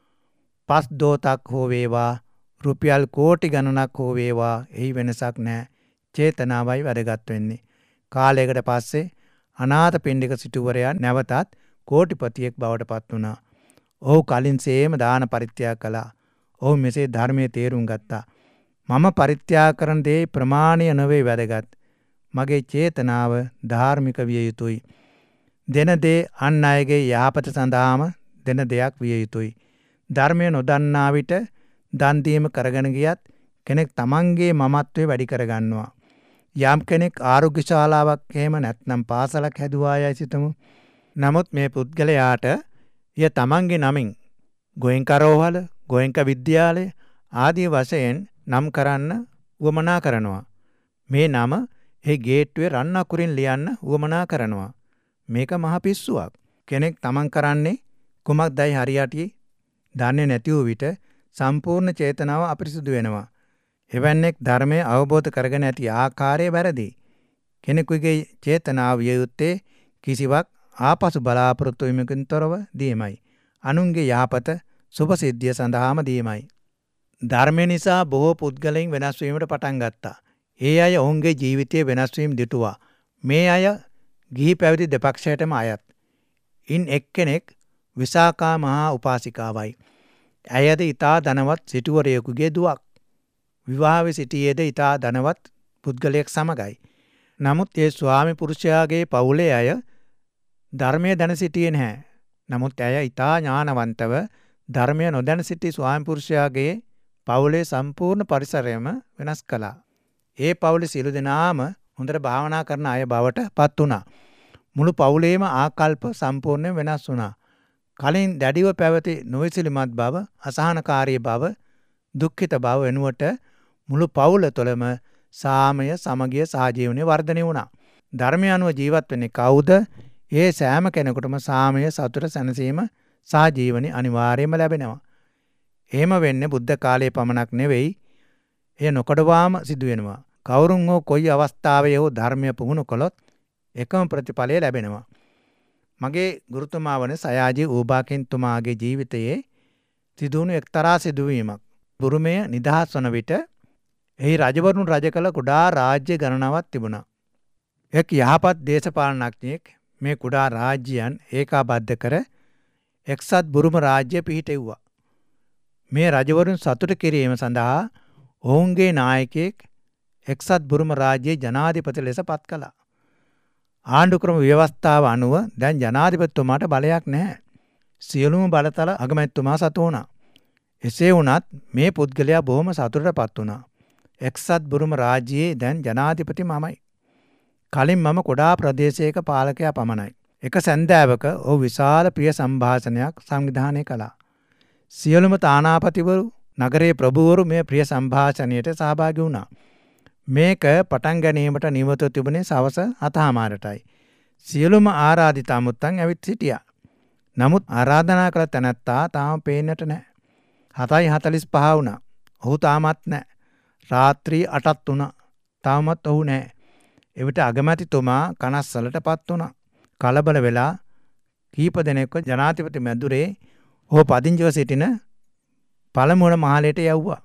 පස් දෝතක් හෝ වේවා, රුපියල් කෝටි ගණනක් හෝ වේවා, එහි වෙනසක් නැහැ. චේතනාවයි වැදගත් වෙන්නේ. කාලයකට පස්සේ අනාථපිණ්ඩික සිටුවරයා නැවතත් කෝටිපතියෙක් බවට පත් වුණා. ඔහු කලින් සේම දාන පරිත්‍යාග කළා. ඔහු මෙසේ ධර්මයේ තේරුම් ගත්තා. මම පරිත්‍යාග කරන දේ ප්‍රමාණය නොවේ වැදගත්. මගේ චේතනාව ධාර්මික විය යුතුයි. දෙන දේ අන් අයගේ යහපත සඳහාම දෙන දෙයක් විය යුතුයි. ධර්මය නොදන්නා විට දන් දීම කරගෙන ගියත් කෙනෙක් තමන්ගේ මමත්වයේ වැඩි කරගන්නවා. යම් කෙනෙක් ආරෝග්‍ය ශාලාවක් එහෙම නැත්නම් පාසලක් හැදුවා යයි සිතමු. නමුත් මේ පුද්ගලයාට ය තමන්ගේ නමින් ගෝයන්ක රෝහල, ගෝයන්ක විද්‍යාලය ආදී වශයෙන් නම් කරන්න උවමනා කරනවා. මේ නම ඒ ගේට්ටුවේ රන් අකුරින් ලියන්න උවමනා කරනවා. මේක මහ පිස්සුවක්. කෙනෙක් තමන් කරන්නේ කුමක්දයි හරියටි දන්නේ නැති වූ විට සම්පූර්ණ චේතනාව අපිරිසුදු වෙනවා. එවැන්නෙක් ධර්මය අවබෝධ කරගෙන ඇති ආකාරය වැරදි. කෙනෙකුගේ චේතනාව විය යුත්තේ කිසිවක් ආපසු බලාපොරොත්තු වීමකින් තොරව දීමයි. අනුන්ගේ යහපත සුභ සිද්ධිය සඳහාම දීමයි. ධර්මය නිසා බොහෝ පුද්ගලයන් වෙනස් වීමට පටන් ගත්තා. ඒ අය ඔවුන්ගේ ජීවිතයේ වෙනස් වීම දිටුවා. මේ අය ගිහි පැවිදි දෙපක්ෂයටම අයත්. ඉන් එක්කෙනෙක් විසාකා මහා උපාසිකාවයි. ඇයද ඊතා ධනවත් සිටුවරයෙකුගේ දුවක්. විවාහව සිටියේද ඊතා ධනවත් පුද්ගලයෙක් සමගයි. නමුත් ඒ ස්වාමි පුරුෂයාගේ පවුලේ අය ධර්මය දැන සිටියේ නැහැ. නමුත් ඇය ඊතා ඥානවන්තව ධර්මය නොදැන සිටි ස්වාමි පුරුෂයාගේ පවුලේ සම්පූර්ණ පරිසරයම වෙනස් කළා. ඒ පවුලේ සියලු දෙනාම හොඳට භාවනා කරන අය බවට පත් වුණා. මුළු පවුලේම ආකල්ප සම්පූර්ණයෙන් වෙනස් වුණා. කලින් දැඩිව පැවති නොවිසිලිමත් බව, අසහනකාරී බව, දුක්ඛිත බව වෙනුවට මුළු පවුල තුළම සාමය, සමගිය, සහජීවනය වර්ධනය වුණා. ධර්මය අනුව ජීවත් වෙන්නේ කවුද? ඒ සෑම කෙනෙකුටම සාමය, සතුට, සැනසීම, සහජීවනය අනිවාර්යයෙන්ම ලැබෙනවා. එහෙම වෙන්නේ බුද්ධ කාලයේ පමණක් නෙවෙයි. එය නොකඩවාම සිදු වෙනවා. කවුරුන් හෝ කොයි අවස්ථාවේ හෝ ධර්මය පුහුණු කළොත් එකම ප්‍රතිඵලය ලැබෙනවා. මගේ ගුරුතුමා වන සයාජී ඌබාකින්තුමාගේ ජීවිතයේ සිදුවුණු එක්තරා සිදුවීමක්. බුරුමය නිදහස් වන විට එහි රජවරුන් රජ කළ කුඩා රාජ්‍ය ගණනාවක් තිබුණා. එක් යහපත් දේශපාලනඥයෙක් මේ කුඩා රාජ්‍යයන් ඒකාබද්ධ කර එක්සත් බුරුම රාජ්‍ය පිහිටෙව්වා. මේ රජවරුන් සතුට කිරීම සඳහා ඔවුන්ගේ නායකයෙක් එක්සත් බුරුම රාජ්‍යයේ ජනාධිපති ලෙස පත් කළා. ආණ්ඩුක්‍රම ව්‍යවස්ථාව අනුව දැන් ජනාධිපතිතුමාට බලයක් නැහැ. සියලුම බලතල අගමැතිතුමා සතු වුණා. එසේ වුණත් මේ පුද්ගලයා බොහොම සතුටටපත් වුණා. එක්සත් බුරුම රාජ්‍යයේ දැන් ජනාධිපති මමයි. කලින් මම කුඩා ප්‍රදේශයක පාලකයා පමණයි. එක සැන්දෑවක ඔහු විශාල ප්‍රිය සම්භාෂණයක් සංවිධානය කළා. සියලුම තානාපතිවරු, නගරයේ ප්‍රභූවරු මේ ප්‍රිය සම්භාෂණයට සහභාගී වුණා. මේක පටන් ගැනීමට නියමිතව තිබුණේ සවස 7:00ටයි. සියලුම ආරාධිත අමුත්තන් ඇවිත් සිටියා. නමුත් ආරාධනා කළ තැනැත්තා තාම පේන්නට නැහැ. 7:45 වුණා. ඔහු තාමත් නැහැ. රාත්‍රී 8ත් වුණා. තාමත් ඔහු නැහැ. එවිට අගමැතිතුමා කනස්සලටපත් වුණා. කලබල වෙලා කීප දෙනෙක්ව ජනාධිපති මැදුරේ ඔහු පදිංචිව සිටින පළමුවන මහලයට යවුවා.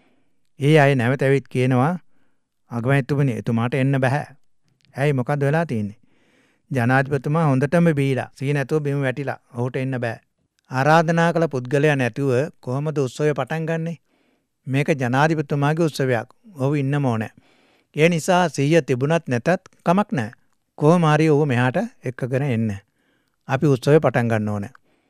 ඒ අය නැවත ඇවිත් කියනවා, අගමැතිතුමනි, එතුමාට එන්න බෑ. ඇයි, මොකද්ද වෙලා තියෙන්නේ? ජනාධිපතිතුමා හොඳටම බීලා සී නැතුව බිම වැටිලා. ඔහුට එන්න බෑ. ආරාධනා කළ පුද්ගලයා නැතුව කොහොමද උත්සවය පටන් ගන්නෙ? මේක ජනාධිපතිතුමාගේ උත්සවයක්. ඔහු ඉන්නම ඕනේ. ඒ නිසා සිහිය තිබුණත් නැතත් කමක් නැහැ. කොහොම හරි ඔහු මෙහාට එක්කගෙන එන්න. අපි උත්සවය පටන් ගන්න ඕනේ.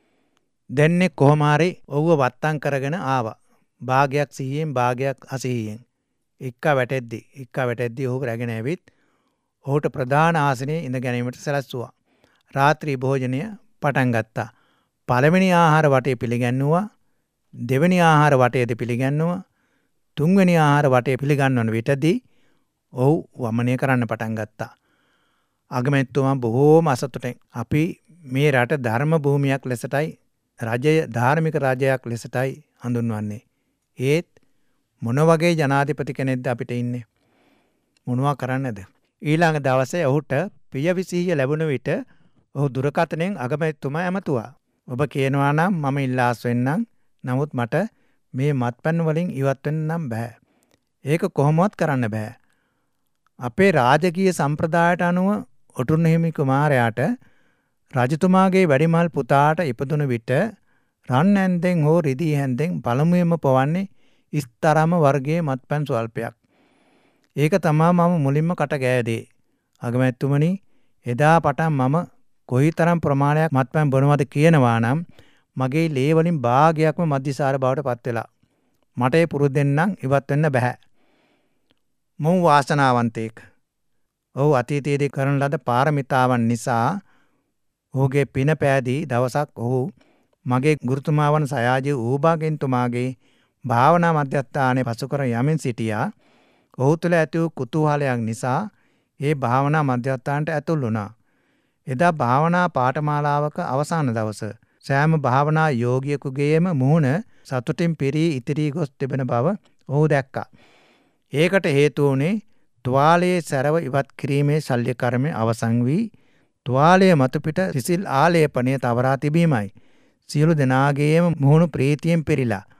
දෙන්නේ කොහොම හරි ඔහුව වත්තම් කරගෙන ආවා. භාගයක් සිහියෙන්, භාගයක් අසිහියෙන්. එක්ක වැටෙද්දි ඔහු රැගෙන ඇවිත් ඔහුට ප්‍රධාන ආසනයේ ඉඳ ගැනීමට සැලැස්සුවා. රාත්‍රී භෝජනය පටන් ගත්තා. පළවෙනි ආහාර වටේ පිළිගැන්නුවා. දෙවෙනි ආහාර වටේද පිළිගැන්නුවා. තුන්වෙනි ආහාර වටේ පිළිගන්වන විටදී ඔහු වමනය කරන්න පටන් ගත්තා. අගමැතිතුමා බොහෝම අසතුටෙන්, අපි මේ රට ධර්ම භූමියක් ලෙසටයි, රජය ධාර්මික රජයක් ලෙසටයි හඳුන්වන්නේ. ඒත් මොන වගේ ජනාධිපති කෙනෙක්ද අපිට ඉන්නේ? මොනවා කරන්නද? ඊළඟ දවසේ ඔහුට පියවිසිහිය ලැබුණ විට ඔහු දුරකථනයෙන් අගමැතිතුමා ඇමතුවා. ඔබ කියනවා නම් මම ඉල්ලාස් වෙන්නම්. නමුත් මට මේ මත්පැන් වලින් ඉවත් වෙන්න නම් බෑ. ඒක කොහොමවත් කරන්න බෑ. අපේ රාජකීය සම්ප්‍රදායට අනුව ඔටුන්න හිමි කුමාරයාට රජතුමාගේ වැඩිමහල් පුතාට ඉපදුණු විට රන් හැන්දෙන් හෝ රිදී හැන්දෙන් පළමුවෙන්ම පවන්නේ ඉස්තරම වර්ගයේ මත්පැන් ස්වල්පයක්. ඒක තමයි මම මුලින්ම කට ගෑදේ. අගමැතිතුමනි, එදා පටන් මම කොයිතරම් ප්‍රමාණයක් මත්පැන් බොනවද කියනවා නම් මගේ ලේ වලින් භාගයක්ම මද්දිසාර බවට පත් වෙලා. මට ඒ පුරුද්දෙන් නම් ඉවත් වෙන්න බෑ. මම වාසනාවන්තයෙක්. ඔහු අතීතයේදී කරන ලද පාරමිතාවන් නිසා ඔහුගේ පින පෑදී දවසක් ඔහු මගේ ගුරුතුමා වන සයාජී ඌබාගෙන්තුමාගේ භාවනා මධ්‍යස්ථානයේ පසු කර යමින් සිටියා. ඔහු තුළ ඇති වූ කුතුහලයක් නිසා ඒ භාවනා මධ්‍යස්ථානට ඇතුල් වුණා. එදා භාවනා පාඨමාලාවක අවසාන දවස. සෑම භාවනා යෝගියෙකුගේම මුහුණ සතුටින් පිරී ඉතිරී ගොස් තිබෙන බව ඔහු දැක්කා. ඒකට හේතු වුණේ තුවාලයේ සැරව ඉවත් කිරීමේ ශල්‍ය කර්මය අවසන් වී තුවාලයේ මතුපිට සිසිල් ආලේපනය තවරා තිබීමයි. සියලු දෙනාගේම මුහුණු ප්‍රීතියෙන් පිරීලා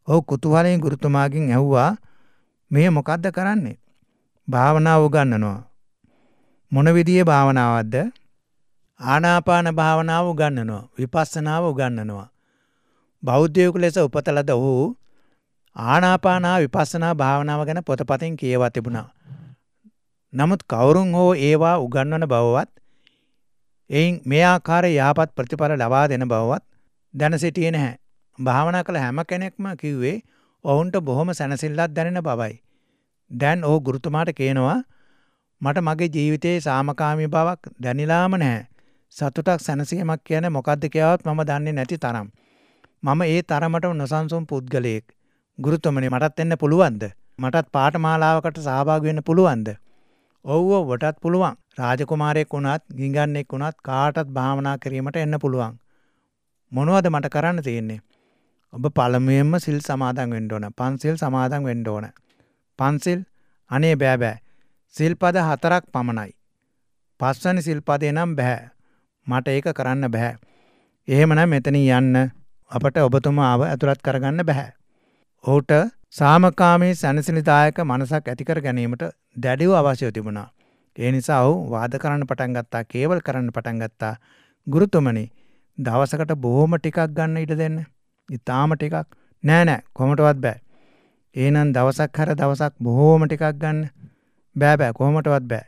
ඔහු කුතුහලයෙන් ගුරුතුමාගෙන් ඇහුවා මේ මොකද්ද කරන්නේ? භාවනාව උගන්වනවා. මොන විදියේ භාවනාවක්ද? ආනාපාන භාවනාව උගන්වනවා. විපස්සනාව උගන්වනවා. බෞද්ධයෙකු ලෙස උපත ලද ඔහු ආනාපාන විපස්සනා භාවනාව ගැන පොතපතින් කියවා තිබුණා. නමුත් කවුරුන් හෝ ඒවා උගන්වන බවවත් එයින් මේ ආකාරයේ යහපත් ප්‍රතිඵල ලබා දෙන බවවත් දැන සිටියේ නැහැ. භාවනා කළ හැම කෙනෙක්ම කිව්වේ ඔවුන්ට බොහොම සැනසෙල්ලක් දැනෙන බවයි. දැන් ඔහු ගුරුතුමාට කියනවා මට මගේ ජීවිතයේ සාමකාමී බවක් දැනිලාම නැහැ. සතුටක් සැනසීමක් කියන්නේ මොකද්ද කියලාවත් මම දන්නේ නැති තරම්. මම ඒ තරමට නොසන්සුන් පුද්ගලයෙක්. ගුරුතුමනි මටත් එන්න පුළුවන්ද? මටත් පාඨමාලාවකට සහභාගී වෙන්න පුළුවන්ද? ඔව් ඔබටත් පුළුවන්. රාජකුමාරයෙක් වුණත්, ගිඟන්නෙක් වුණත් කාටත් භාවනා කිරීමට එන්න පුළුවන්. මොනවද මට කරන්න තියෙන්නේ? ඔබ පළමුවෙන්ම සිල් සමාදන් වෙන්න ඕන. පන්සිල් සමාදන් වෙන්න ඕන. පන්සිල් අනේ බෑ. සිල්පද 4ක් පමණයි. 5 වෙනි සිල්පදේ නම් බෑ. මට ඒක කරන්න බෑ. එහෙමනම් මෙතනින් යන්න අපට ඔබතුමාව ඇතුළත් කරගන්න බෑ. ඔහුට සාමකාමී සැනසෙලිදායක මනසක් ඇති කර ගැනීමට දැඩිව අවශ්‍ය තිබුණා. ඒ නිසා ඔහු වාද කරන්න පටන් ගත්තා, කේවල් කරන්න පටන් ගත්තා. ගුරුතුමනි, දවසකට බොහොම ටිකක් ගන්න ඉඩ දෙන්න. ඊටාම ටිකක්. නෑ කොහොමටවත් බෑ. එහෙනම් දවසක් හැර දවසක් බොහොම ටිකක් ගන්න. බෑ කොහොමටවත් බෑ.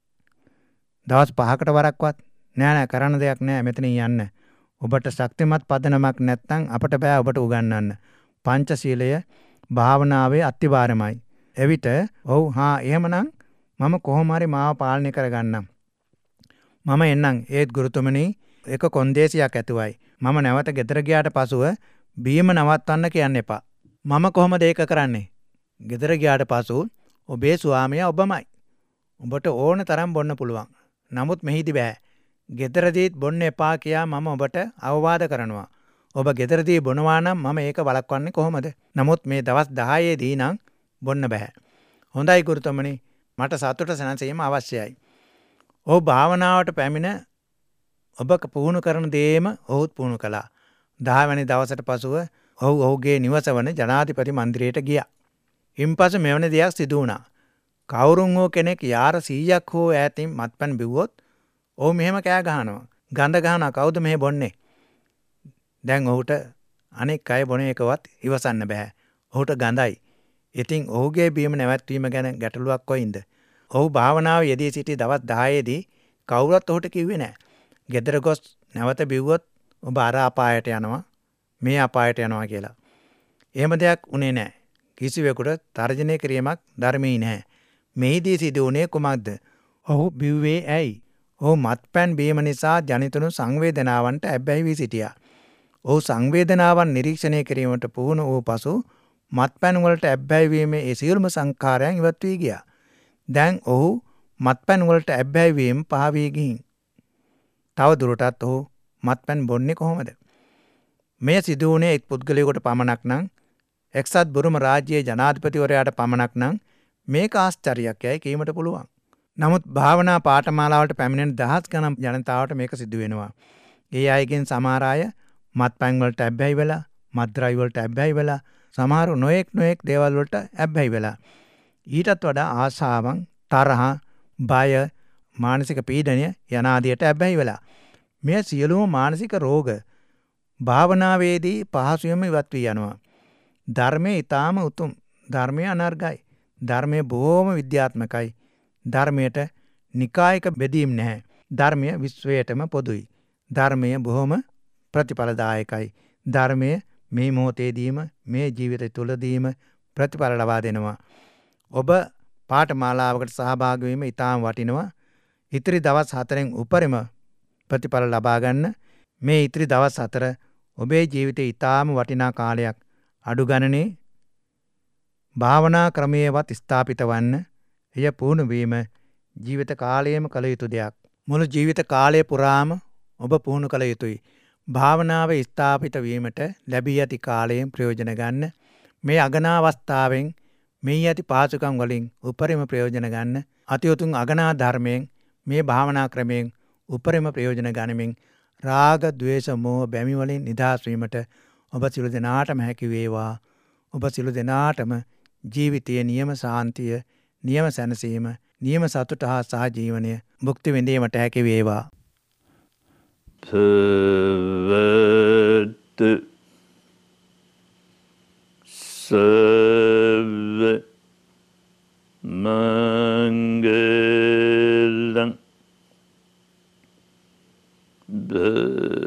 දවස් 5කට වරක්වත් නෑ කරන්න දෙයක් නෑ මෙතනින් යන්න. ඔබට ශක්තිමත් පදනමක් නැත්නම් අපට බෑ ඔබට උගන්වන්න. පංචශීලය භාවනාවේ අත්‍යවාරමයි. එවිට ඔව් එහෙමනම් මම කොහොම හරි මාව පාලනය කරගන්නම්. මම එන්නම්. ඒත් ගුරුතුමනි එක කොන්දේසියක් ඇතුවයි. මම නැවත ගෙදර ගියාට පසුව බීම නවත්තන්න කියන්න එපා. මම කොහොමද ඒක කරන්නේ? ගෙදර ගියාට පසු ඔබේ ස්වාමියා ඔබමයි. ඔබට ඕන තරම් බොන්න පුළුවන්. නමුත් මෙහිදී බෑ. ගෙදරදීත් බොන්න එපා කියා මම ඔබට අවවාද කරනවා. ඔබ ගෙදරදී බොනවා නම් මම ඒක වළක්වන්නේ කොහොමද? නමුත් මේ දවස් 10 දී නම් බොන්න බෑ. හොඳයි ගුරුතුමනි, මට සතුට සැනසීම අවශ්‍යයි. ඔහු භාවනාවට පැමිණ ඔබ පුහුණු කරන දේම ඔහුත් පුහුණු කළා. 10 වෙනි දවසට පසුව ඔහු ඔහුගේ නිවස වන ජනාධිපති මන්දිරයට ගියා. ඉන්පසු මෙවැනි දෙයක් සිදු වුණා. කවුරුන් හෝ කෙනෙක් යාර 100ක් හෝ ඈතින් මත්පැන් බිව්වොත් ඔහු මෙහෙම කෑ ගහනවා. ගඳ ගහනවා, කවුද මෙහෙ බොන්නේ? දැන් ඔහුට අනෙක් අය බොන එකවත් ඉවසන්න බෑ. ඔහුට ගඳයි. ඉතින් ඔහුගේ බීම නැවැත්වීම ගැන ගැටලුවක් කොයින්ද? ඔහු භාවනාව යෙදී සිටි දවස් 10 දී කවුරුත් ඔහුට කිව්වේ නෑ. ගෙදර ගොස් නැවත බිව්වොත් ඔබ අර අපායට යනවා, මේ අපායට යනවා කියලා. එහෙම දෙයක් උනේ නෑ. කිසිවෙකුට තර්ජනය කිරීමක් ධර්මී නෑ. මෙහිදී සිදු වුණේ කුමක්ද? ඔහු බිව්වේ ඇයි? ඔහු මත්පැන් බීම නිසා ජනිතුණු සංවේදනාවන්ට ඇබ්බැහි වී සිටියා. ඔහු සංවේදනාවන් නිරීක්ෂණය කිරීමට පුහුණු වූ පසු මත්පැන් වලට ඇබ්බැහි වීමේ ඒ සියලුම සංස්කාරයන් ඉවත් වී ගියා. දැන් ඔහු මත්පැන් වලට ඇබ්බැහි වීම පහ වී ගිහින්. තව දුරටත් ඔහු මත්පැන් බොන්නේ කොහොමද? මේ සිදු වුණේ එක් පුද්ගලයෙකුට පමණක් නම්, එක්සත් බුරුම රාජ්‍යයේ ජනාධිපතිවරයාට පමණක් නම් මේක ආශ්චර්යයක් යයි කීමට පුළුවන්. නමුත් භාවනා පාඨමාලාවලට පැමිණෙන දහස් ගණන් ජනතාවට මේක සිදු වෙනවා. ඒ අයගෙන් සමහර අය මත්පැන් වලට ඇබ්බැහි වෙලා, මත්ද්‍රව්‍ය වලට ඇබ්බැහි වෙලා, සමහර නොඑක් දේවල් වලට ඇබ්බැහි වෙලා. ඊටත් වඩා ආශාවන්, තරහ, බය, මානසික පීඩනය යන ආදියට ඇබ්බැහි වෙලා. මේ සියලුම මානසික රෝග භාවනාවේදී පහසුවෙන්ම ඉවත් වී යනවා. ධර්මයේ ඊටාම උතුම්. ධර්මයේ අනර්ගයි. ධර්මයේ බොහෝම විද්‍යාත්මකයි. ධර්මයට නිකායක බෙදීම් නැහැ. ධර්මය විශ්වයටම පොදුයි. ධර්මය බොහොම ප්‍රතිඵලදායකයි. ධර්මය මේ මොහොතේදීම, මේ ජීවිතය තුළදීම ප්‍රතිඵල ලබා දෙනවා. ඔබ පාඨමාලාවකට සහභාගී වීම ඉතාම වටිනවා. ඉතිරි දවස් 4න් උපරිම ප්‍රතිඵල ලබා ගන්න. මේ ඉතිරි දවස් 4 ඔබේ ජීවිතේ ඉතාම වටිනා කාලයක්. අඩු ගණනේ භාවනා ක්‍රමයේවත් ස්ථාපිත වන්න. එය පුහුණු වීම ජීවිත කාලයේම කළ යුතු දෙයක්. මුළු ජීවිත කාලය පුරාම ඔබ පුහුණු කළ යුතුයි. භාවනාව ස්ථාපිත වීමට ලැබී ඇති කාලයෙන් ප්‍රයෝජන ගන්න. මේ අගනා අවස්ථාවෙන් මේ ඇති පහසුකම් වලින් උපරිම ප්‍රයෝජන ගන්න. අති උතුම් අගනා ධර්මයෙන් මේ භාවනා ක්‍රමයෙන් උපරිම ප්‍රයෝජන ගනිමින් රාග, ద్వේෂ, මෝහ බැමි වලින් නිදහස් වීමට ඔබ සියලු දෙනාටම හැකි වේවා. ඔබ සිළු දෙනාටම ජීවිතයේ නියම ශාන්තිය, නියම සැනසීම, නියම සතුට හා සහජීවනය භුක්ති විඳීමට හැකි වේවා.
භවතු සර්ව මංගලං